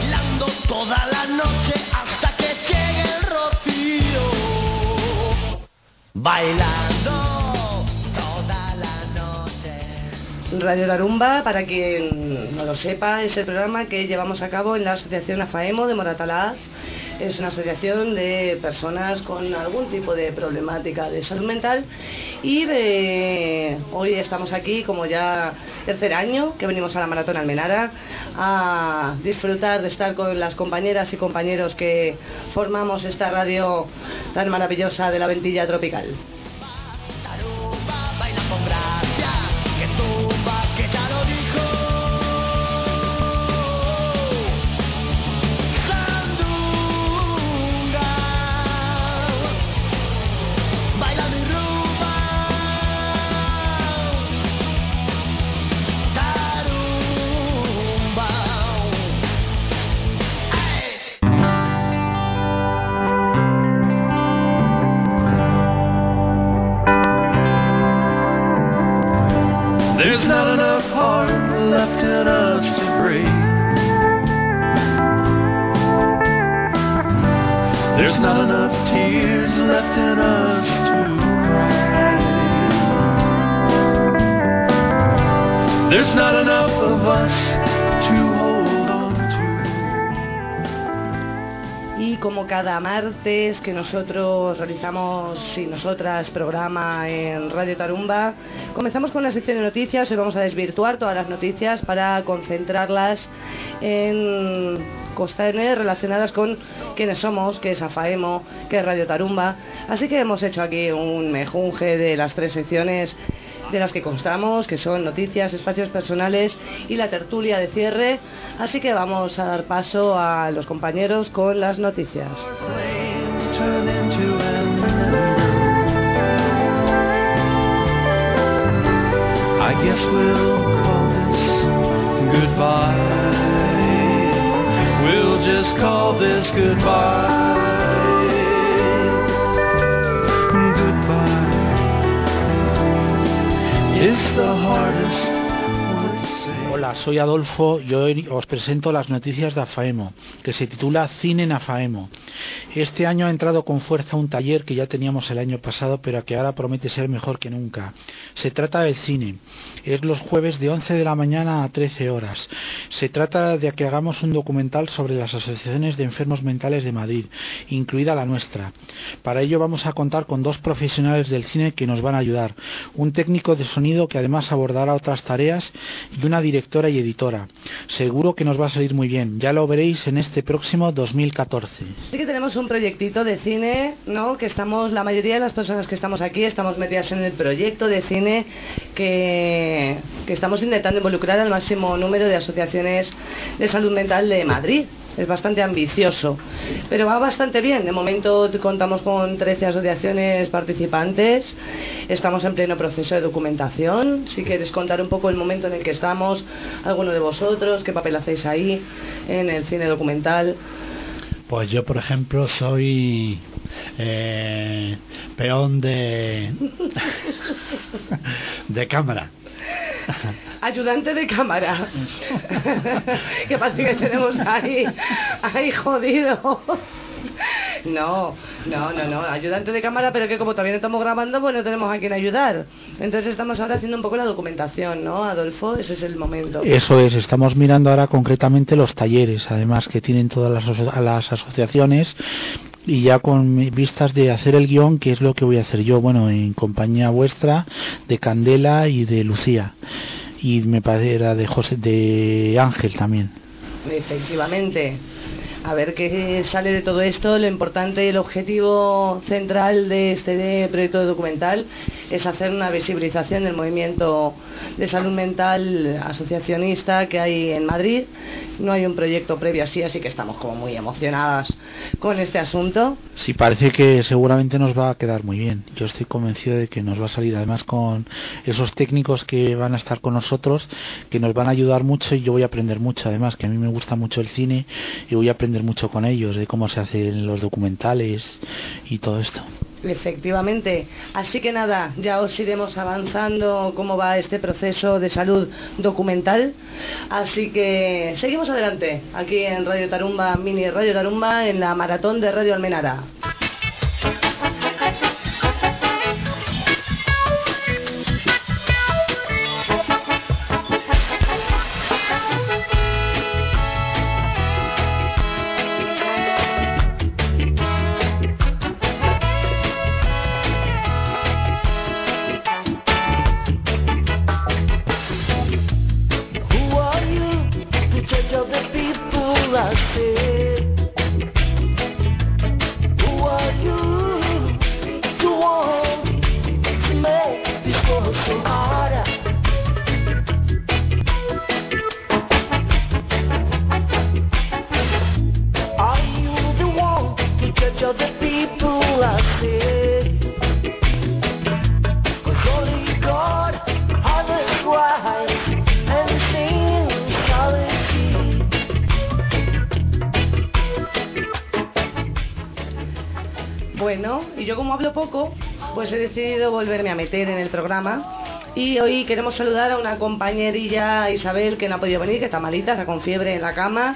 C: bailando toda la noche.
O: Radio Tarumba, para quien no lo sepa, es el programa que llevamos a cabo en la Asociación AFAEMO de Moratalaz. Es una asociación de personas con algún tipo de problemática de salud mental y hoy estamos aquí como ya tercer año que venimos a la Maratón Almenara a disfrutar de estar con las compañeras y compañeros que formamos esta radio tan maravillosa de la Ventilla Tropical.
C: There's not enough heart left in us to break. There's not enough tears left in us to cry. There's not enough of us to hold on to.
O: Y como cada martes que nosotros realizamos y nosotras programa en Radio Tarumba, comenzamos con una sección de noticias. Hoy vamos a desvirtuar todas las noticias para concentrarlas en cuestiones relacionadas con quiénes somos, qué es AFAEMO, qué es Radio Tarumba. Así que hemos hecho aquí un mejunje de las tres secciones de las que constamos, que son noticias, espacios personales y la tertulia de cierre. Así que vamos a dar paso a los compañeros con las noticias.
C: I guess we'll call this goodbye. We'll just call this goodbye. Goodbye. It's the hardest word to say.
P: Hola, soy Adolfo y hoy os presento las noticias de AFAEMO, que se titula Cine en AFAEMO. Este año ha entrado con fuerza un taller que ya teníamos el año pasado, pero que ahora promete ser mejor que nunca. Se trata del cine. Es los jueves de 11 de la mañana a 13 horas. Se trata de que hagamos un documental sobre las asociaciones de enfermos mentales de Madrid, incluida la nuestra. Para ello vamos a contar con dos profesionales del cine que nos van a ayudar. Un técnico de sonido que además abordará otras tareas y una directora y editora. Seguro que nos va a salir muy bien. Ya lo veréis en este próximo 2014.
O: Sí que tenemos un proyectito de cine, ¿no? Que estamos, la mayoría de las personas que estamos aquí estamos metidas en el proyecto de cine que estamos intentando involucrar al máximo número de asociaciones de salud mental de Madrid. Es bastante ambicioso, pero va bastante bien. De momento contamos con 13 asociaciones participantes. Estamos en pleno proceso de documentación. Si quieres contar un poco el momento en el que estamos, alguno de vosotros, qué papel hacéis ahí en el cine documental.
B: Pues yo, por ejemplo, soy peón de cámara.
O: Ayudante de cámara. Que parece que tenemos ahí jodido. No, ayudante de cámara, pero que como todavía no estamos grabando, pues no tenemos a quien ayudar. Entonces estamos ahora haciendo un poco la documentación, ¿no, Adolfo? Ese es el momento.
P: Eso es, estamos mirando ahora concretamente los talleres, además que tienen todas las asociaciones, y ya con vistas de hacer el guión, que es lo que voy a hacer yo, bueno, en compañía vuestra, de Candela y de Lucía, y me parece era de Ángel también.
O: Efectivamente. A ver qué sale de todo esto. Lo importante y el objetivo central de este proyecto documental es hacer una visibilización del movimiento de salud mental asociacionista que hay en Madrid. No hay un proyecto previo así que estamos como muy emocionadas con este asunto.
P: Sí, parece que seguramente nos va a quedar muy bien. Yo estoy convencido de que nos va a salir, además con esos técnicos que van a estar con nosotros, que nos van a ayudar mucho, y yo voy a aprender mucho, además que a mí me gusta mucho el cine y voy a aprender mucho con ellos de cómo se hacen los documentales y todo esto.
O: Efectivamente. Así que nada, ya os iremos avanzando cómo va este proceso de salud documental. Así que seguimos adelante aquí en Radio Tarumba, mini Radio Tarumba, en la maratón de Radio Almenara.
C: people I see. Con sol y licor, harvest wine, and singing solitude.
O: Bueno, y yo como hablo poco, pues he decidido volverme a meter en el programa. Y hoy queremos saludar a una compañerilla, Isabel, que no ha podido venir, que está malita, está con fiebre en la cama.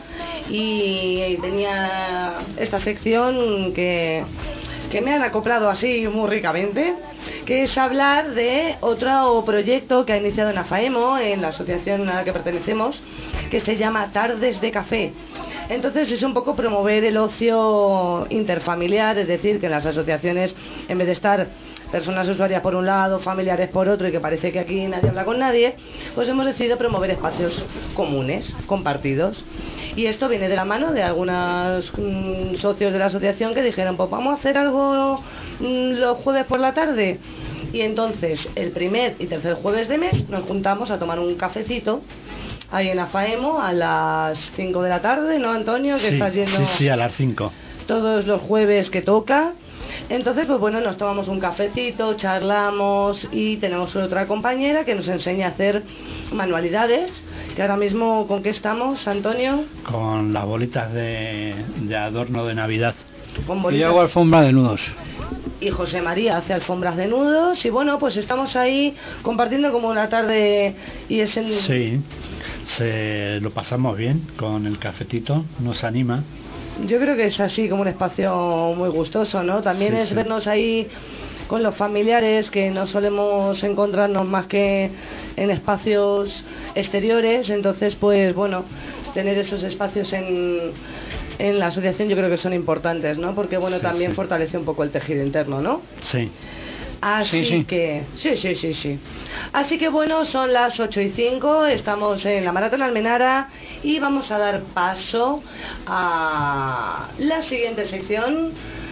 O: Y tenía esta sección que me han acoplado así muy ricamente, que es hablar de otro proyecto que ha iniciado en AFAEMO, en la asociación a la que pertenecemos, que se llama Tardes de Café. Entonces es un poco promover el ocio interfamiliar, es decir, que en las asociaciones, en vez de estar personas usuarias por un lado, familiares por otro, y que parece que aquí nadie habla con nadie, pues hemos decidido promover espacios comunes, compartidos. Y esto viene de la mano de algunos socios de la asociación que dijeron, pues vamos a hacer algo los jueves por la tarde. Y entonces el primer y tercer jueves de mes nos juntamos a tomar un cafecito ahí en AFAEMO a las 5 de la tarde, ¿no, Antonio? Que
B: Sí,
O: estás yendo
B: sí, a las 5.
O: todos los jueves que toca. Entonces, pues bueno, nos tomamos un cafecito, charlamos y tenemos otra compañera que nos enseña a hacer manualidades. Que ahora mismo, ¿con qué estamos, Antonio?
B: Con las bolitas de adorno de Navidad.
O: Con
B: Y
O: bolitas.
B: hago alfombra de nudos.
O: Y José María hace alfombras de nudos. Y bueno, pues estamos ahí compartiendo como una tarde. Y es en...
B: Sí, lo pasamos bien con el cafetito, nos anima.
O: Yo creo que es así como un espacio muy gustoso, ¿no? También
B: Sí,
O: es
B: sí.
O: vernos ahí con los familiares, que no solemos encontrarnos más que en espacios exteriores. Entonces, pues bueno, tener esos espacios en la asociación yo creo que son importantes, ¿no? Porque bueno,
B: Sí,
O: también
B: sí.
O: fortalece un poco el tejido interno, ¿no?
B: Sí.
O: Así
B: Sí, sí.
O: que, sí. Así que bueno, son las 8:05, estamos en la Maratón Almenara y vamos a dar paso a la siguiente sección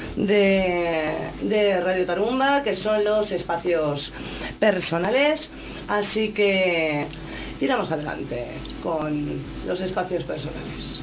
O: de Radio Tarumba, que son los espacios personales. Así que tiramos adelante con los espacios personales.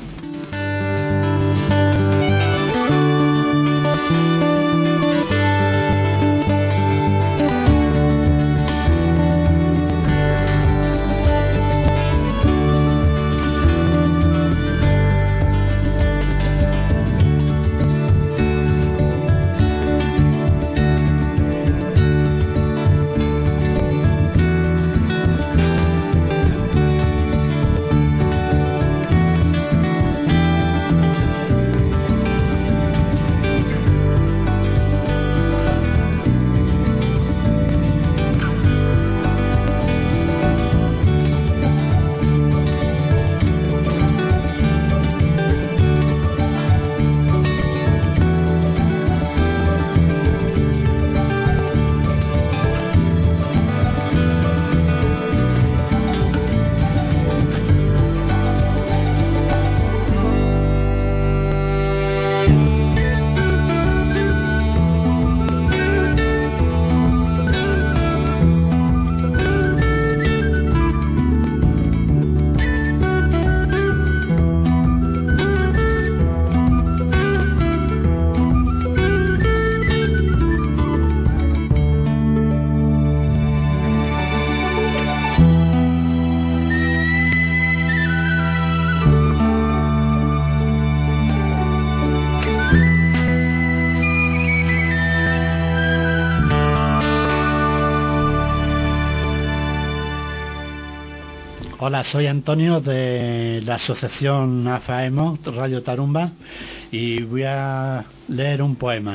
B: Hola, soy Antonio de la asociación AFAEMO, Radio Tarumba, y voy a leer un poema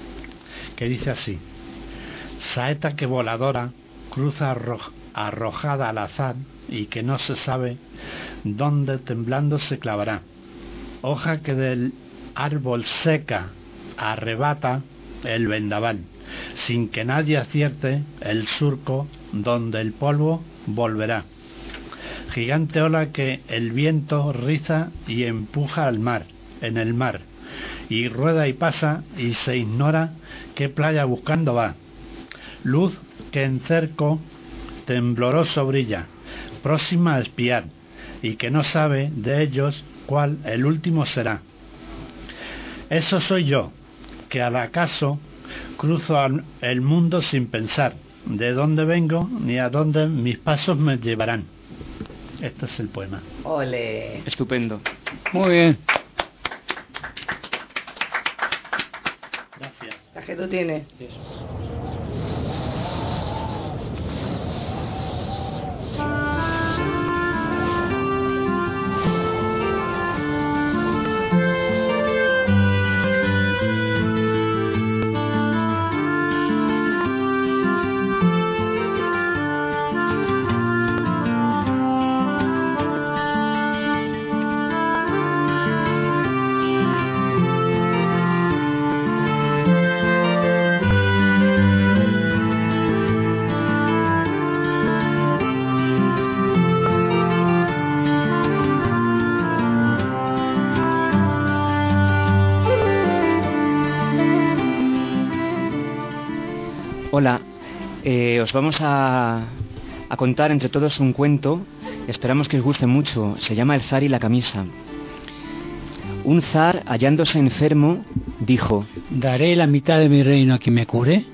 B: que dice así: saeta que voladora cruza arrojada al azar y que no se sabe dónde temblando se clavará, hoja que del árbol seca arrebata el vendaval, sin que nadie acierte el surco donde el polvo volverá. Gigante ola que el viento riza y empuja al mar, en el mar, y rueda y pasa y se ignora qué playa buscando va. Luz que en cerco tembloroso brilla, próxima a espiar, y que no sabe de ellos cuál el último será. Eso soy yo, que al acaso cruzo el mundo sin pensar de dónde vengo ni a dónde mis pasos me llevarán. Este es el poema.
O: Ole.
A: Estupendo.
I: Muy bien.
B: Gracias.
O: La que tú tienes.
A: Hola, os vamos a contar entre todos un cuento, esperamos que os guste mucho, se llama El zar y la camisa. Un zar, hallándose enfermo, dijo:
I: ¿Daré la mitad de mi reino a quien me cure?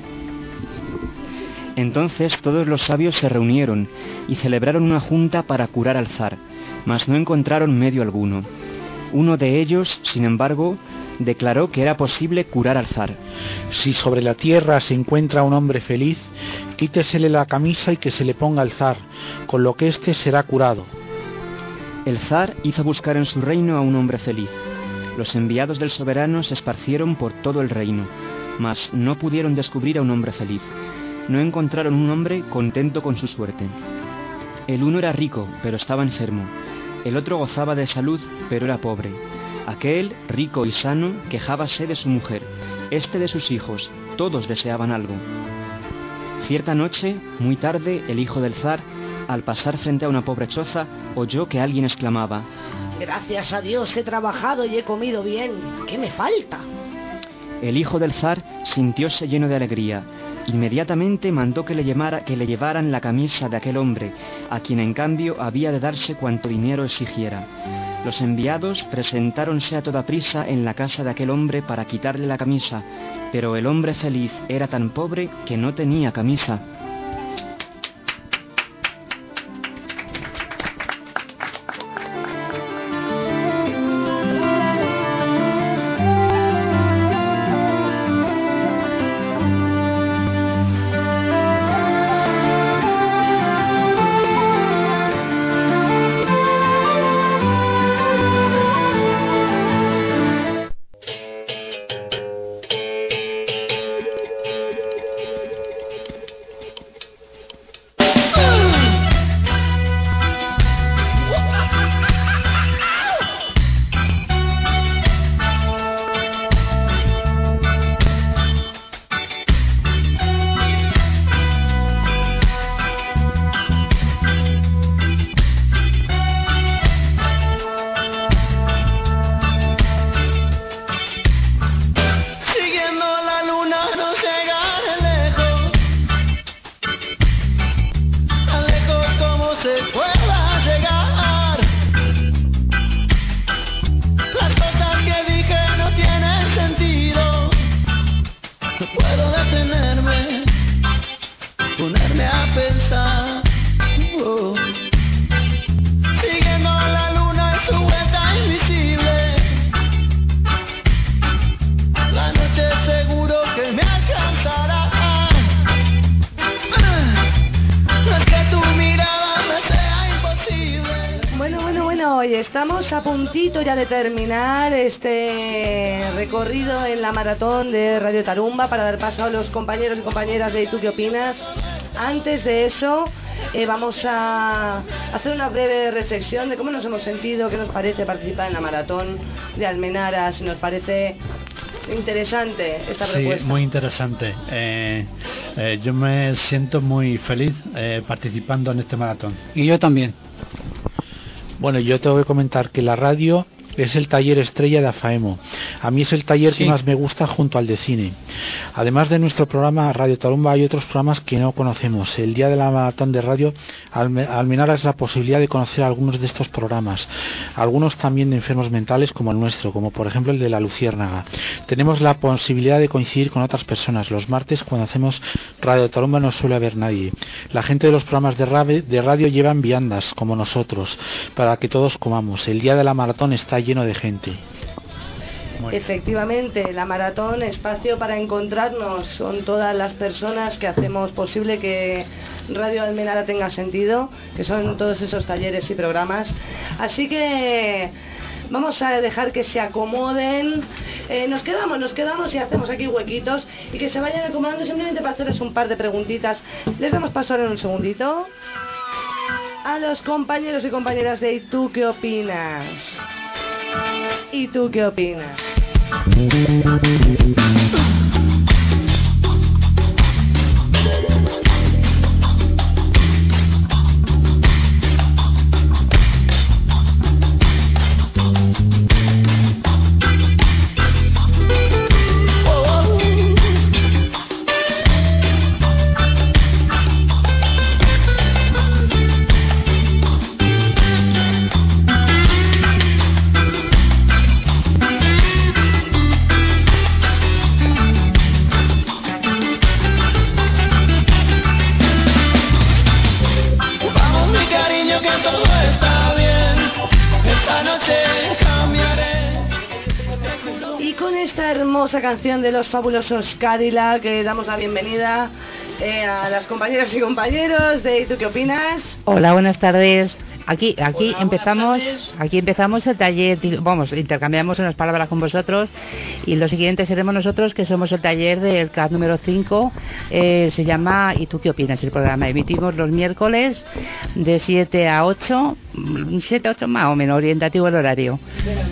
A: Entonces todos los sabios se reunieron y celebraron una junta para curar al zar, mas no encontraron medio alguno. Uno de ellos, sin embargo, declaró que era posible curar al zar.
P: Si sobre la tierra se encuentra un hombre feliz, quítesele la camisa y que se le ponga al zar, con lo que éste será curado.
A: El zar hizo buscar en su reino a un hombre feliz. Los enviados del soberano se esparcieron por todo el reino, mas no pudieron descubrir a un hombre feliz. No encontraron un hombre contento con su suerte. El uno era rico, pero estaba enfermo. El otro gozaba de salud, pero era pobre. Aquel, rico y sano, quejábase de su mujer, este de sus hijos, todos deseaban algo. Cierta noche, muy tarde, el hijo del zar, al pasar frente a una pobre choza, oyó que alguien exclamaba:
O: Gracias a Dios he trabajado y he comido bien. ¿Qué me falta?
A: El hijo del zar sintióse lleno de alegría. Inmediatamente mandó que le llevaran la camisa de aquel hombre, a quien en cambio había de darse cuanto dinero exigiera. Los enviados presentáronse a toda prisa en la casa de aquel hombre para quitarle la camisa, pero el hombre feliz era tan pobre que no tenía camisa.
O: Estamos a puntito ya de terminar este recorrido en la maratón de Radio Tarumba para dar paso a los compañeros y compañeras de ¿Tú qué opinas? Antes de eso, vamos a hacer una breve reflexión de cómo nos hemos sentido, qué nos parece participar en la maratón de Almenara, si nos parece interesante esta propuesta.
B: Sí, muy interesante. Yo me siento muy feliz participando en este maratón.
I: Y yo también.
P: Bueno, yo tengo que comentar que la radio Es el taller estrella de AFAEMO. A mí es el taller que más me gusta junto al de cine. Además de nuestro programa Radio Tarumba, hay otros programas que no conocemos. El día de la maratón de radio Almenara es la posibilidad de conocer algunos de estos programas. Algunos también de enfermos mentales como el nuestro, como por ejemplo el de La Luciérnaga. Tenemos la posibilidad de coincidir con otras personas. Los martes, cuando hacemos Radio Tarumba, no suele haber nadie. La gente de los programas de radio llevan viandas, como nosotros, para que todos comamos. El día de la maratón está lleno de gente.
O: Efectivamente, la maratón, espacio para encontrarnos con todas las personas que hacemos posible que Radio Almenara tenga sentido, que son todos esos talleres y programas. Así que vamos a dejar que se acomoden. Nos quedamos y hacemos aquí huequitos y que se vayan acomodando simplemente para hacerles un par de preguntitas. Les damos paso ahora en un segundito a los compañeros y compañeras de ¿Y tú qué opinas? ¿Y tú qué opinas? Hermosa canción de los fabulosos Cadillac, que damos la bienvenida a las compañeras y compañeros de ¿Y tú qué opinas?
L: Hola, buenas tardes. Aquí empezamos el taller, vamos, intercambiamos unas palabras con vosotros y lo siguiente seremos nosotros, que somos el taller del CAD número 5, se llama ¿Y tú qué opinas? El programa emitimos los miércoles de 7 a 8 más o menos, orientativo el horario.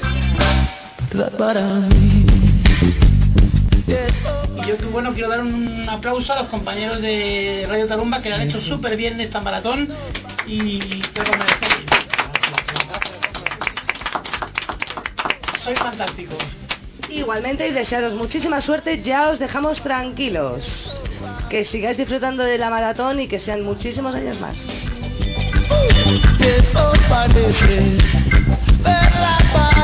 Q: Y yo, bueno, quiero dar un aplauso a los compañeros de Radio Tarumba, que lo han hecho súper bien esta maratón y quiero agradecer. Soy fantástico.
O: Igualmente, y desearos muchísima suerte. Ya os dejamos tranquilos, que sigáis disfrutando de la maratón y que sean muchísimos años más.